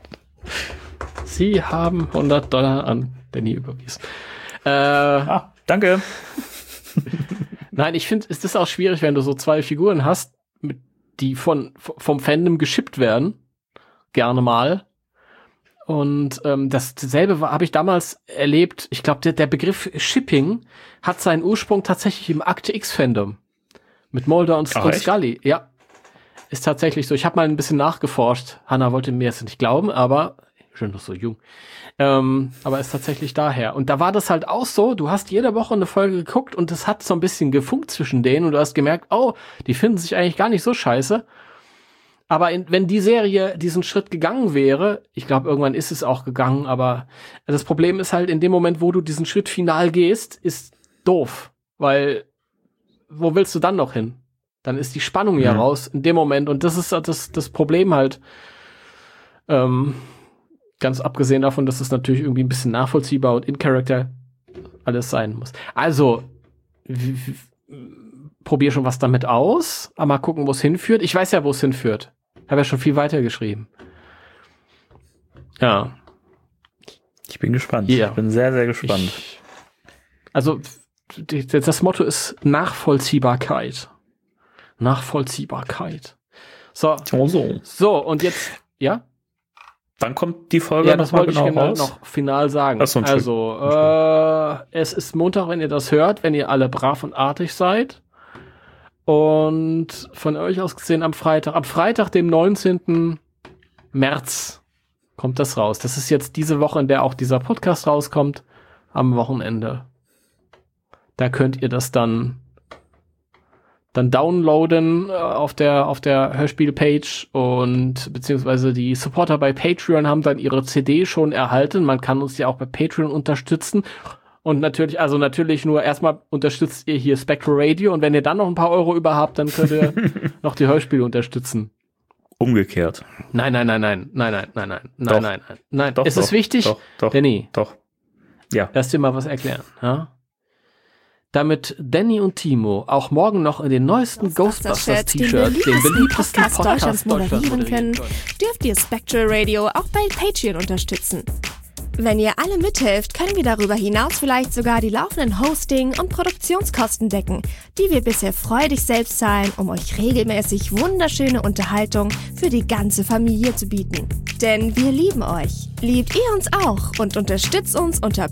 Sie haben $100 an Danny überwiesen. Danke. Nein, ich finde, es ist auch schwierig, wenn du so zwei Figuren hast, die vom Fandom geschippt werden. Gerne mal. Und dasselbe habe ich damals erlebt. Ich glaube, der Begriff Shipping hat seinen Ursprung tatsächlich im Akte X-Fandom. Mit Mulder und Scully. Ja, ist tatsächlich so. Ich habe mal ein bisschen nachgeforscht. Hannah wollte mir jetzt nicht glauben, aber ich bin noch so jung. Aber ist tatsächlich daher. Und da war das halt auch so, du hast jede Woche eine Folge geguckt und es hat so ein bisschen gefunkt zwischen denen und du hast gemerkt, oh, die finden sich eigentlich gar nicht so scheiße. Aber wenn die Serie diesen Schritt gegangen wäre, ich glaube, irgendwann ist es auch gegangen, aber das Problem ist halt, in dem Moment, wo du diesen Schritt final gehst, ist doof. Weil, wo willst du dann noch hin? Dann ist die Spannung ja raus in dem Moment und das ist das Problem halt. Ganz abgesehen davon, dass es natürlich irgendwie ein bisschen nachvollziehbar und in Character alles sein muss. Also, probier schon was damit aus, aber mal gucken, wo es hinführt. Ich weiß ja, wo es hinführt. Habe ja schon viel weiter geschrieben. Ja. Ich bin gespannt. Ja. Ich bin sehr, sehr gespannt. Also, das Motto ist Nachvollziehbarkeit. Nachvollziehbarkeit. So. So, und jetzt, ja? Wann kommt die Folge Ja, das noch mal wollte ich genau raus? noch final sagen. Ach so, Also, es ist Montag, wenn ihr das hört, wenn ihr alle brav und artig seid. Und von euch aus gesehen am Freitag, dem 19. März, kommt das raus. Das ist jetzt diese Woche, in der auch dieser Podcast rauskommt, am Wochenende. Da könnt ihr das dann downloaden auf der Hörspiel-Page und beziehungsweise die Supporter bei Patreon haben dann ihre CD schon erhalten. Man kann uns ja auch bei Patreon unterstützen. Und natürlich nur erstmal unterstützt ihr hier Spectral Radio und wenn ihr dann noch ein paar Euro über habt, dann könnt ihr noch die Hörspiele unterstützen. Umgekehrt. Nein. Doch, Es ist wichtig, Danny. Doch. Ja. Lass dir mal was erklären. Ja? Damit Danny und Timo auch morgen noch in den neuesten Ghostbusters-T-Shirts, den beliebtesten Podcast Deutschlands moderieren können, dürft ihr Spectral Radio auch bei Patreon unterstützen. Wenn ihr alle mithelft, können wir darüber hinaus vielleicht sogar die laufenden Hosting- und Produktionskosten decken, die wir bisher freudig selbst zahlen, um euch regelmäßig wunderschöne Unterhaltung für die ganze Familie zu bieten. Denn wir lieben euch. Liebt ihr uns auch und unterstützt uns unter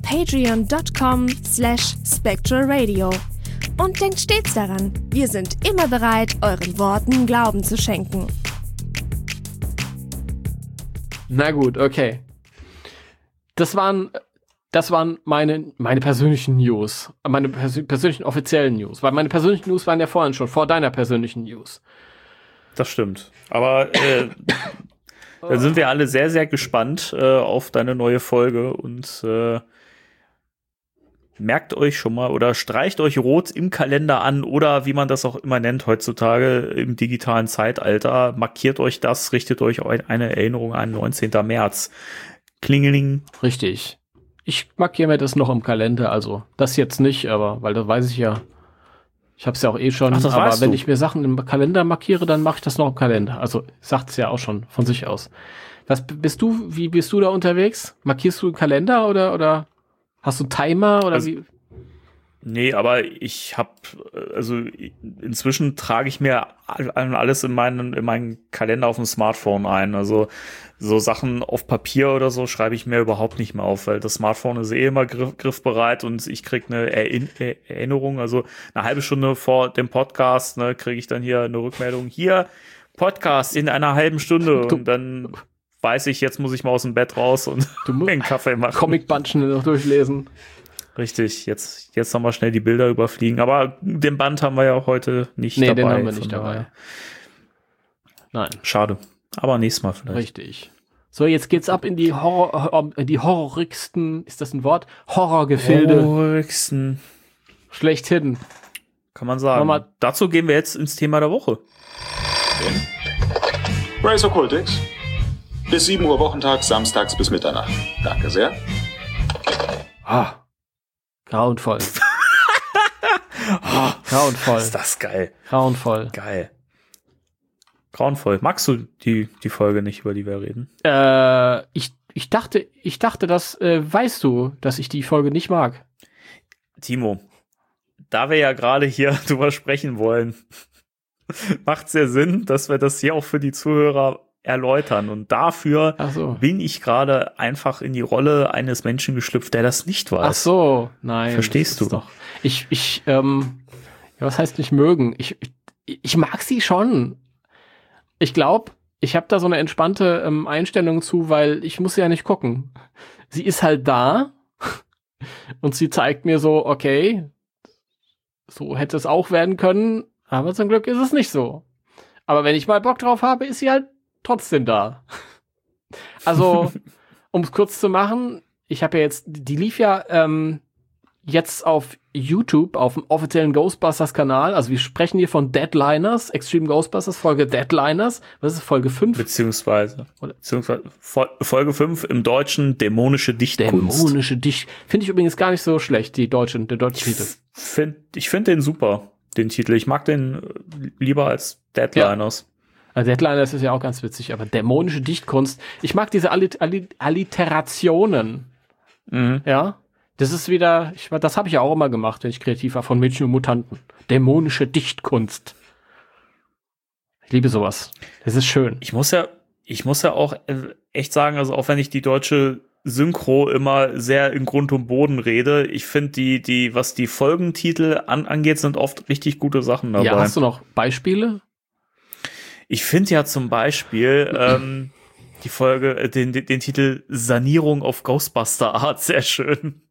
patreon.com/spectralradio. Und denkt stets daran, wir sind immer bereit, euren Worten Glauben zu schenken. Na gut, okay. Das waren meine persönlichen News. Meine persönlichen offiziellen News. Weil meine persönlichen News waren ja vorhin schon, vor deiner persönlichen News. Das stimmt. Aber da sind wir alle sehr, sehr gespannt auf deine neue Folge und merkt euch schon mal oder streicht euch rot im Kalender an oder wie man das auch immer nennt heutzutage im digitalen Zeitalter. Markiert euch das, richtet euch eine Erinnerung an 19. März. Klingeling. Richtig. Ich markiere mir das noch im Kalender, also das jetzt nicht, aber weil das weiß ich ja. Ich habe es ja auch eh schon. Ach, aber wenn ich mir Sachen im Kalender markiere, dann mache ich das noch im Kalender. Also sagt es ja auch schon von sich aus. Wie bist du da unterwegs? Markierst du einen Kalender oder hast du einen Timer oder wie? Nee, aber ich habe, also inzwischen trage ich mir alles in meinen Kalender auf dem Smartphone ein. Also so Sachen auf Papier oder so schreibe ich mir überhaupt nicht mehr auf, weil das Smartphone ist immer griffbereit und ich kriege eine Erinnerung. Also eine halbe Stunde vor dem Podcast kriege ich dann hier eine Rückmeldung. Hier, Podcast in einer halben Stunde und dann weiß ich, jetzt muss ich mal aus dem Bett raus und einen Kaffee machen. Comicband schnell noch durchlesen. Richtig, jetzt nochmal schnell die Bilder überfliegen. Aber den Band haben wir ja auch heute nicht dabei. Nee, den haben wir nicht dabei. Nein. Schade. Aber nächstes Mal vielleicht. Richtig. So, jetzt geht's ab in die horrorigsten, ist das ein Wort? Horrorgefilde. Horrorigsten. Schlechthin. Kann man sagen. Dazu gehen wir jetzt ins Thema der Woche. Race Occultix. Bis 7 Uhr Wochentag, samstags bis Mitternacht. Danke sehr. Grauenvoll. Grauenvoll. Ist das geil. Grauenvoll. Geil. Grauenvoll. Magst du die Folge nicht, über die wir reden? Ich dachte, das weißt du, dass ich die Folge nicht mag. Timo, da wir ja gerade hier drüber sprechen wollen, macht es ja Sinn, dass wir das hier auch für die Zuhörer erläutern. Und dafür bin ich gerade einfach in die Rolle eines Menschen geschlüpft, der das nicht weiß. Ach so, nein. Verstehst du? Doch. Was heißt nicht mögen? Ich mag sie schon. Ich glaube, ich habe da so eine entspannte Einstellung zu, weil ich muss ja nicht gucken. Sie ist halt da und sie zeigt mir so, okay, so hätte es auch werden können, aber zum Glück ist es nicht so. Aber wenn ich mal Bock drauf habe, ist sie halt trotzdem da. Also, um es kurz zu machen, ich habe ja jetzt, die lief ja jetzt auf YouTube, auf dem offiziellen Ghostbusters-Kanal. Also wir sprechen hier von Deadliners, Extreme Ghostbusters, Folge Deadliners. Was ist Folge 5? Beziehungsweise Folge 5 im Deutschen Dämonische Dichtkunst. Dämonische Dichtkunst. Finde ich übrigens gar nicht so schlecht, der deutsche Titel. Ich finde den super, den Titel. Ich mag den lieber als Deadliners. Ja. Also Deadliners ist ja auch ganz witzig, aber dämonische Dichtkunst. Ich mag diese Alliterationen. Mhm. Ja. Das ist wieder, das habe ich ja auch immer gemacht, wenn ich kreativ war, von Mädchen und Mutanten. Dämonische Dichtkunst. Ich liebe sowas. Das ist schön. Ich muss ja auch echt sagen, also auch wenn ich die deutsche Synchro immer sehr in Grund und Boden rede, ich finde die, was die Folgentitel angeht, sind oft richtig gute Sachen dabei. Ja, hast du noch Beispiele? Ich finde ja zum Beispiel die Folge, den Titel Sanierung auf Ghostbuster Art sehr schön.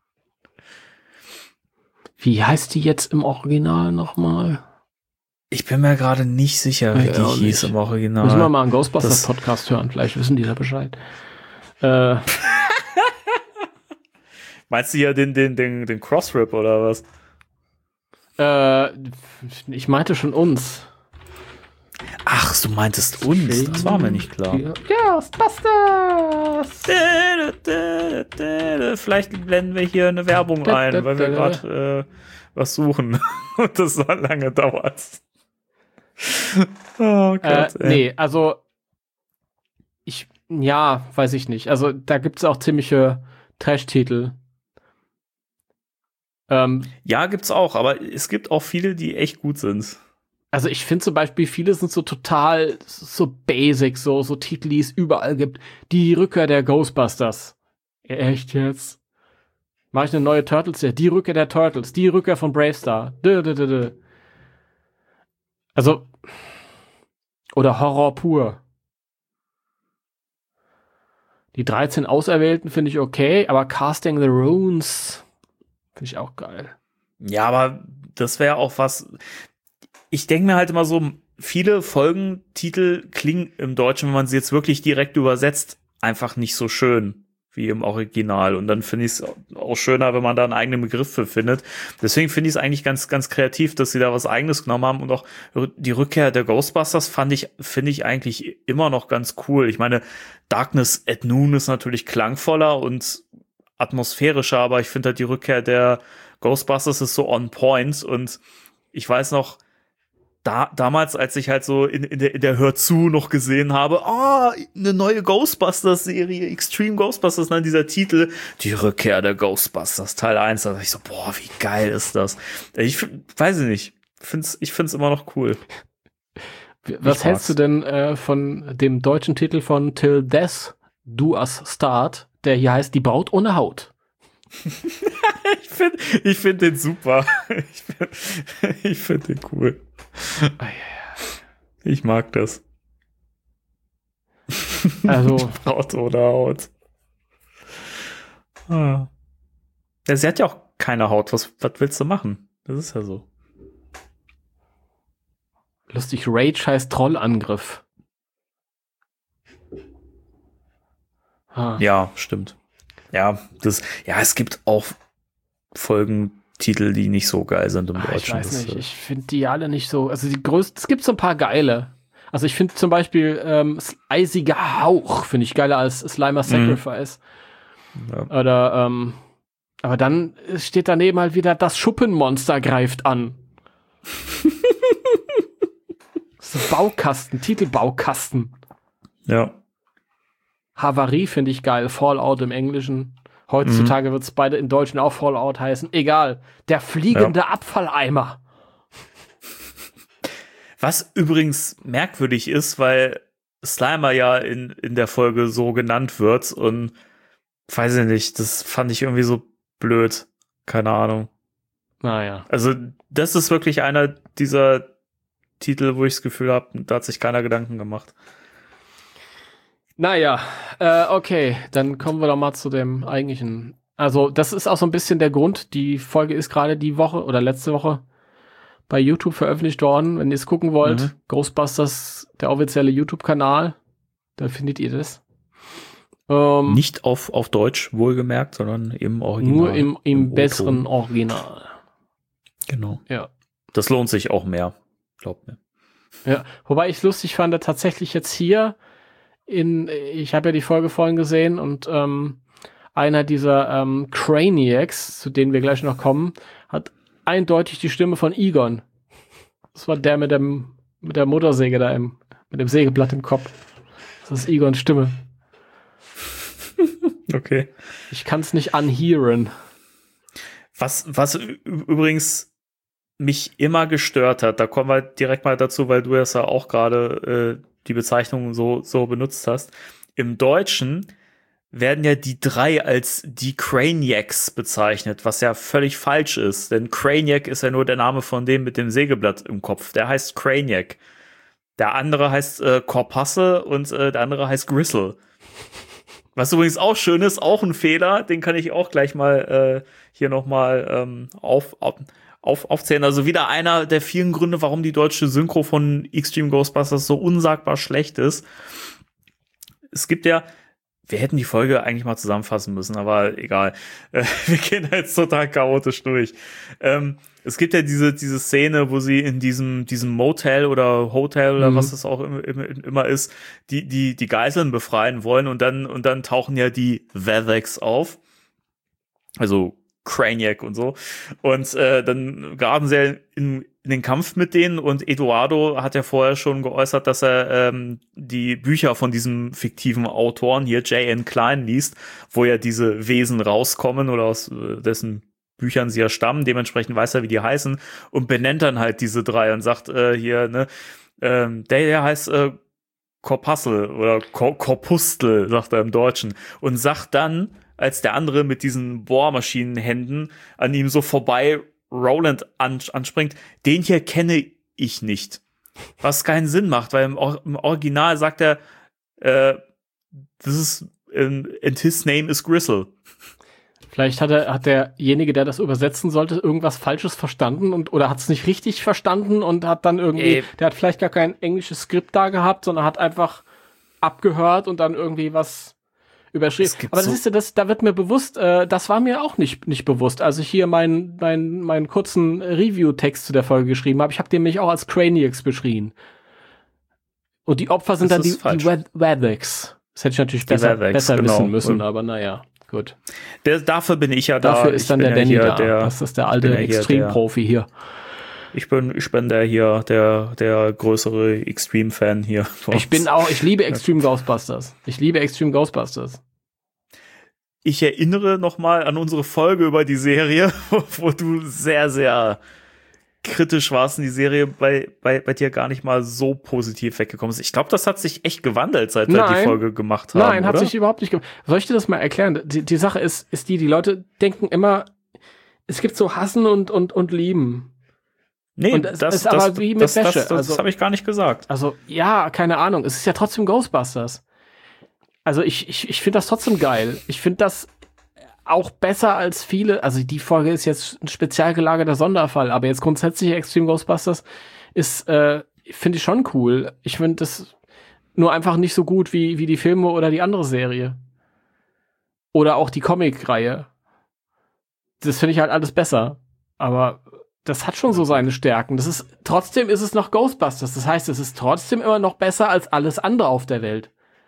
Wie heißt die jetzt im Original nochmal? Ich bin mir gerade nicht sicher, wie die hieß im Original. Müssen wir mal einen Ghostbusters-Podcast hören, vielleicht wissen die da Bescheid. Meinst du hier den Crossrip oder was? Ich meinte schon uns. Ach, du meintest uns. Das war mir nicht klar. Ghostbusters! Vielleicht blenden wir hier eine Werbung ein, weil wir gerade was suchen und das so lange dauert. Oh Gott, nee, also weiß ich nicht. Also da gibt es auch ziemliche Trash-Titel. Ja, gibt's auch, aber es gibt auch viele, die echt gut sind. Also ich finde zum Beispiel, viele sind so total so basic, so Titel, die es überall gibt. Die Rückkehr der Ghostbusters. Echt jetzt? Mach ich eine neue Turtles-Serie? Die Rückkehr der Turtles. Die Rückkehr von Bravestar. Also, oder Horror pur. Die 13 Auserwählten finde ich okay, aber Casting the Runes finde ich auch geil. Ja, aber das wäre auch was. Ich denke mir halt immer so, viele Folgentitel klingen im Deutschen, wenn man sie jetzt wirklich direkt übersetzt, einfach nicht so schön wie im Original. Und dann finde ich es auch schöner, wenn man da einen eigenen Begriff für findet. Deswegen finde ich es eigentlich ganz, ganz kreativ, dass sie da was Eigenes genommen haben. Und auch die Rückkehr der Ghostbusters finde ich eigentlich immer noch ganz cool. Ich meine, Darkness at Noon ist natürlich klangvoller und atmosphärischer, aber ich finde halt die Rückkehr der Ghostbusters ist so on point. Und ich weiß noch, damals, als ich halt so in der Hör zu noch gesehen habe, eine neue Ghostbusters-Serie, Extreme Ghostbusters, dann dieser Titel, die Rückkehr der Ghostbusters, Teil 1, da dachte ich so, boah, wie geil ist das? Weiß ich nicht, ich find's immer noch cool. Was hältst du denn von dem deutschen Titel von Till Death Do Us Start, der hier heißt Die Braut ohne Haut? Ich find den super. Ich find den cool. Ich mag das. Also Braut oder Haut. Ja, sie hat ja auch keine Haut. Was willst du machen? Das ist ja so. Lustig, Rage heißt Trollangriff. Ja, stimmt. Ja, es gibt auch Folgentitel, die nicht so geil sind im Deutschen. Ich weiß nicht, ich finde die alle nicht so, also die größten, es gibt so ein paar geile. Also ich finde zum Beispiel Eisiger Hauch, finde ich geiler als Slimer Sacrifice. Ja. Oder, aber dann steht daneben halt wieder, das Schuppenmonster greift an. So Baukasten, Titelbaukasten. Ja. Havarie finde ich geil, Fallout im Englischen. Heutzutage wird es beide in Deutschen auch Fallout heißen. Egal. Der fliegende Abfalleimer. Was übrigens merkwürdig ist, weil Slimer ja in der Folge so genannt wird und weiß ich nicht, das fand ich irgendwie so blöd. Keine Ahnung. Naja. Also das ist wirklich einer dieser Titel, wo ich das Gefühl habe, da hat sich keiner Gedanken gemacht. Naja, okay, dann kommen wir doch mal zu dem eigentlichen. Also das ist auch so ein bisschen der Grund. Die Folge ist gerade die Woche oder letzte Woche bei YouTube veröffentlicht worden. Wenn ihr es gucken wollt, Ghostbusters, der offizielle YouTube-Kanal, da findet ihr das. Nicht auf Deutsch, wohlgemerkt, sondern im Original. Nur im besseren Original. Genau. Ja. Das lohnt sich auch mehr, glaubt mir. Ja, wobei ich es lustig fand, tatsächlich jetzt hier ich habe ja die Folge vorhin gesehen und einer dieser Craniacs, zu denen wir gleich noch kommen, hat eindeutig die Stimme von Egon. Das war der mit der Motorsäge da mit dem Sägeblatt im Kopf. Das ist Egons Stimme. Okay. Ich kann es nicht unhearen. Was übrigens mich immer gestört hat, da kommen wir direkt mal dazu, weil du das ja auch gerade die Bezeichnung so benutzt hast. Im Deutschen werden ja die 3 als die Craniacs bezeichnet, was ja völlig falsch ist, denn Craniac ist ja nur der Name von dem mit dem Sägeblatt im Kopf. Der heißt Craniac. Der andere heißt Corpuscle und der andere heißt Gristle. Was übrigens auch schön ist, auch ein Fehler, den kann ich auch gleich mal hier nochmal aufzählen. Also wieder einer der vielen Gründe, warum die deutsche Synchro von Extreme Ghostbusters so unsagbar schlecht ist. Es gibt ja, wir hätten die Folge eigentlich mal zusammenfassen müssen, aber egal. Wir gehen jetzt total chaotisch durch. Es gibt ja diese Szene, wo sie in diesem Motel oder Hotel oder was das auch immer ist, die Geiseln befreien wollen und dann tauchen ja die Vethex auf. Also Craniac und so. Und dann geraten sie in den Kampf mit denen und Eduardo hat ja vorher schon geäußert, dass er die Bücher von diesem fiktiven Autoren hier, J.N. Klein, liest, wo ja diese Wesen rauskommen oder aus dessen Büchern sie ja stammen. Dementsprechend weiß er, wie die heißen und benennt dann halt diese 3 und sagt hier, ne, der heißt Corpuscle oder Corpustel, sagt er im Deutschen. Und sagt dann, als der andere mit diesen Bohrmaschinenhänden an ihm so vorbei Roland anspringt, den hier kenne ich nicht. Was keinen Sinn macht, weil im Original sagt er, this is, and his name is Gristle. Vielleicht hat derjenige, der das übersetzen sollte, irgendwas Falsches verstanden oder hat es nicht richtig verstanden und hat dann irgendwie, der hat vielleicht gar kein englisches Skript da gehabt, sondern hat einfach abgehört und dann irgendwie was überschrieben. Aber das ist da wird mir bewusst, das war mir auch nicht bewusst. Als ich hier meinen kurzen Review-Text zu der Folge geschrieben habe, ich habe den nämlich auch als Craniacs beschrieben. Und die Opfer sind dann die Vethex. Das hätte ich natürlich besser wissen müssen, aber naja, gut. Dafür bin ich ja da. Dafür ist dann der Danny da. Das ist der alte Extreme-Profi hier. Ich bin der größere Extreme-Fan hier. Ich liebe Extreme Ghostbusters. Ich erinnere nochmal an unsere Folge über die Serie, wo du sehr, sehr kritisch warst und die Serie bei dir gar nicht mal so positiv weggekommen ist. Ich glaube, das hat sich echt gewandelt, seit wir die Folge gemacht haben. Nein, hat sich überhaupt nicht gewandelt. Soll ich dir das mal erklären? Die Sache ist die Leute denken immer, es gibt so Hassen und Lieben. Nee, und das ist aber wie mit Wäsche. Das habe ich gar nicht gesagt. Also, ja, keine Ahnung. Es ist ja trotzdem Ghostbusters. Also, ich finde das trotzdem geil. Ich finde das auch besser als viele. Also, die Folge ist jetzt ein spezial gelagerter Sonderfall, aber jetzt grundsätzlich Extreme Ghostbusters ist, finde ich schon cool. Ich finde das nur einfach nicht so gut wie die Filme oder die andere Serie. Oder auch die Comic-Reihe. Das finde ich halt alles besser. Aber das hat schon so seine Stärken. Trotzdem ist es noch Ghostbusters. Das heißt, es ist trotzdem immer noch besser als alles andere auf der Welt.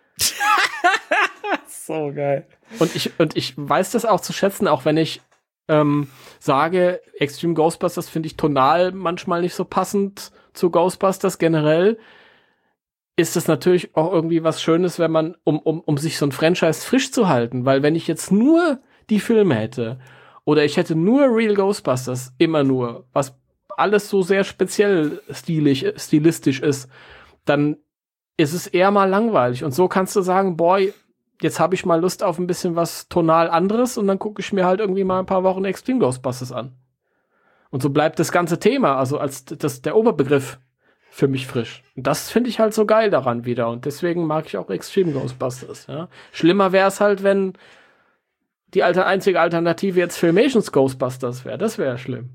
So geil. Und ich weiß das auch zu schätzen, auch wenn ich sage, Extreme Ghostbusters finde ich tonal manchmal nicht so passend zu Ghostbusters generell, ist das natürlich auch irgendwie was Schönes, wenn man, um sich so ein Franchise frisch zu halten, weil wenn ich jetzt nur die Filme hätte oder ich hätte nur Real Ghostbusters, immer nur, was alles so sehr speziell stilistisch ist, dann ist es eher mal langweilig. Und so kannst du sagen, boy, jetzt habe ich mal Lust auf ein bisschen was tonal anderes und dann gucke ich mir halt irgendwie mal ein paar Wochen Extreme Ghostbusters an. Und so bleibt das ganze Thema, also als der Oberbegriff für mich frisch. Und das finde ich halt so geil daran wieder. Und deswegen mag ich auch Extreme Ghostbusters. Ja. Schlimmer wäre es halt, wenn die einzige Alternative jetzt Filmations Ghostbusters wäre. Das wäre schlimm.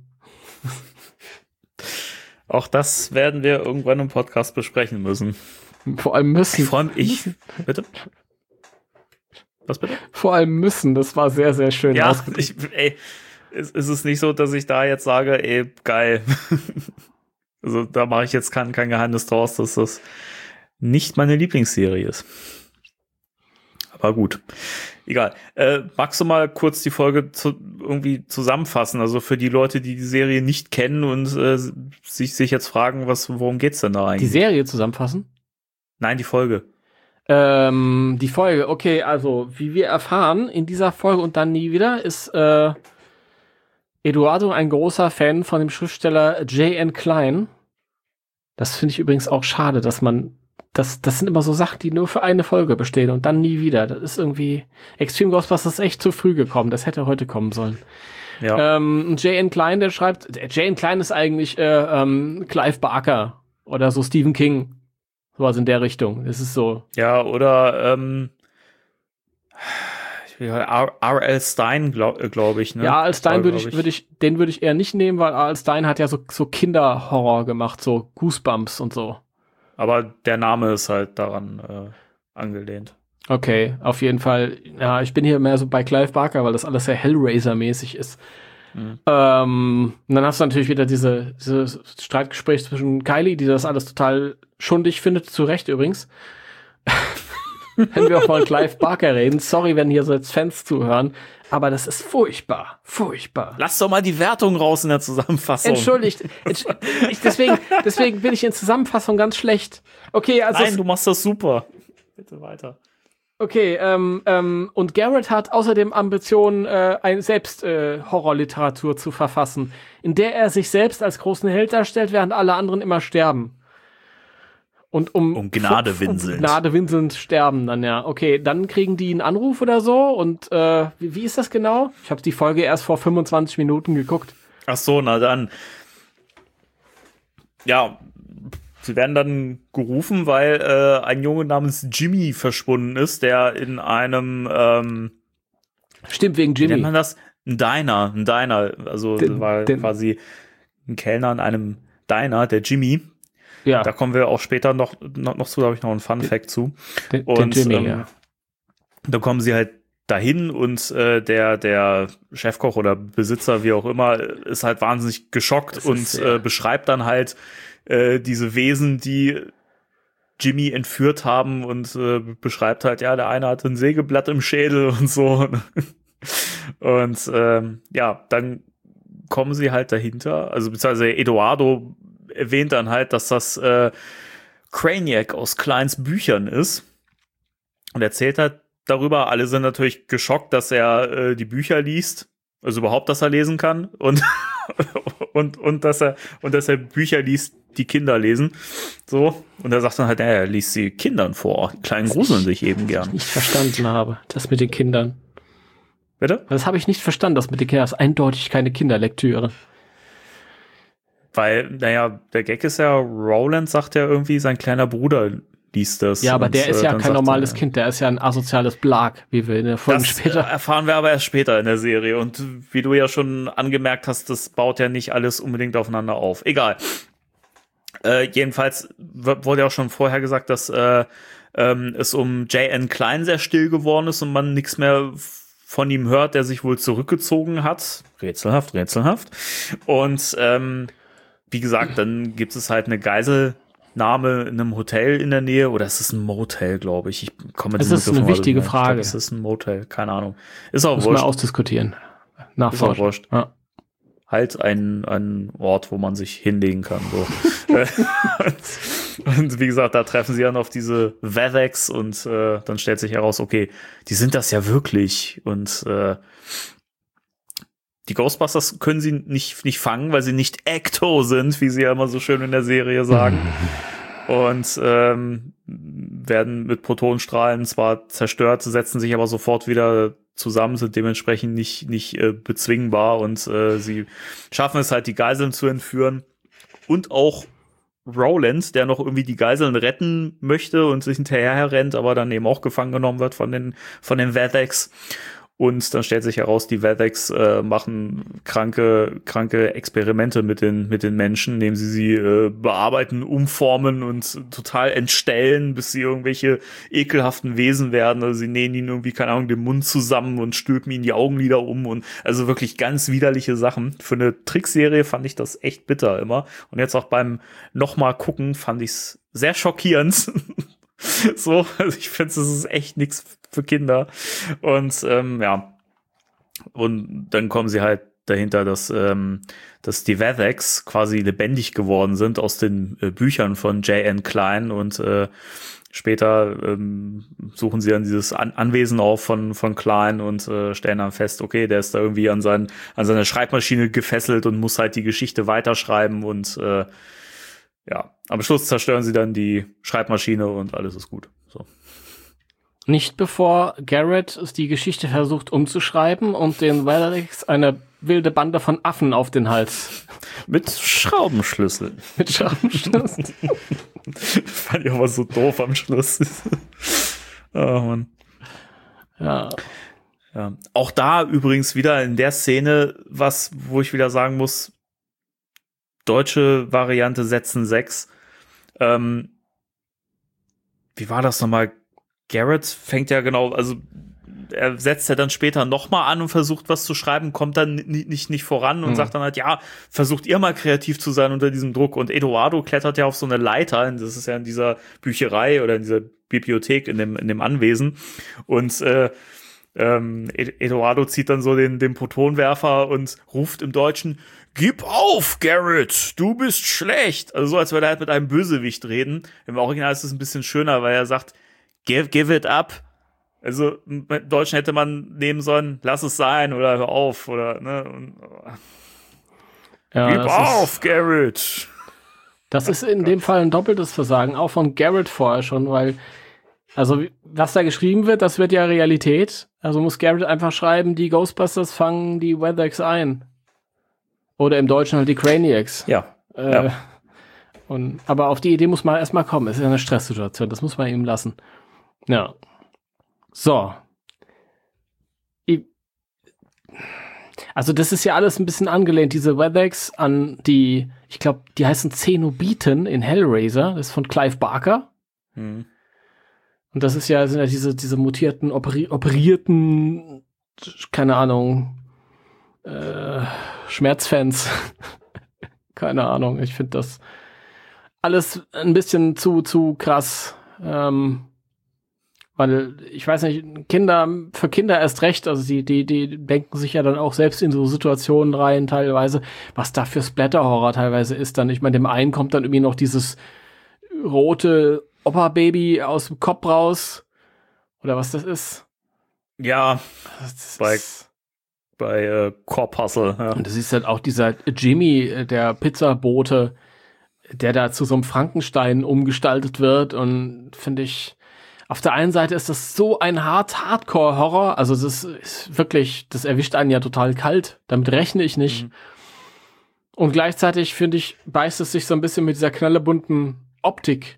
Auch das werden wir irgendwann im Podcast besprechen müssen. Vor allem müssen. Ich freue mich. Bitte? Was bitte? Vor allem müssen. Das war sehr, sehr schön. Ja, ist es nicht so, dass ich da jetzt sage, ey, geil. Also da mache ich jetzt kein Geheimnis draus, dass das nicht meine Lieblingsserie ist. Aber gut. Egal. Magst du mal kurz die Folge irgendwie zusammenfassen? Also für die Leute, die Serie nicht kennen und sich jetzt fragen, worum geht's denn da eigentlich? Die Serie zusammenfassen? Nein, die Folge. Die Folge, okay, also wie wir erfahren in dieser Folge und dann nie wieder, ist Eduardo ein großer Fan von dem Schriftsteller J.N. Klein. Das finde ich übrigens auch schade, dass man das sind immer so Sachen, die nur für eine Folge bestehen und dann nie wieder. Das ist irgendwie Extreme Ghostbusters ist echt zu früh gekommen. Das hätte heute kommen sollen. Ja. J.N. Klein, der schreibt, J.N. Klein ist eigentlich Clive Barker oder so Stephen King. Sowas in der Richtung. Das ist so. Ja, oder R.L. Stein, glaub ich, ne? Ja, R.L. Stein würde ich eher nicht nehmen, weil R.L. Stein hat ja so Kinderhorror gemacht, so Goosebumps und so. Aber der Name ist halt daran angelehnt. Okay, auf jeden Fall. Ja, ich bin hier mehr so bei Clive Barker, weil das alles sehr Hellraiser-mäßig ist. Und dann hast du natürlich wieder diese Streitgespräche zwischen Kylie, die das alles total schundig findet, zu Recht übrigens. Wenn wir auch von Clive Barker reden, sorry, wenn hier so jetzt Fans zuhören, aber das ist furchtbar, furchtbar. Lass doch mal die Wertung raus in der Zusammenfassung. Entschuldigt, deswegen bin ich in Zusammenfassung ganz schlecht. Okay, also nein, du machst das super. Bitte weiter. Okay, und Garrett hat außerdem Ambitionen, selbst Horrorliteratur zu verfassen, in der er sich selbst als großen Held darstellt, während alle anderen immer sterben. Und um Gnade winselnd. Gnade winselnd sterben dann, ja. Okay, dann kriegen die einen Anruf oder so und wie ist das genau? Ich habe die Folge erst vor 25 Minuten geguckt. Ach so, na dann. Ja, sie werden dann gerufen, weil ein Junge namens Jimmy verschwunden ist, der in einem Stimmt, wegen Jimmy. Wie nennt man das? Ein Diner. Also war quasi ein Kellner in einem Diner, der Jimmy. Ja. Da kommen wir auch später noch zu, da habe ich noch einen Fun-Fact zu. Der Jimmy, ja. Da kommen sie halt dahin und der Chefkoch oder Besitzer, wie auch immer, ist halt wahnsinnig geschockt und beschreibt dann halt diese Wesen, die Jimmy entführt haben und beschreibt halt, ja, der eine hatte ein Sägeblatt im Schädel und so. Und ja, dann kommen sie halt dahinter, also beziehungsweise Eduardo erwähnt dann halt, dass das Craniac aus Kleins Büchern ist und erzählt halt darüber. Alle sind natürlich geschockt, dass er die Bücher liest, also überhaupt, dass er lesen kann und und dass er Bücher liest, die Kinder lesen. So, und er sagt dann halt, er liest sie Kindern vor. Die Kleinen gruseln sich eben gern. Was ich nicht verstanden habe, das mit den Kindern. Bitte? Das habe ich nicht verstanden, das mit den Kindern. Das ist eindeutig keine Kinderlektüre. Weil, naja, der Gag ist ja, Roland sagt ja irgendwie, sein kleiner Bruder liest das. Ja, aber der ist ja kein normales Kind, der ist ja ein asoziales Blag, wie wir in der Folge später. Erfahren wir aber erst später in der Serie. Und wie du ja schon angemerkt hast, das baut ja nicht alles unbedingt aufeinander auf. Egal. Jedenfalls wurde ja auch schon vorher gesagt, dass es um J.N. Klein sehr still geworden ist und man nichts mehr von ihm hört, der sich wohl zurückgezogen hat. Rätselhaft. Und wie gesagt, dann gibt es halt eine Geiselnahme in einem Hotel in der Nähe, oder ist es ein Motel, glaube ich. Das ist eine wichtige Frage. Es ist ein Motel, keine Ahnung. Ist auch wurscht. Muss man ausdiskutieren. Ist auch wurscht. Ja. Halt ein Ort, wo man sich hinlegen kann. So. Und wie gesagt, da treffen sie dann auf diese Vethex und dann stellt sich heraus, okay, die sind das ja wirklich. Und die Ghostbusters können sie nicht fangen, weil sie nicht Ecto sind, wie sie ja immer so schön in der Serie sagen. Und werden mit Protonenstrahlen zwar zerstört, setzen sich aber sofort wieder zusammen, sind dementsprechend nicht bezwingbar und sie schaffen es halt, die Geiseln zu entführen. Und auch Roland, der noch irgendwie die Geiseln retten möchte und sich hinterher rennt, aber dann eben auch gefangen genommen wird von den Vethex. Und dann stellt sich heraus, die Vethex machen kranke Experimente mit den Menschen, indem sie bearbeiten, umformen und total entstellen, bis sie irgendwelche ekelhaften Wesen werden. Also sie nähen ihnen irgendwie, keine Ahnung, den Mund zusammen und stülpen ihnen die Augenlider um. Und also wirklich ganz widerliche Sachen. Für eine Trickserie fand ich das echt bitter immer. Und jetzt auch beim nochmal gucken fand ich es sehr schockierend. So, also ich finde, das ist echt nichts für Kinder. Und ja, und dann kommen sie halt dahinter, dass die Wetheks quasi lebendig geworden sind aus den Büchern von J.N. Klein und später suchen sie dann dieses Anwesen auf von Klein und stellen dann fest, okay, der ist da irgendwie an seine Schreibmaschine gefesselt und muss halt die Geschichte weiterschreiben und am Schluss zerstören sie dann die Schreibmaschine und alles ist gut. So. Nicht bevor Garrett die Geschichte versucht umzuschreiben und den Wetheks eine wilde Bande von Affen auf den Hals. Mit Schraubenschlüsseln. Mit Schraubenschlüsseln. Fand ich aber so doof am Schluss. Oh Mann. Ja. Auch da übrigens wieder in der Szene, wo ich wieder sagen muss, deutsche Variante Sätzen 6. Wie war das nochmal? Garrett fängt ja genau, also er setzt ja dann später nochmal an und versucht was zu schreiben, kommt dann nicht voran und sagt dann halt, ja, versucht ihr mal kreativ zu sein unter diesem Druck. Und Eduardo klettert ja auf so eine Leiter, das ist ja in dieser Bücherei oder in dieser Bibliothek in dem Anwesen. Und Eduardo zieht dann so den Protonwerfer und ruft im Deutschen, gib auf, Garrett, du bist schlecht. Also so, als würde er halt mit einem Bösewicht reden. Im Original ist es ein bisschen schöner, weil er sagt, give it up. Also im Deutschen hätte man nehmen sollen, lass es sein oder hör auf oder ne. Gib auf, Garrett. Das ist in dem Fall ein doppeltes Versagen, auch von Garrett vorher schon, weil also was da geschrieben wird, das wird ja Realität. Also muss Garrett einfach schreiben, die Ghostbusters fangen die Wetheks ein. Oder im Deutschen halt die Craniacs. Ja. Aber auf die Idee muss man erstmal kommen. Es ist ja eine Stresssituation, das muss man ihm lassen. Ja. So. Also das ist ja alles ein bisschen angelehnt, diese Wetheks an die, ich glaube, die heißen Zenobiten in Hellraiser, das ist von Clive Barker. Und das sind ja diese mutierten, operierten, keine Ahnung, Schmerzfans. Keine Ahnung, ich finde das alles ein bisschen zu krass. Weil, ich weiß nicht, für Kinder erst recht, also die denken sich ja dann auch selbst in so Situationen rein teilweise, was da für Splatter-Horror teilweise ist dann. Ich meine, dem einen kommt dann irgendwie noch dieses rote Opa-Baby aus dem Kopf raus. Oder was das ist. Ja, bei Corpuscle. Ja. Und das ist halt auch dieser Jimmy, der Pizzabote, der da zu so einem Frankenstein umgestaltet wird und finde ich, auf der einen Seite ist das so ein Hardcore-Horror, also das ist wirklich, das erwischt einen ja total kalt, damit rechne ich nicht. Und gleichzeitig, finde ich, beißt es sich so ein bisschen mit dieser knallebunten Optik.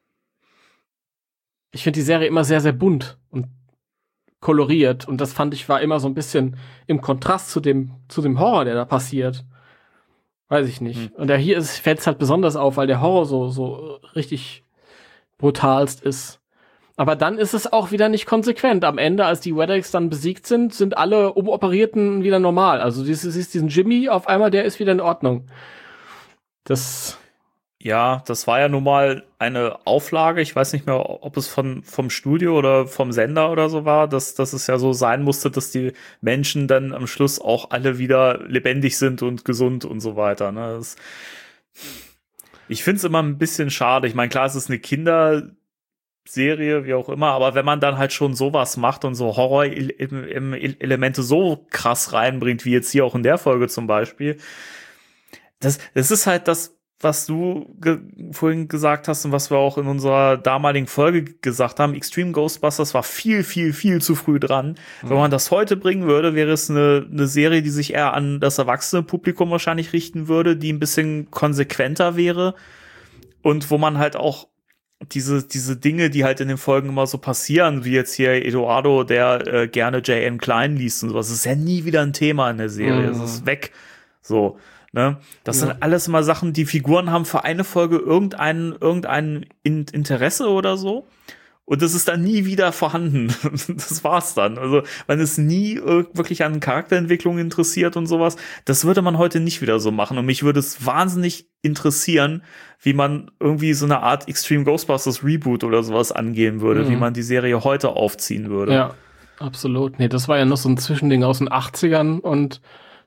Ich finde die Serie immer sehr, sehr bunt und koloriert und das fand ich war immer so ein bisschen im Kontrast zu dem Horror, der da passiert. Weiß ich nicht. Und hier fällt es halt besonders auf, weil der Horror so richtig brutalst ist. Aber dann ist es auch wieder nicht konsequent. Am Ende, als die Wetheks dann besiegt sind alle Umoperierten wieder normal. Also du siehst diesen Jimmy, auf einmal, der ist wieder in Ordnung. Das war ja nun mal eine Auflage. Ich weiß nicht mehr, ob es vom Studio oder vom Sender oder so war, dass es ja so sein musste, dass die Menschen dann am Schluss auch alle wieder lebendig sind und gesund und so weiter. Ne? Ich finde es immer ein bisschen schade. Ich meine, klar, es ist eine Kinderserie, wie auch immer, aber wenn man dann halt schon sowas macht und so Horror-Elemente so krass reinbringt, wie jetzt hier auch in der Folge zum Beispiel, das ist halt das, was du vorhin gesagt hast und was wir auch in unserer damaligen Folge gesagt haben. Extreme Ghostbusters war viel, viel, viel zu früh dran. Wenn man das heute bringen würde, wäre es eine Serie, die sich eher an das erwachsene Publikum wahrscheinlich richten würde, die ein bisschen konsequenter wäre und wo man halt auch diese Dinge, die halt in den Folgen immer so passieren, wie jetzt hier Eduardo, der gerne J.N. Klein liest und sowas, das ist ja nie wieder ein Thema in der Serie. Es ist weg. So. Ne? Das sind alles immer Sachen, die Figuren haben für eine Folge irgendein Interesse oder so. Und das ist dann nie wieder vorhanden. Das war's dann. Also, man ist nie wirklich an Charakterentwicklung interessiert und sowas. Das würde man heute nicht wieder so machen. Und mich würde es wahnsinnig interessieren, wie man irgendwie so eine Art Extreme Ghostbusters Reboot oder sowas angehen würde, wie man die Serie heute aufziehen würde. Ja, absolut. Nee, das war ja noch so ein Zwischending aus den 80ern und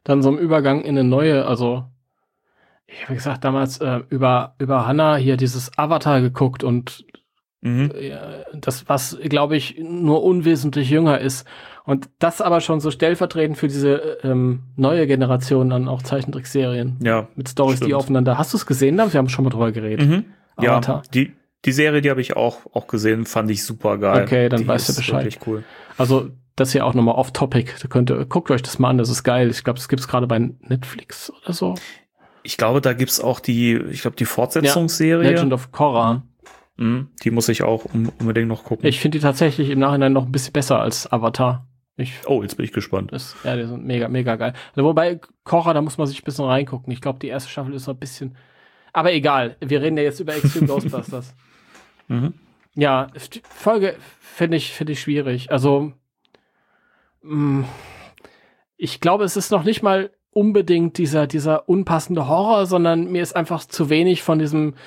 dann so im Übergang in eine neue, also ich habe gesagt, damals über Hannah hier dieses Avatar geguckt und das, was, glaube ich, nur unwesentlich jünger ist. Und das aber schon so stellvertretend für diese neue Generation an auch Zeichentrickserien. Ja. Mit Storys, die aufeinander. Hast du es gesehen? Wir haben schon mal drüber geredet. Avatar. Ja, die Serie, die habe ich auch gesehen, fand ich super geil. Okay, dann weißt du Bescheid. Wirklich cool. Also, das hier auch nochmal off-topic. Guckt euch das mal an, das ist geil. Ich glaube, das gibt's gerade bei Netflix oder so. Ich glaube, da gibt's auch die Fortsetzungsserie. Legend of Korra. Die muss ich auch unbedingt noch gucken. Ich finde die tatsächlich im Nachhinein noch ein bisschen besser als Avatar. Jetzt bin ich gespannt. Die sind mega, mega geil. Also, wobei, Korra, da muss man sich ein bisschen reingucken. Ich glaube, die erste Staffel ist so ein bisschen... Aber egal, wir reden ja jetzt über Extreme Ghostbusters. Ja, Folge finde ich schwierig. Also, ich glaube, es ist noch nicht mal unbedingt dieser unpassende Horror, sondern mir ist einfach zu wenig von diesem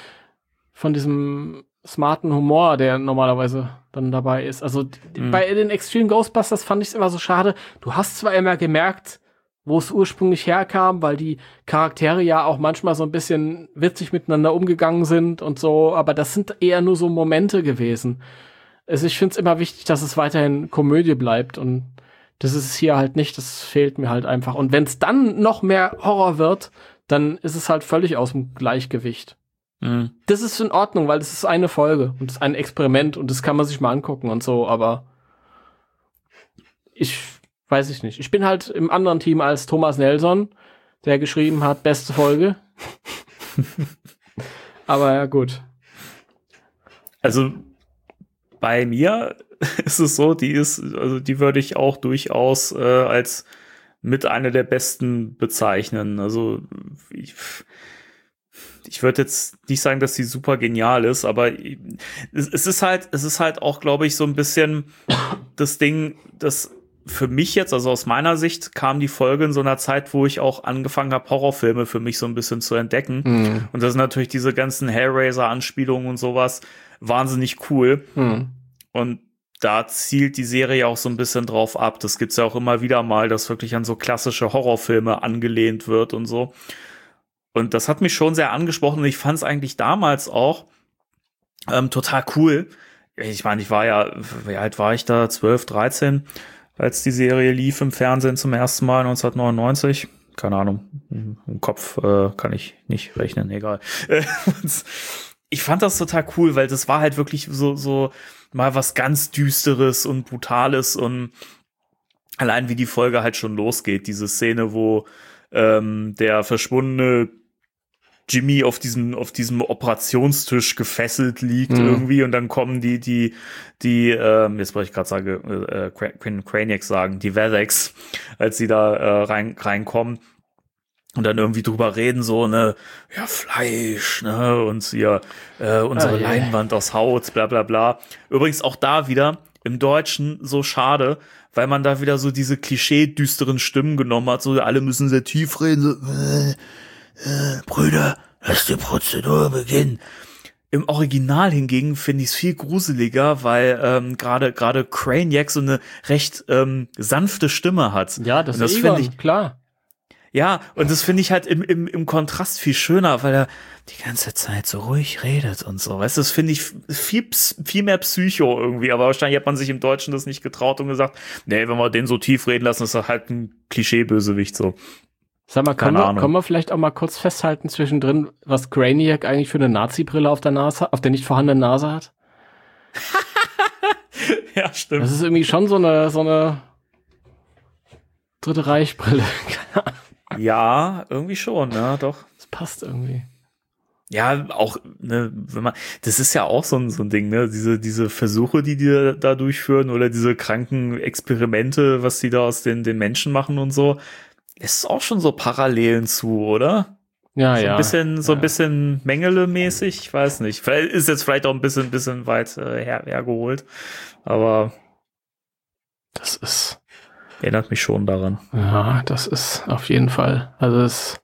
smarten Humor, der normalerweise dann dabei ist. Also bei den Extreme Ghostbusters fand ich es immer so schade. Du hast zwar immer gemerkt, wo es ursprünglich herkam, weil die Charaktere ja auch manchmal so ein bisschen witzig miteinander umgegangen sind und so, aber das sind eher nur so Momente gewesen. Also ich finde es immer wichtig, dass es weiterhin Komödie bleibt und das ist es hier halt nicht, das fehlt mir halt einfach. Und wenn es dann noch mehr Horror wird, dann ist es halt völlig aus dem Gleichgewicht. Das ist in Ordnung, weil das ist eine Folge und das ist ein Experiment und das kann man sich mal angucken und so, aber weiß ich nicht. Ich bin halt im anderen Team als Thomas Nelson, der geschrieben hat, beste Folge. Aber ja, gut. Also bei mir ist es so, die würde ich auch durchaus als mit einer der besten bezeichnen. Also ich würde jetzt nicht sagen, dass sie super genial ist, aber es ist halt auch, glaube ich, so ein bisschen das Ding, das für mich jetzt, also aus meiner Sicht, kam die Folge in so einer Zeit, wo ich auch angefangen habe, Horrorfilme für mich so ein bisschen zu entdecken. Und das sind natürlich diese ganzen Hellraiser-Anspielungen und sowas wahnsinnig cool. Und da zielt die Serie auch so ein bisschen drauf ab. Das gibt's ja auch immer wieder mal, dass wirklich an so klassische Horrorfilme angelehnt wird und so. Und das hat mich schon sehr angesprochen und ich fand es eigentlich damals auch total cool. Ich meine, wie alt war ich da? 12, 13, als die Serie lief im Fernsehen zum ersten Mal 1999. Keine Ahnung, im Kopf kann ich nicht rechnen, egal. Ich fand das total cool, weil das war halt wirklich so mal was ganz Düsteres und Brutales und allein wie die Folge halt schon losgeht, diese Szene, wo der verschwundene Jimmy auf diesem Operationstisch gefesselt liegt irgendwie und dann kommen die jetzt wollte ich gerade sagen, Craniacs sagen, die Vedex, als sie da reinkommen und dann irgendwie drüber reden, so, ne, ja, Fleisch, ne, und hier unsere Leinwand aus Haut, bla bla bla. Übrigens auch da wieder im Deutschen so schade, weil man da wieder so diese klischee-düsteren Stimmen genommen hat, so alle müssen sehr tief reden, so, Brüder, lass die Prozedur beginnen. Im Original hingegen finde ich es viel gruseliger, weil gerade Craniac so eine recht sanfte Stimme hat. Ja, das finde ich klar. Ja, und das finde ich halt im Kontrast viel schöner, weil er die ganze Zeit so ruhig redet und so. Weißt du, das finde ich viel mehr Psycho irgendwie. Aber wahrscheinlich hat man sich im Deutschen das nicht getraut und gesagt, nee, wenn wir den so tief reden lassen, ist das halt ein Klischeebösewicht so. Sag mal, können wir vielleicht auch mal kurz festhalten zwischendrin, was Craniac eigentlich für eine Nazi-Brille auf der nicht vorhandenen Nase hat? Ja, stimmt. Das ist irgendwie schon so eine Dritte Reich-Brille. Ja, irgendwie schon, ja, doch. Das passt irgendwie. Ja, auch, ne, das ist ja auch so ein Ding, ne, diese Versuche, die da durchführen oder diese kranken Experimente, was die da aus den Menschen machen und so. Ist auch schon so Parallelen zu, oder? Ja, so ein bisschen Mengele-mäßig, ich weiß nicht. Ist jetzt vielleicht auch ein bisschen weit hergeholt, aber das erinnert mich schon daran. Ja, das ist auf jeden Fall. Also es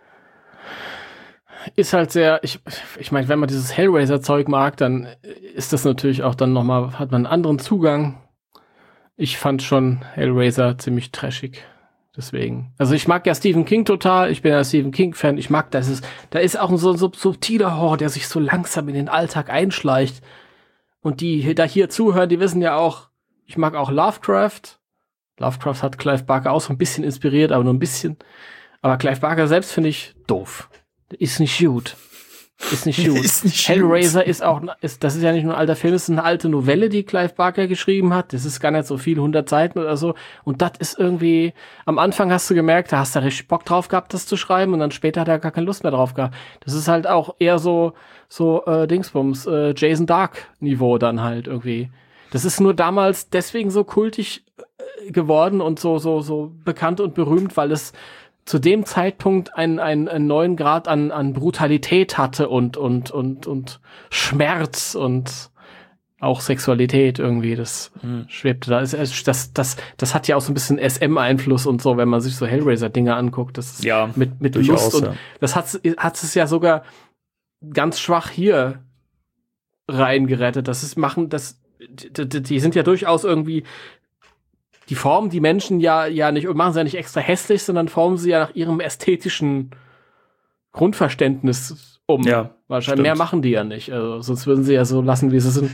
ist halt sehr, ich meine, wenn man dieses Hellraiser-Zeug mag, dann ist das natürlich auch dann nochmal, hat man einen anderen Zugang. Ich fand schon Hellraiser ziemlich trashig. Deswegen. Also ich mag ja Stephen King total. Ich bin ja Stephen King-Fan. Ich mag, da ist auch so ein subtiler Horror, der sich so langsam in den Alltag einschleicht. Und die da hier zuhören, die wissen ja auch, ich mag auch Lovecraft. Lovecraft hat Clive Barker auch so ein bisschen inspiriert, aber nur ein bisschen. Aber Clive Barker selbst finde ich doof. Ist nicht gut. Ist nicht gut. Hellraiser ist auch, das ist ja nicht nur ein alter Film, es ist eine alte Novelle, die Clive Barker geschrieben hat. Das ist gar nicht so viel, 100 Seiten oder so. Und das ist irgendwie, am Anfang hast du gemerkt, da hast du richtig Bock drauf gehabt, das zu schreiben, und dann später hat er gar keine Lust mehr drauf gehabt. Das ist halt auch eher so Dingsbums, Jason Dark Niveau dann halt irgendwie. Das ist nur damals deswegen so kultig geworden und so bekannt und berühmt, weil es zu dem Zeitpunkt einen neuen Grad an Brutalität hatte und Schmerz und auch Sexualität irgendwie, das schwebte da. Das hat ja auch so ein bisschen SM-Einfluss und so, wenn man sich so Hellraiser-Dinger anguckt. Das ist ja, mit Lust und das hat es ja sogar ganz schwach hier reingerettet. Die sind ja durchaus irgendwie, die formen die Menschen ja nicht, und machen sie ja nicht extra hässlich, sondern formen sie ja nach ihrem ästhetischen Grundverständnis um. Ja, wahrscheinlich mehr machen die ja nicht. Also, sonst würden sie ja so lassen, wie sie sind.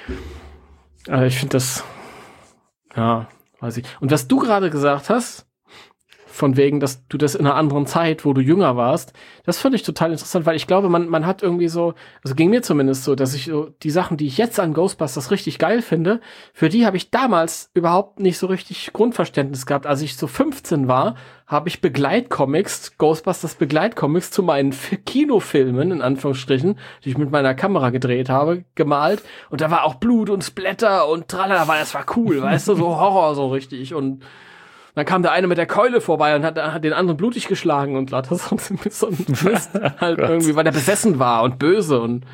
Also ich finde das, ja, weiß ich. Und was du gerade gesagt hast, von wegen, dass du das in einer anderen Zeit, wo du jünger warst, das finde ich total interessant, weil ich glaube, man hat irgendwie so, also ging mir zumindest so, dass ich so die Sachen, die ich jetzt an Ghostbusters richtig geil finde, für die habe ich damals überhaupt nicht so richtig Grundverständnis gehabt. Als ich so 15 war, habe ich Ghostbusters Begleitcomics zu meinen Kinofilmen, in Anführungsstrichen, die ich mit meiner Kamera gedreht habe, gemalt. Und da war auch Blut und Splatter und tralala, das war cool, weißt du, so Horror so richtig. Und dann kam der eine mit der Keule vorbei und hat den anderen blutig geschlagen und lauter so ein Mist halt irgendwie, weil der besessen war und böse und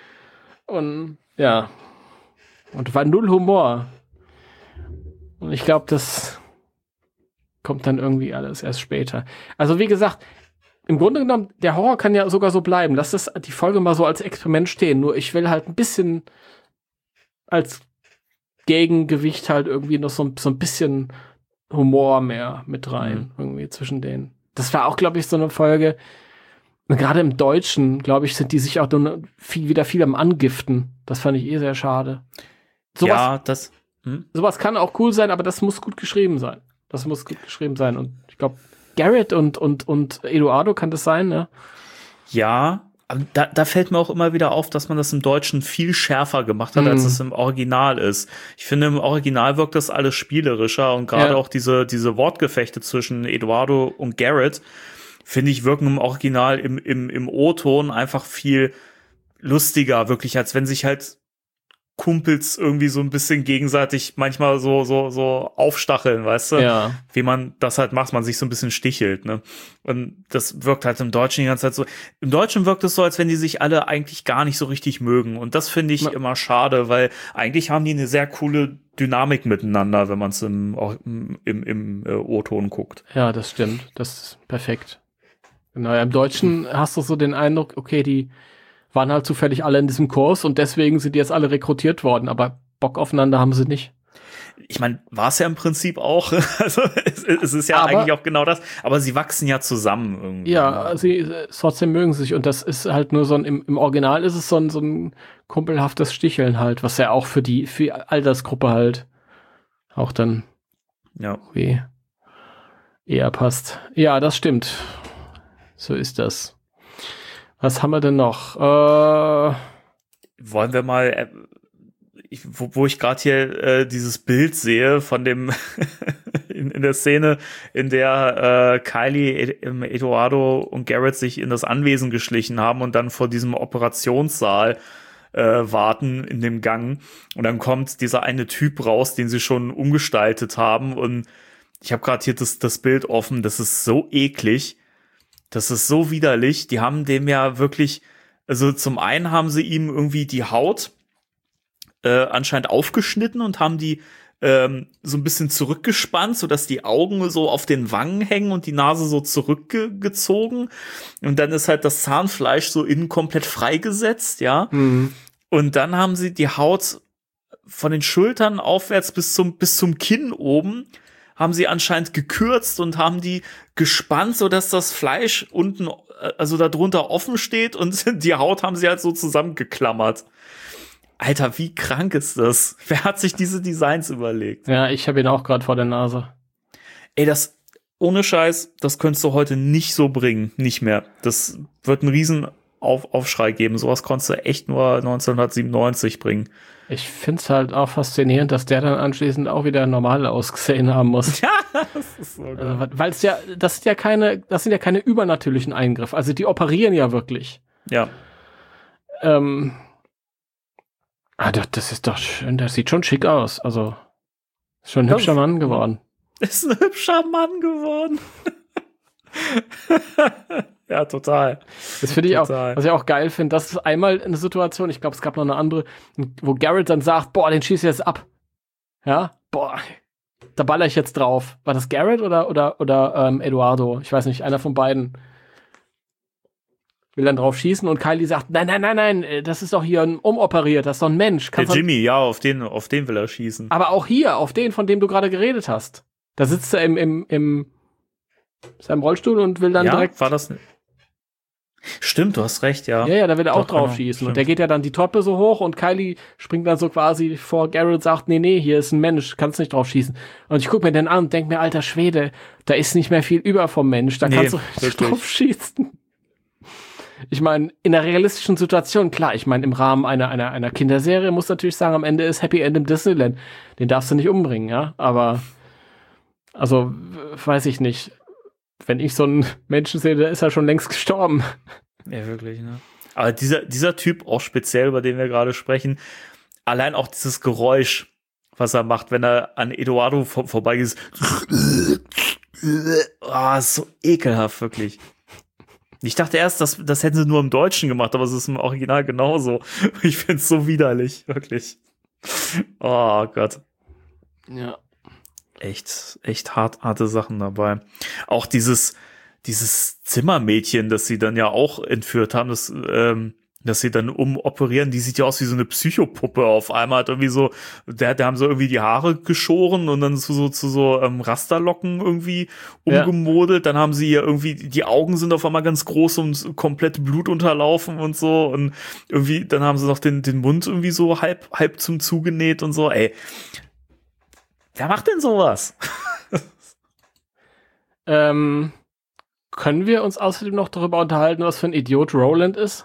ja. Und war null Humor. Und ich glaube, das kommt dann irgendwie alles erst später. Also wie gesagt, im Grunde genommen, der Horror kann ja sogar so bleiben. Lass das die Folge mal so als Experiment stehen. Nur ich will halt ein bisschen als Gegengewicht halt irgendwie noch so ein bisschen Humor mehr mit rein, irgendwie zwischen denen. Das war auch, glaube ich, so eine Folge, gerade im Deutschen, glaube ich, sind die sich auch wieder viel am Angiften. Das fand ich sehr schade. Sowas kann auch cool sein, aber das muss gut geschrieben sein. Und ich glaube, Garrett und Eduardo, kann das sein, ne? Ja, da fällt mir auch immer wieder auf, dass man das im Deutschen viel schärfer gemacht hat, als es im Original ist. Ich finde, im Original wirkt das alles spielerischer, und gerade auch diese Wortgefechte zwischen Eduardo und Garrett, finde ich, wirken im Original im O-Ton einfach viel lustiger, wirklich, als wenn sich halt Kumpels irgendwie so ein bisschen gegenseitig manchmal so aufstacheln, weißt du? Ja. Wie man das halt macht, man sich so ein bisschen stichelt, ne? Und das wirkt halt im Deutschen die ganze Zeit so. Im Deutschen wirkt es so, als wenn die sich alle eigentlich gar nicht so richtig mögen. Und das finde ich immer schade, weil eigentlich haben die eine sehr coole Dynamik miteinander, wenn man es im O-Ton guckt. Ja, das stimmt. Das ist perfekt. Genau, im Deutschen hast du so den Eindruck, okay, die waren halt zufällig alle in diesem Kurs und deswegen sind die jetzt alle rekrutiert worden, aber Bock aufeinander haben sie nicht. Ich meine, war es ja im Prinzip auch, also es ist ja eigentlich auch genau das, aber sie wachsen ja zusammen irgendwie. Ja, trotzdem mögen sie sich, und das ist halt nur so im Original ist es so ein kumpelhaftes Sticheln halt, was ja auch für die Altersgruppe halt auch dann eher passt. Ja, das stimmt. So ist das. Was haben wir denn noch? Wollen wir mal, wo ich gerade hier dieses Bild sehe von dem in der Szene, in der Kylie, Eduardo und Garrett sich in das Anwesen geschlichen haben und dann vor diesem Operationssaal warten in dem Gang, und dann kommt dieser eine Typ raus, den sie schon umgestaltet haben, und ich habe gerade hier das Bild offen, das ist so eklig. Das ist so widerlich. Die haben dem ja wirklich, also zum einen haben sie ihm irgendwie die Haut anscheinend aufgeschnitten und haben die so ein bisschen zurückgespannt, sodass die Augen so auf den Wangen hängen und die Nase so zurückgezogen. Und dann ist halt das Zahnfleisch so innen komplett freigesetzt, ja. Mhm. Und dann haben sie die Haut von den Schultern aufwärts bis zum Kinn oben haben sie anscheinend gekürzt und haben die gespannt, sodass das Fleisch unten, also da drunter offen steht und die Haut haben sie halt so zusammengeklammert. Alter, wie krank ist das? Wer hat sich diese Designs überlegt? Ja, ich habe ihn auch gerade vor der Nase. Ey, das, ohne Scheiß, das könntest du heute nicht so bringen. Nicht mehr. Das wird einen riesen Aufschrei geben. Sowas konntest du echt nur 1997 bringen. Ich find's halt auch faszinierend, dass der dann anschließend auch wieder normal ausgesehen haben muss. Ja, das ist so geil. Also, weil es ja, das sind ja keine übernatürlichen Eingriffe. Also die operieren ja wirklich. Ja. Das ist doch schön, das sieht schon schick aus. Also, ist schon ein hübscher Mann geworden. Ist ein hübscher Mann geworden. Ja, total. Das finde ich auch, was ich auch geil finde, das ist einmal eine Situation, ich glaube, es gab noch eine andere, wo Garrett dann sagt, boah, den schieß ich jetzt ab. Ja, boah, da baller ich jetzt drauf. War das Garrett oder Eduardo? Ich weiß nicht, einer von beiden. Will dann drauf schießen und Kylie sagt, nein, das ist doch hier ein umoperiert, das ist doch ein Mensch. Der Jimmy, ja, auf den will er schießen. Aber auch hier, auf den, von dem du gerade geredet hast. Da sitzt er in seinem Rollstuhl und will dann direkt... war das... Stimmt, du hast recht, ja. Ja, da will er auch drauf genau, schießen. stimmt. Und der geht ja dann die Treppe so hoch und Kylie springt dann so quasi vor Garrett und sagt, nee, hier ist ein Mensch, kannst nicht drauf schießen. Und ich guck mir den an und denk mir, alter Schwede, da ist nicht mehr viel über vom Mensch, da kannst du nicht drauf schießen. Ich meine, in einer realistischen Situation, klar, ich meine, im Rahmen einer Kinderserie muss natürlich sagen, am Ende ist Happy End im Disneyland. Den darfst du nicht umbringen, ja, aber also, weiß ich nicht. Wenn ich so einen Menschen sehe, der ist ja schon längst gestorben. Ja, wirklich, ne? Aber dieser Typ, auch speziell, über den wir gerade sprechen, allein auch dieses Geräusch, was er macht, wenn er an Eduardo vorbeigeht, ist so ekelhaft, wirklich. Ich dachte erst, das hätten sie nur im Deutschen gemacht, aber es ist im Original genauso. Ich find's so widerlich, wirklich. Oh Gott. Ja. Echt harte Sachen dabei. Auch dieses Zimmermädchen, das sie dann ja auch entführt haben, dass sie dann umoperieren, die sieht ja aus wie so eine Psychopuppe auf einmal, hat irgendwie so, da haben sie irgendwie die Haare geschoren und dann zu so Rasterlocken irgendwie umgemodelt, Dann haben sie ja irgendwie, die Augen sind auf einmal ganz groß und komplett blutunterlaufen und so und irgendwie, dann haben sie noch den Mund irgendwie so halb zum zugenäht und so, ey. Wer macht denn sowas? Können wir uns außerdem noch darüber unterhalten, was für ein Idiot Roland ist?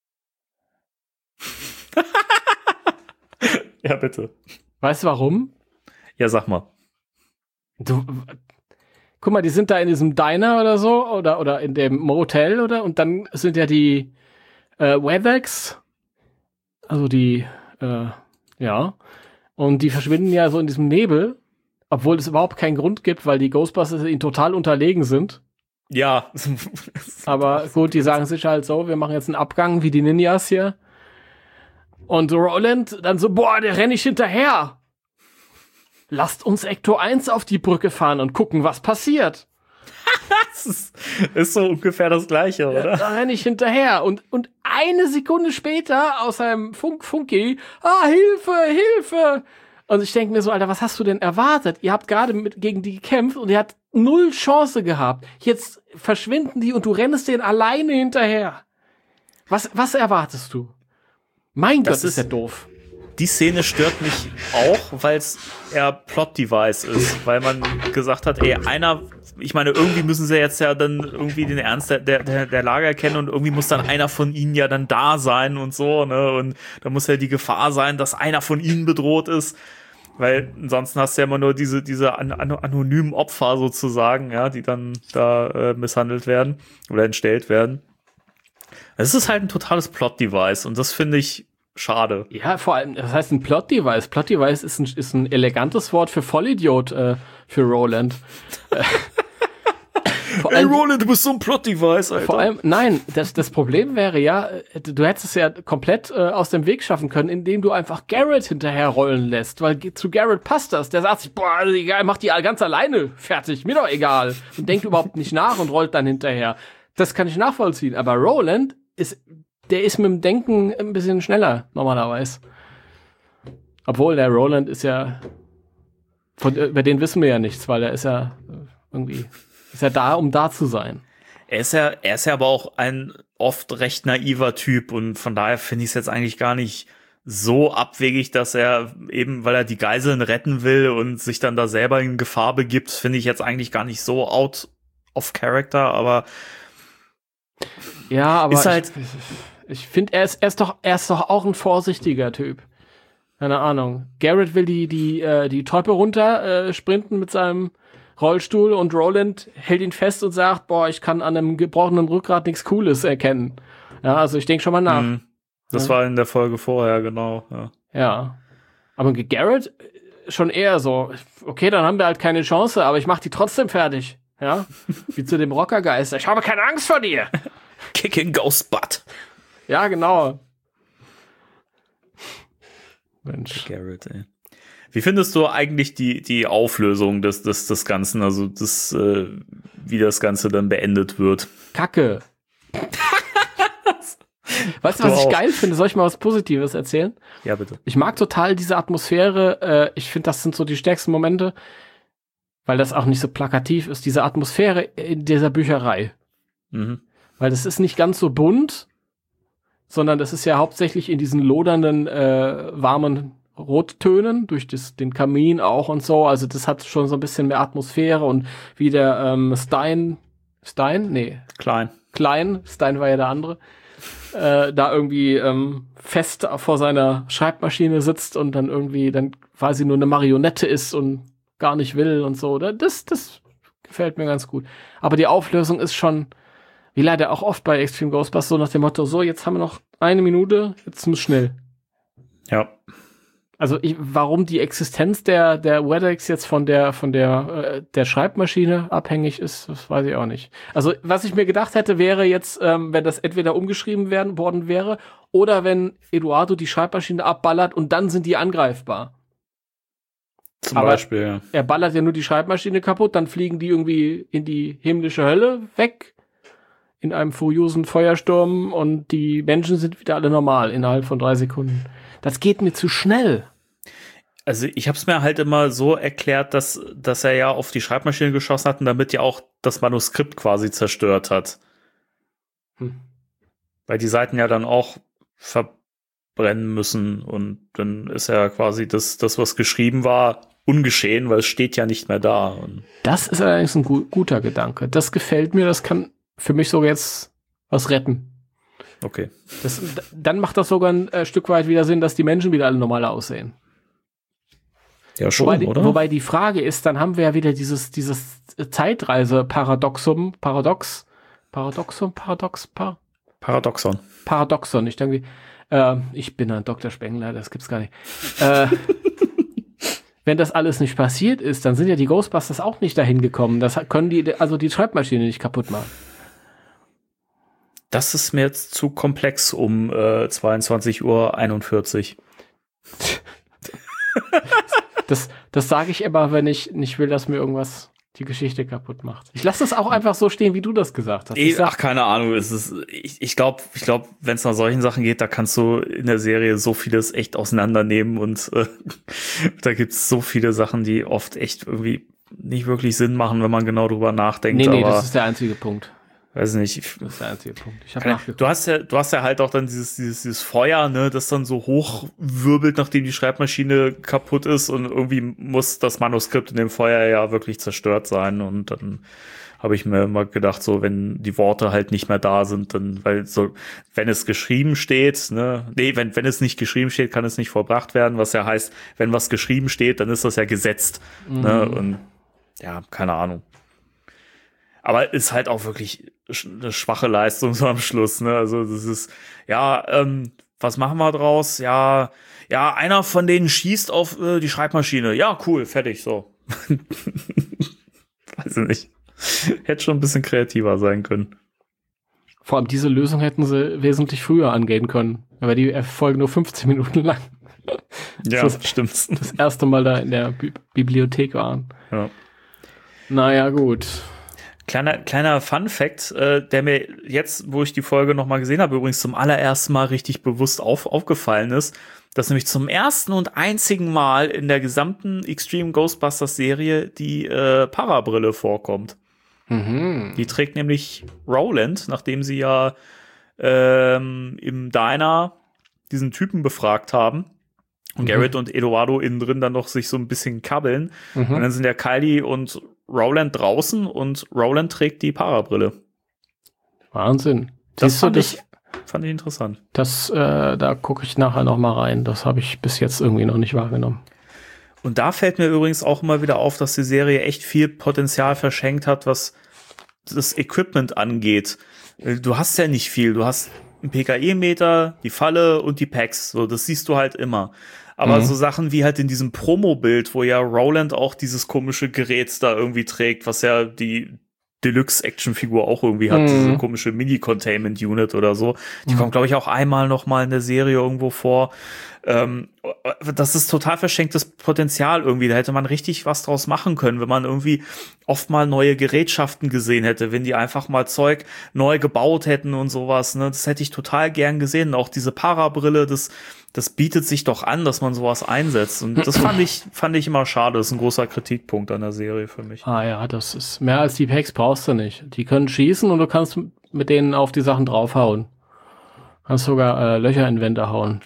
Ja, bitte. Weißt du warum? Ja, sag mal. Guck mal, die sind da in diesem Diner oder so oder in dem Motel und dann sind ja die Weathers, also die, und die verschwinden ja so in diesem Nebel, obwohl es überhaupt keinen Grund gibt, weil die Ghostbusters ihnen total unterlegen sind. Ja. Aber gut, die sagen sich halt so, wir machen jetzt einen Abgang wie die Ninjas hier. Und Roland dann so, boah, der renn ich hinterher. Lasst uns Ecto 1 auf die Brücke fahren und gucken, was passiert. Das ist so ungefähr das Gleiche, oder? Ja, da renn ich hinterher. Und eine Sekunde später aus seinem Funky, Hilfe! Und ich denke mir so, Alter, was hast du denn erwartet? Ihr habt gerade gegen die gekämpft und ihr habt 0 Chance gehabt. Jetzt verschwinden die und du rennst denen alleine hinterher. Was erwartest du? Mein Gott, ist der doof. Die Szene stört mich auch, weil es eher Plot-Device ist, weil man gesagt hat, ich meine, irgendwie müssen sie jetzt ja dann irgendwie den Ernst der Lage erkennen und irgendwie muss dann einer von ihnen ja dann da sein und so, ne, und da muss ja die Gefahr sein, dass einer von ihnen bedroht ist, weil ansonsten hast du ja immer nur diese anonymen Opfer sozusagen, ja, die dann da misshandelt werden oder entstellt werden. Es ist halt ein totales Plot-Device und das finde ich schade. Ja, vor allem, das heißt ein Plot-Device. Plot-Device ist ein elegantes Wort für Vollidiot für Roland. Hey Roland, du bist so ein Plot-Device, Alter. Vor allem, nein, das Problem wäre ja, du hättest es ja komplett aus dem Weg schaffen können, indem du einfach Garrett hinterher rollen lässt, weil zu Garrett passt das. Der sagt sich, boah, egal, mach die ganz alleine fertig, mir doch egal. Und denkt überhaupt nicht nach und rollt dann hinterher. Das kann ich nachvollziehen, aber Roland ist mit dem Denken ein bisschen schneller, normalerweise. Obwohl, der Roland ist ja Über den wissen wir ja nichts, weil er ist ja da, um da zu sein. Er ist ja aber auch ein oft recht naiver Typ und von daher finde ich es jetzt eigentlich gar nicht so abwegig, dass er eben, weil er die Geiseln retten will und sich dann da selber in Gefahr begibt, finde ich jetzt eigentlich gar nicht so out of character, aber ja, aber ist halt ich finde, er ist doch auch ein vorsichtiger Typ. Keine Ahnung. Garrett will die Treppe runter sprinten mit seinem Rollstuhl und Roland hält ihn fest und sagt, boah, ich kann an einem gebrochenen Rückgrat nichts Cooles erkennen. Ja, also ich denke schon mal nach. Das war in der Folge vorher, genau. Ja. Aber Garrett schon eher so, okay, dann haben wir halt keine Chance, aber ich mach die trotzdem fertig. Ja, wie zu dem Rockergeist. Ich habe keine Angst vor dir. Kicking Ghost Butt. Ja, genau. Mensch. Garrett, ey. Wie findest du eigentlich die Auflösung des Ganzen, also wie das Ganze dann beendet wird? Kacke. Weißt du, was ich geil finde? Soll ich mal was Positives erzählen? Ja, bitte. Ich mag total diese Atmosphäre. Ich finde, das sind so die stärksten Momente, weil das auch nicht so plakativ ist, diese Atmosphäre in dieser Bücherei. Mhm. Weil das ist nicht ganz so bunt, sondern das ist ja hauptsächlich in diesen lodernden, warmen Rottönen, durch den Kamin auch und so. Also das hat schon so ein bisschen mehr Atmosphäre und wie der Klein, Stein war ja der andere, da irgendwie fest vor seiner Schreibmaschine sitzt und dann irgendwie dann quasi nur eine Marionette ist und gar nicht will und so. Das gefällt mir ganz gut. Aber die Auflösung ist schon, wie leider auch oft bei Extreme Ghostbusters, so nach dem Motto, so, jetzt haben wir noch 1 Minute, jetzt muss schnell. Ja. Also warum die Existenz der WebEx jetzt von der Schreibmaschine abhängig ist, das weiß ich auch nicht. Also was ich mir gedacht hätte, wäre jetzt, wenn das entweder umgeschrieben worden wäre oder wenn Eduardo die Schreibmaschine abballert und dann sind die angreifbar. Zum Beispiel, ja. Er ballert ja nur die Schreibmaschine kaputt, dann fliegen die irgendwie in die himmlische Hölle weg in einem furiosen Feuersturm und die Menschen sind wieder alle normal innerhalb von 3 Sekunden. Das geht mir zu schnell. Also ich habe es mir halt immer so erklärt, dass er ja auf die Schreibmaschine geschossen hat und damit ja auch das Manuskript quasi zerstört hat. Weil die Seiten ja dann auch verbrennen müssen und dann ist ja quasi das was geschrieben war, ungeschehen, weil es steht ja nicht mehr da. Und das ist allerdings ein guter Gedanke. Das gefällt mir, das kann für mich sogar jetzt was retten. Okay. Dann macht das sogar ein Stück weit wieder Sinn, dass die Menschen wieder alle normal aussehen. Ja, schon, oder? Wobei die Frage ist, dann haben wir ja wieder dieses Zeitreise-Paradoxon. Ich denke, ich bin ein Dr. Spengler, das gibt's gar nicht. Wenn das alles nicht passiert ist, dann sind ja die Ghostbusters auch nicht dahin gekommen. Das können die Schreibmaschine nicht kaputt machen. Das ist mir jetzt zu komplex um 22:41 Uhr. Das sage ich immer, wenn ich nicht will, dass mir irgendwas die Geschichte kaputt macht. Ich lasse das auch einfach so stehen, wie du das gesagt hast. Ach, keine Ahnung. Ich glaube, wenn es nach solchen Sachen geht, da kannst du in der Serie so vieles echt auseinandernehmen und da gibt es so viele Sachen, die oft echt irgendwie nicht wirklich Sinn machen, wenn man genau drüber nachdenkt. Nee, aber das ist der einzige Punkt. Weiß nicht. Das ist der einzige Punkt. Ich habe nachgeguckt. Du hast ja halt auch dann dieses Feuer, ne, das dann so hochwirbelt, nachdem die Schreibmaschine kaputt ist und irgendwie muss das Manuskript in dem Feuer ja wirklich zerstört sein und dann habe ich mir immer gedacht, so, wenn die Worte halt nicht mehr da sind, dann, weil so, wenn es geschrieben steht, ne, wenn es nicht geschrieben steht, kann es nicht vollbracht werden, was ja heißt, wenn was geschrieben steht, dann ist das ja gesetzt, ne, und ja, keine Ahnung. Aber ist halt auch wirklich eine schwache Leistung so am Schluss, ne? Also das ist, was machen wir draus? Ja, einer von denen schießt auf die Schreibmaschine. Ja, cool, fertig, so. Weiß ich nicht. Hätte schon ein bisschen kreativer sein können. Vor allem diese Lösung hätten sie wesentlich früher angehen können. Aber die Folge nur 15 Minuten lang. Ja, stimmt. Das erste Mal da in der Bibliothek waren. Ja. Naja, gut. Kleiner Fun-Fact, der mir jetzt, wo ich die Folge nochmal gesehen habe, übrigens zum allerersten Mal richtig bewusst aufgefallen ist. dass nämlich zum ersten und einzigen Mal in der gesamten Extreme Ghostbusters Serie die Parabrille vorkommt. Die trägt nämlich Roland, nachdem sie ja im Diner diesen Typen befragt haben. Und Garrett und Eduardo innen drin dann noch sich so ein bisschen kabbeln. Und dann sind ja Kylie und Roland draußen und Roland trägt die Parabrille. Wahnsinn. Das fand ich interessant. Da gucke ich nachher noch mal rein. Das habe ich bis jetzt irgendwie noch nicht wahrgenommen. Und da fällt mir übrigens auch immer wieder auf, dass die Serie echt viel Potenzial verschenkt hat, was das Equipment angeht. Du hast ja nicht viel. Du hast einen PKE-Meter, die Falle und die Packs. So, das siehst du halt immer. Aber so Sachen wie halt in diesem Promo-Bild, wo ja Roland auch dieses komische Gerät da irgendwie trägt, was ja die Deluxe-Action-Figur auch irgendwie hat, diese komische Mini-Containment-Unit oder so. Die kommt, glaube ich, auch einmal noch mal in der Serie irgendwo vor. Das ist total verschenktes Potenzial irgendwie. Da hätte man richtig was draus machen können, wenn man irgendwie oft mal neue Gerätschaften gesehen hätte, wenn die einfach mal Zeug neu gebaut hätten und sowas. Ne? Das hätte ich total gern gesehen. Auch diese Parabrille, das bietet sich doch an, dass man sowas einsetzt. Und das fand ich immer schade. Das ist ein großer Kritikpunkt an der Serie für mich. Ah ja, das ist mehr als die Packs brauchst du nicht. Die können schießen und du kannst mit denen auf die Sachen draufhauen. Kannst sogar Löcher in Wände hauen.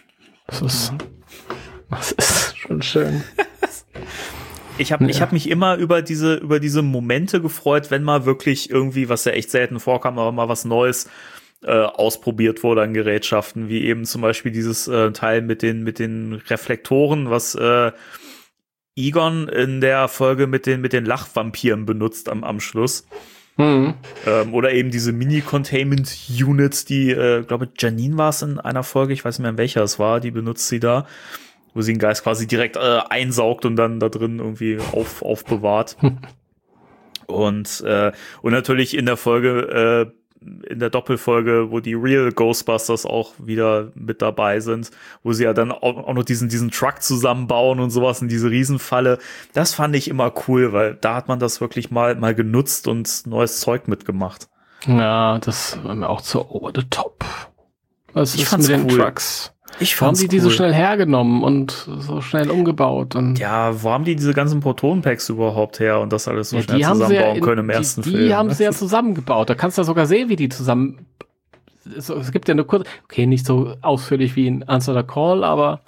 Das ist schon schön. Ich hab mich immer über diese Momente gefreut, wenn mal wirklich irgendwie, was ja echt selten vorkam, aber mal was Neues ausprobiert wurde an Gerätschaften, wie eben zum Beispiel dieses Teil mit den Reflektoren, was Egon in der Folge mit den Lachvampiren benutzt am Schluss. Oder eben diese Mini-Containment-Units, die, glaube ich, Janine war es in einer Folge, ich weiß nicht mehr, in welcher es war, die benutzt sie da, wo sie den Geist quasi direkt einsaugt und dann da drin irgendwie aufbewahrt. Und natürlich in der Folge, in der Doppelfolge, wo die Real Ghostbusters auch wieder mit dabei sind, wo sie ja dann auch noch diesen Truck zusammenbauen und sowas in diese Riesenfalle. Das fand ich immer cool, weil da hat man das wirklich mal genutzt und neues Zeug mitgemacht. Ja, das war mir auch zu over the top. Was ich ist mit den Trucks? Wo haben die so schnell hergenommen und so schnell umgebaut? Und ja, wo haben die diese ganzen Proton-Packs überhaupt her und das alles so schnell zusammenbauen können im ersten Film? Die haben sie ja zusammengebaut. Da kannst du ja sogar sehen, wie die zusammen. Es gibt ja eine kurze, okay, nicht so ausführlich wie in Answer the Call, aber.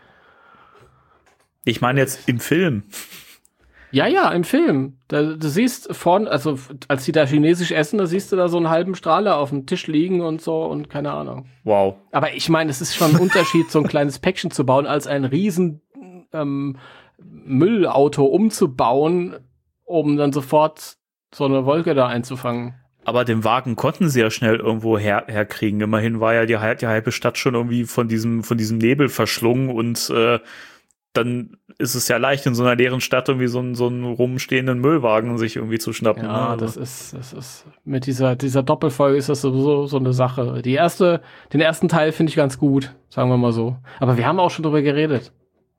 Ich meine jetzt im Film. Ja, im Film. Du siehst vorne, also als die da chinesisch essen, da siehst du da so einen halben Strahler auf dem Tisch liegen und so und keine Ahnung. Wow. Aber ich meine, es ist schon ein Unterschied, so ein kleines Päckchen zu bauen, als ein riesen Müllauto umzubauen, um dann sofort so eine Wolke da einzufangen. Aber den Wagen konnten sie ja schnell irgendwo herkriegen. Immerhin war ja die halbe Stadt schon irgendwie von diesem Nebel verschlungen und dann ist es ja leicht, in so einer leeren Stadt irgendwie so einen rumstehenden Müllwagen sich irgendwie zu schnappen. Ja, ne? Das ist mit dieser Doppelfolge ist das sowieso so eine Sache. Den ersten Teil finde ich ganz gut, sagen wir mal so. Aber wir haben auch schon drüber geredet.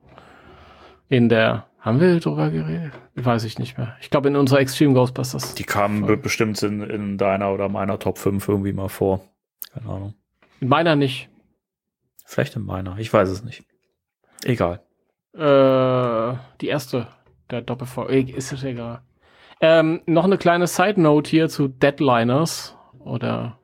Haben wir drüber geredet? Weiß ich nicht mehr. Ich glaube, in unserer Extreme Ghostbusters. Die kamen bestimmt in deiner oder meiner Top 5 irgendwie mal vor. Keine Ahnung. In meiner nicht. Vielleicht in meiner. Ich weiß es nicht. Egal. Die erste der Doppelfolge. Ist es egal. Noch eine kleine Side-Note hier zu Deadliners oder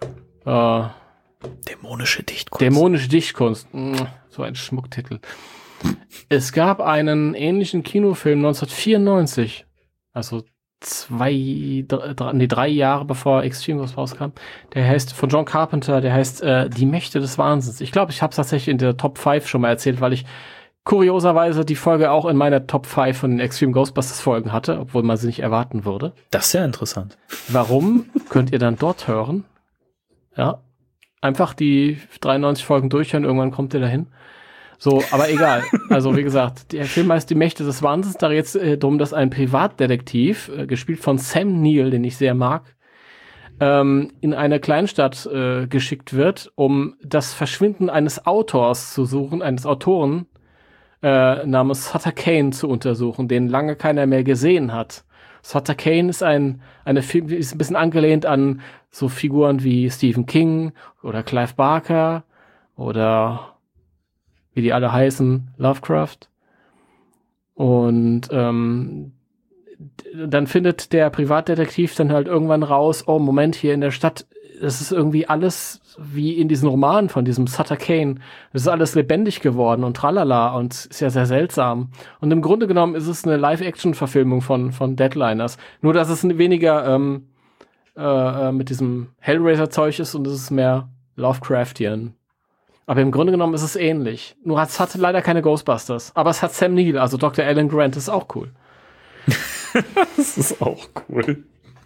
Dämonische Dichtkunst. Dämonische Dichtkunst. So ein Schmucktitel. Es gab einen ähnlichen Kinofilm 1994, also 3 Jahre bevor Extreme Ghost rauskam. Der heißt, von John Carpenter, der heißt Die Mächte des Wahnsinns. Ich glaube, ich habe es tatsächlich in der Top 5 schon mal erzählt, weil ich kurioserweise die Folge auch in meiner Top 5 von den Extreme Ghostbusters Folgen hatte, obwohl man sie nicht erwarten würde. Das ist ja interessant. Warum, könnt ihr dann dort hören. Ja, einfach die 93 Folgen durchhören, irgendwann kommt ihr dahin. So, aber egal. Also wie gesagt, der Film heißt Die Mächte des Wahnsinns. Da geht es darum, dass ein Privatdetektiv, gespielt von Sam Neill, den ich sehr mag, in eine Kleinstadt geschickt wird, um das Verschwinden eines Autors zu suchen, eines Autoren namens Sutter Kane zu untersuchen, den lange keiner mehr gesehen hat. Sutter Kane ist ist ein bisschen angelehnt an so Figuren wie Stephen King oder Clive Barker oder wie die alle heißen, Lovecraft. Und dann findet der Privatdetektiv dann halt irgendwann raus, oh Moment, hier in der Stadt, das ist irgendwie alles wie in diesen Romanen von diesem Sutter Kane. Das ist alles lebendig geworden und tralala und ist ja sehr seltsam. Und im Grunde genommen ist es eine Live-Action-Verfilmung von Deadliners. Nur, dass es weniger mit diesem Hellraiser-Zeug ist und es ist mehr Lovecraftian. Aber im Grunde genommen ist es ähnlich. Nur es hat leider keine Ghostbusters. Aber es hat Sam Neill, also Dr. Alan Grant, das ist auch cool. Das ist auch cool.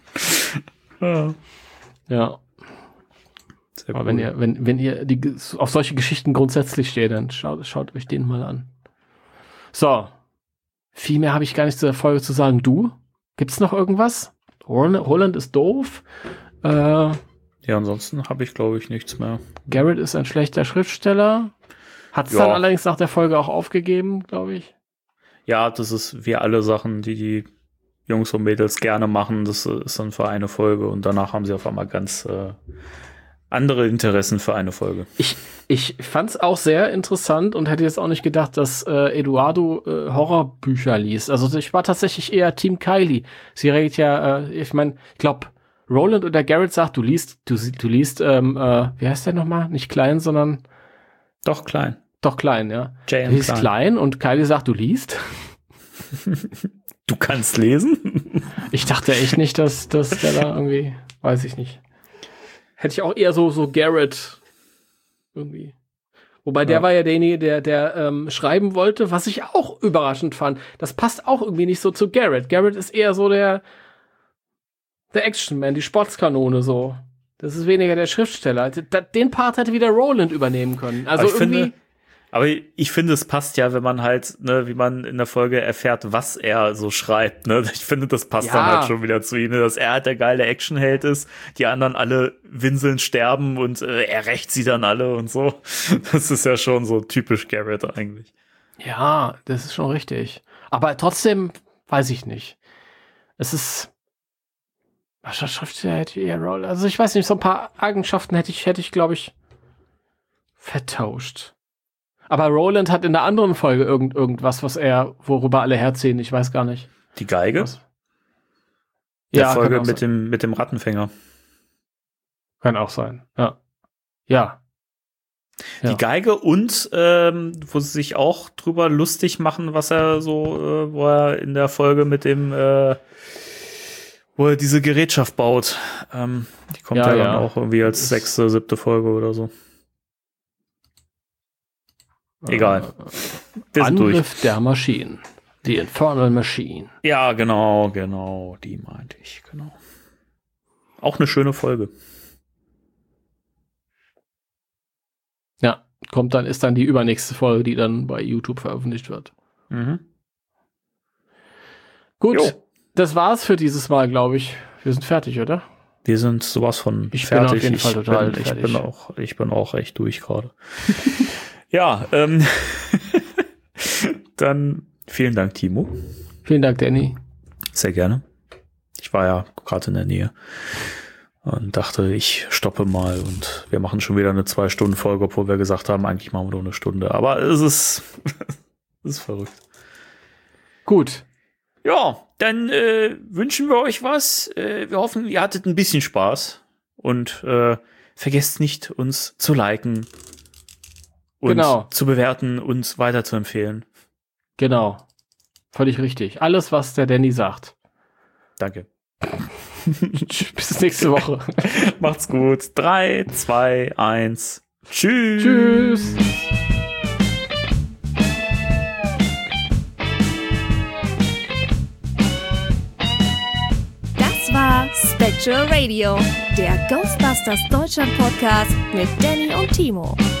Ja. Sehr Aber cool. wenn ihr auf solche Geschichten grundsätzlich steht, dann schaut euch den mal an. So. Viel mehr habe ich gar nicht zu der Folge zu sagen. Du? Gibt's noch irgendwas? Roland ist doof. Ja, ansonsten habe ich, glaube ich, nichts mehr. Garrett ist ein schlechter Schriftsteller. Hat es dann allerdings nach der Folge auch aufgegeben, glaube ich. Ja, das ist wie alle Sachen, die Jungs und Mädels gerne machen. Das ist dann für eine Folge und danach haben sie auf einmal ganz andere Interessen für eine Folge. Ich fand es auch sehr interessant und hätte jetzt auch nicht gedacht, dass Eduardo Horrorbücher liest. Also ich war tatsächlich eher Team Kylie. Sie redet ja, ich meine, ich glaube, Roland oder Garrett sagt, du liest, wie heißt der nochmal? Nicht Klein, sondern Doch klein. doch Klein, ja. J.M. Du liest Klein und Kylie sagt, du liest. Du kannst lesen? Ich dachte echt nicht, dass der da irgendwie, weiß ich nicht. Hätte ich auch eher so Garrett irgendwie. Wobei der war ja derjenige, der schreiben wollte, was ich auch überraschend fand. Das passt auch irgendwie nicht so zu Garrett. Garrett ist eher so der Action-Man, die Sportskanone so. Das ist weniger der Schriftsteller. Den Part hätte wieder Roland übernehmen können. Also Aber ich finde, es passt ja, wenn man halt, ne, wie man in der Folge erfährt, was er so schreibt, ne. Ich finde, das passt dann halt schon wieder zu ihm, ne? Dass er halt der geile Actionheld ist, die anderen alle winseln, sterben und er rächt sie dann alle und so. Das ist ja schon so typisch Garrett eigentlich. Ja, das ist schon richtig. Aber trotzdem weiß ich nicht. Es ist Schriftsteller hätte ich eher Roland. Also ich weiß nicht, so ein paar Eigenschaften hätte ich, glaube ich, vertauscht. Aber Roland hat in der anderen Folge irgendwas, worüber alle herziehen. Ich weiß gar nicht. Die Geige? Was? Der Folge mit dem Rattenfänger. Kann auch sein. Ja. Die Geige und wo sie sich auch drüber lustig machen, was er so, wo er in der Folge mit dem, wo er diese Gerätschaft baut. Die kommt ja dann auch irgendwie als 6., 7. Folge oder so. Egal. Wir sind Angriff durch. der Maschinen. Die Infernal Machine. Ja, genau. Die meinte ich, genau. Auch eine schöne Folge. Ja, ist dann die übernächste Folge, die dann bei YouTube veröffentlicht wird. Mhm. Gut, Jo. Das war's für dieses Mal, glaube ich. Wir sind fertig, oder? Wir sind sowas von Ich bin fertig. auf jeden Fall total fertig. Ich bin auch echt durch gerade. Ja, dann vielen Dank, Timo. Vielen Dank, Danny. Sehr gerne. Ich war ja gerade in der Nähe und dachte, ich stoppe mal und wir machen schon wieder eine 2-Stunden-Folge, obwohl wir gesagt haben, eigentlich machen wir nur eine Stunde. Aber es ist verrückt. Gut. Ja, dann wünschen wir euch was. Wir hoffen, ihr hattet ein bisschen Spaß und vergesst nicht, uns zu liken und zu bewerten und weiter zu empfehlen. Genau. Völlig richtig. Alles, was der Danny sagt. Danke. Bis nächste Woche. Macht's gut. 3, 2, 1. Tschüss. Tschüss. Das war Spectral Radio, der Ghostbusters Deutschland Podcast mit Danny und Timo.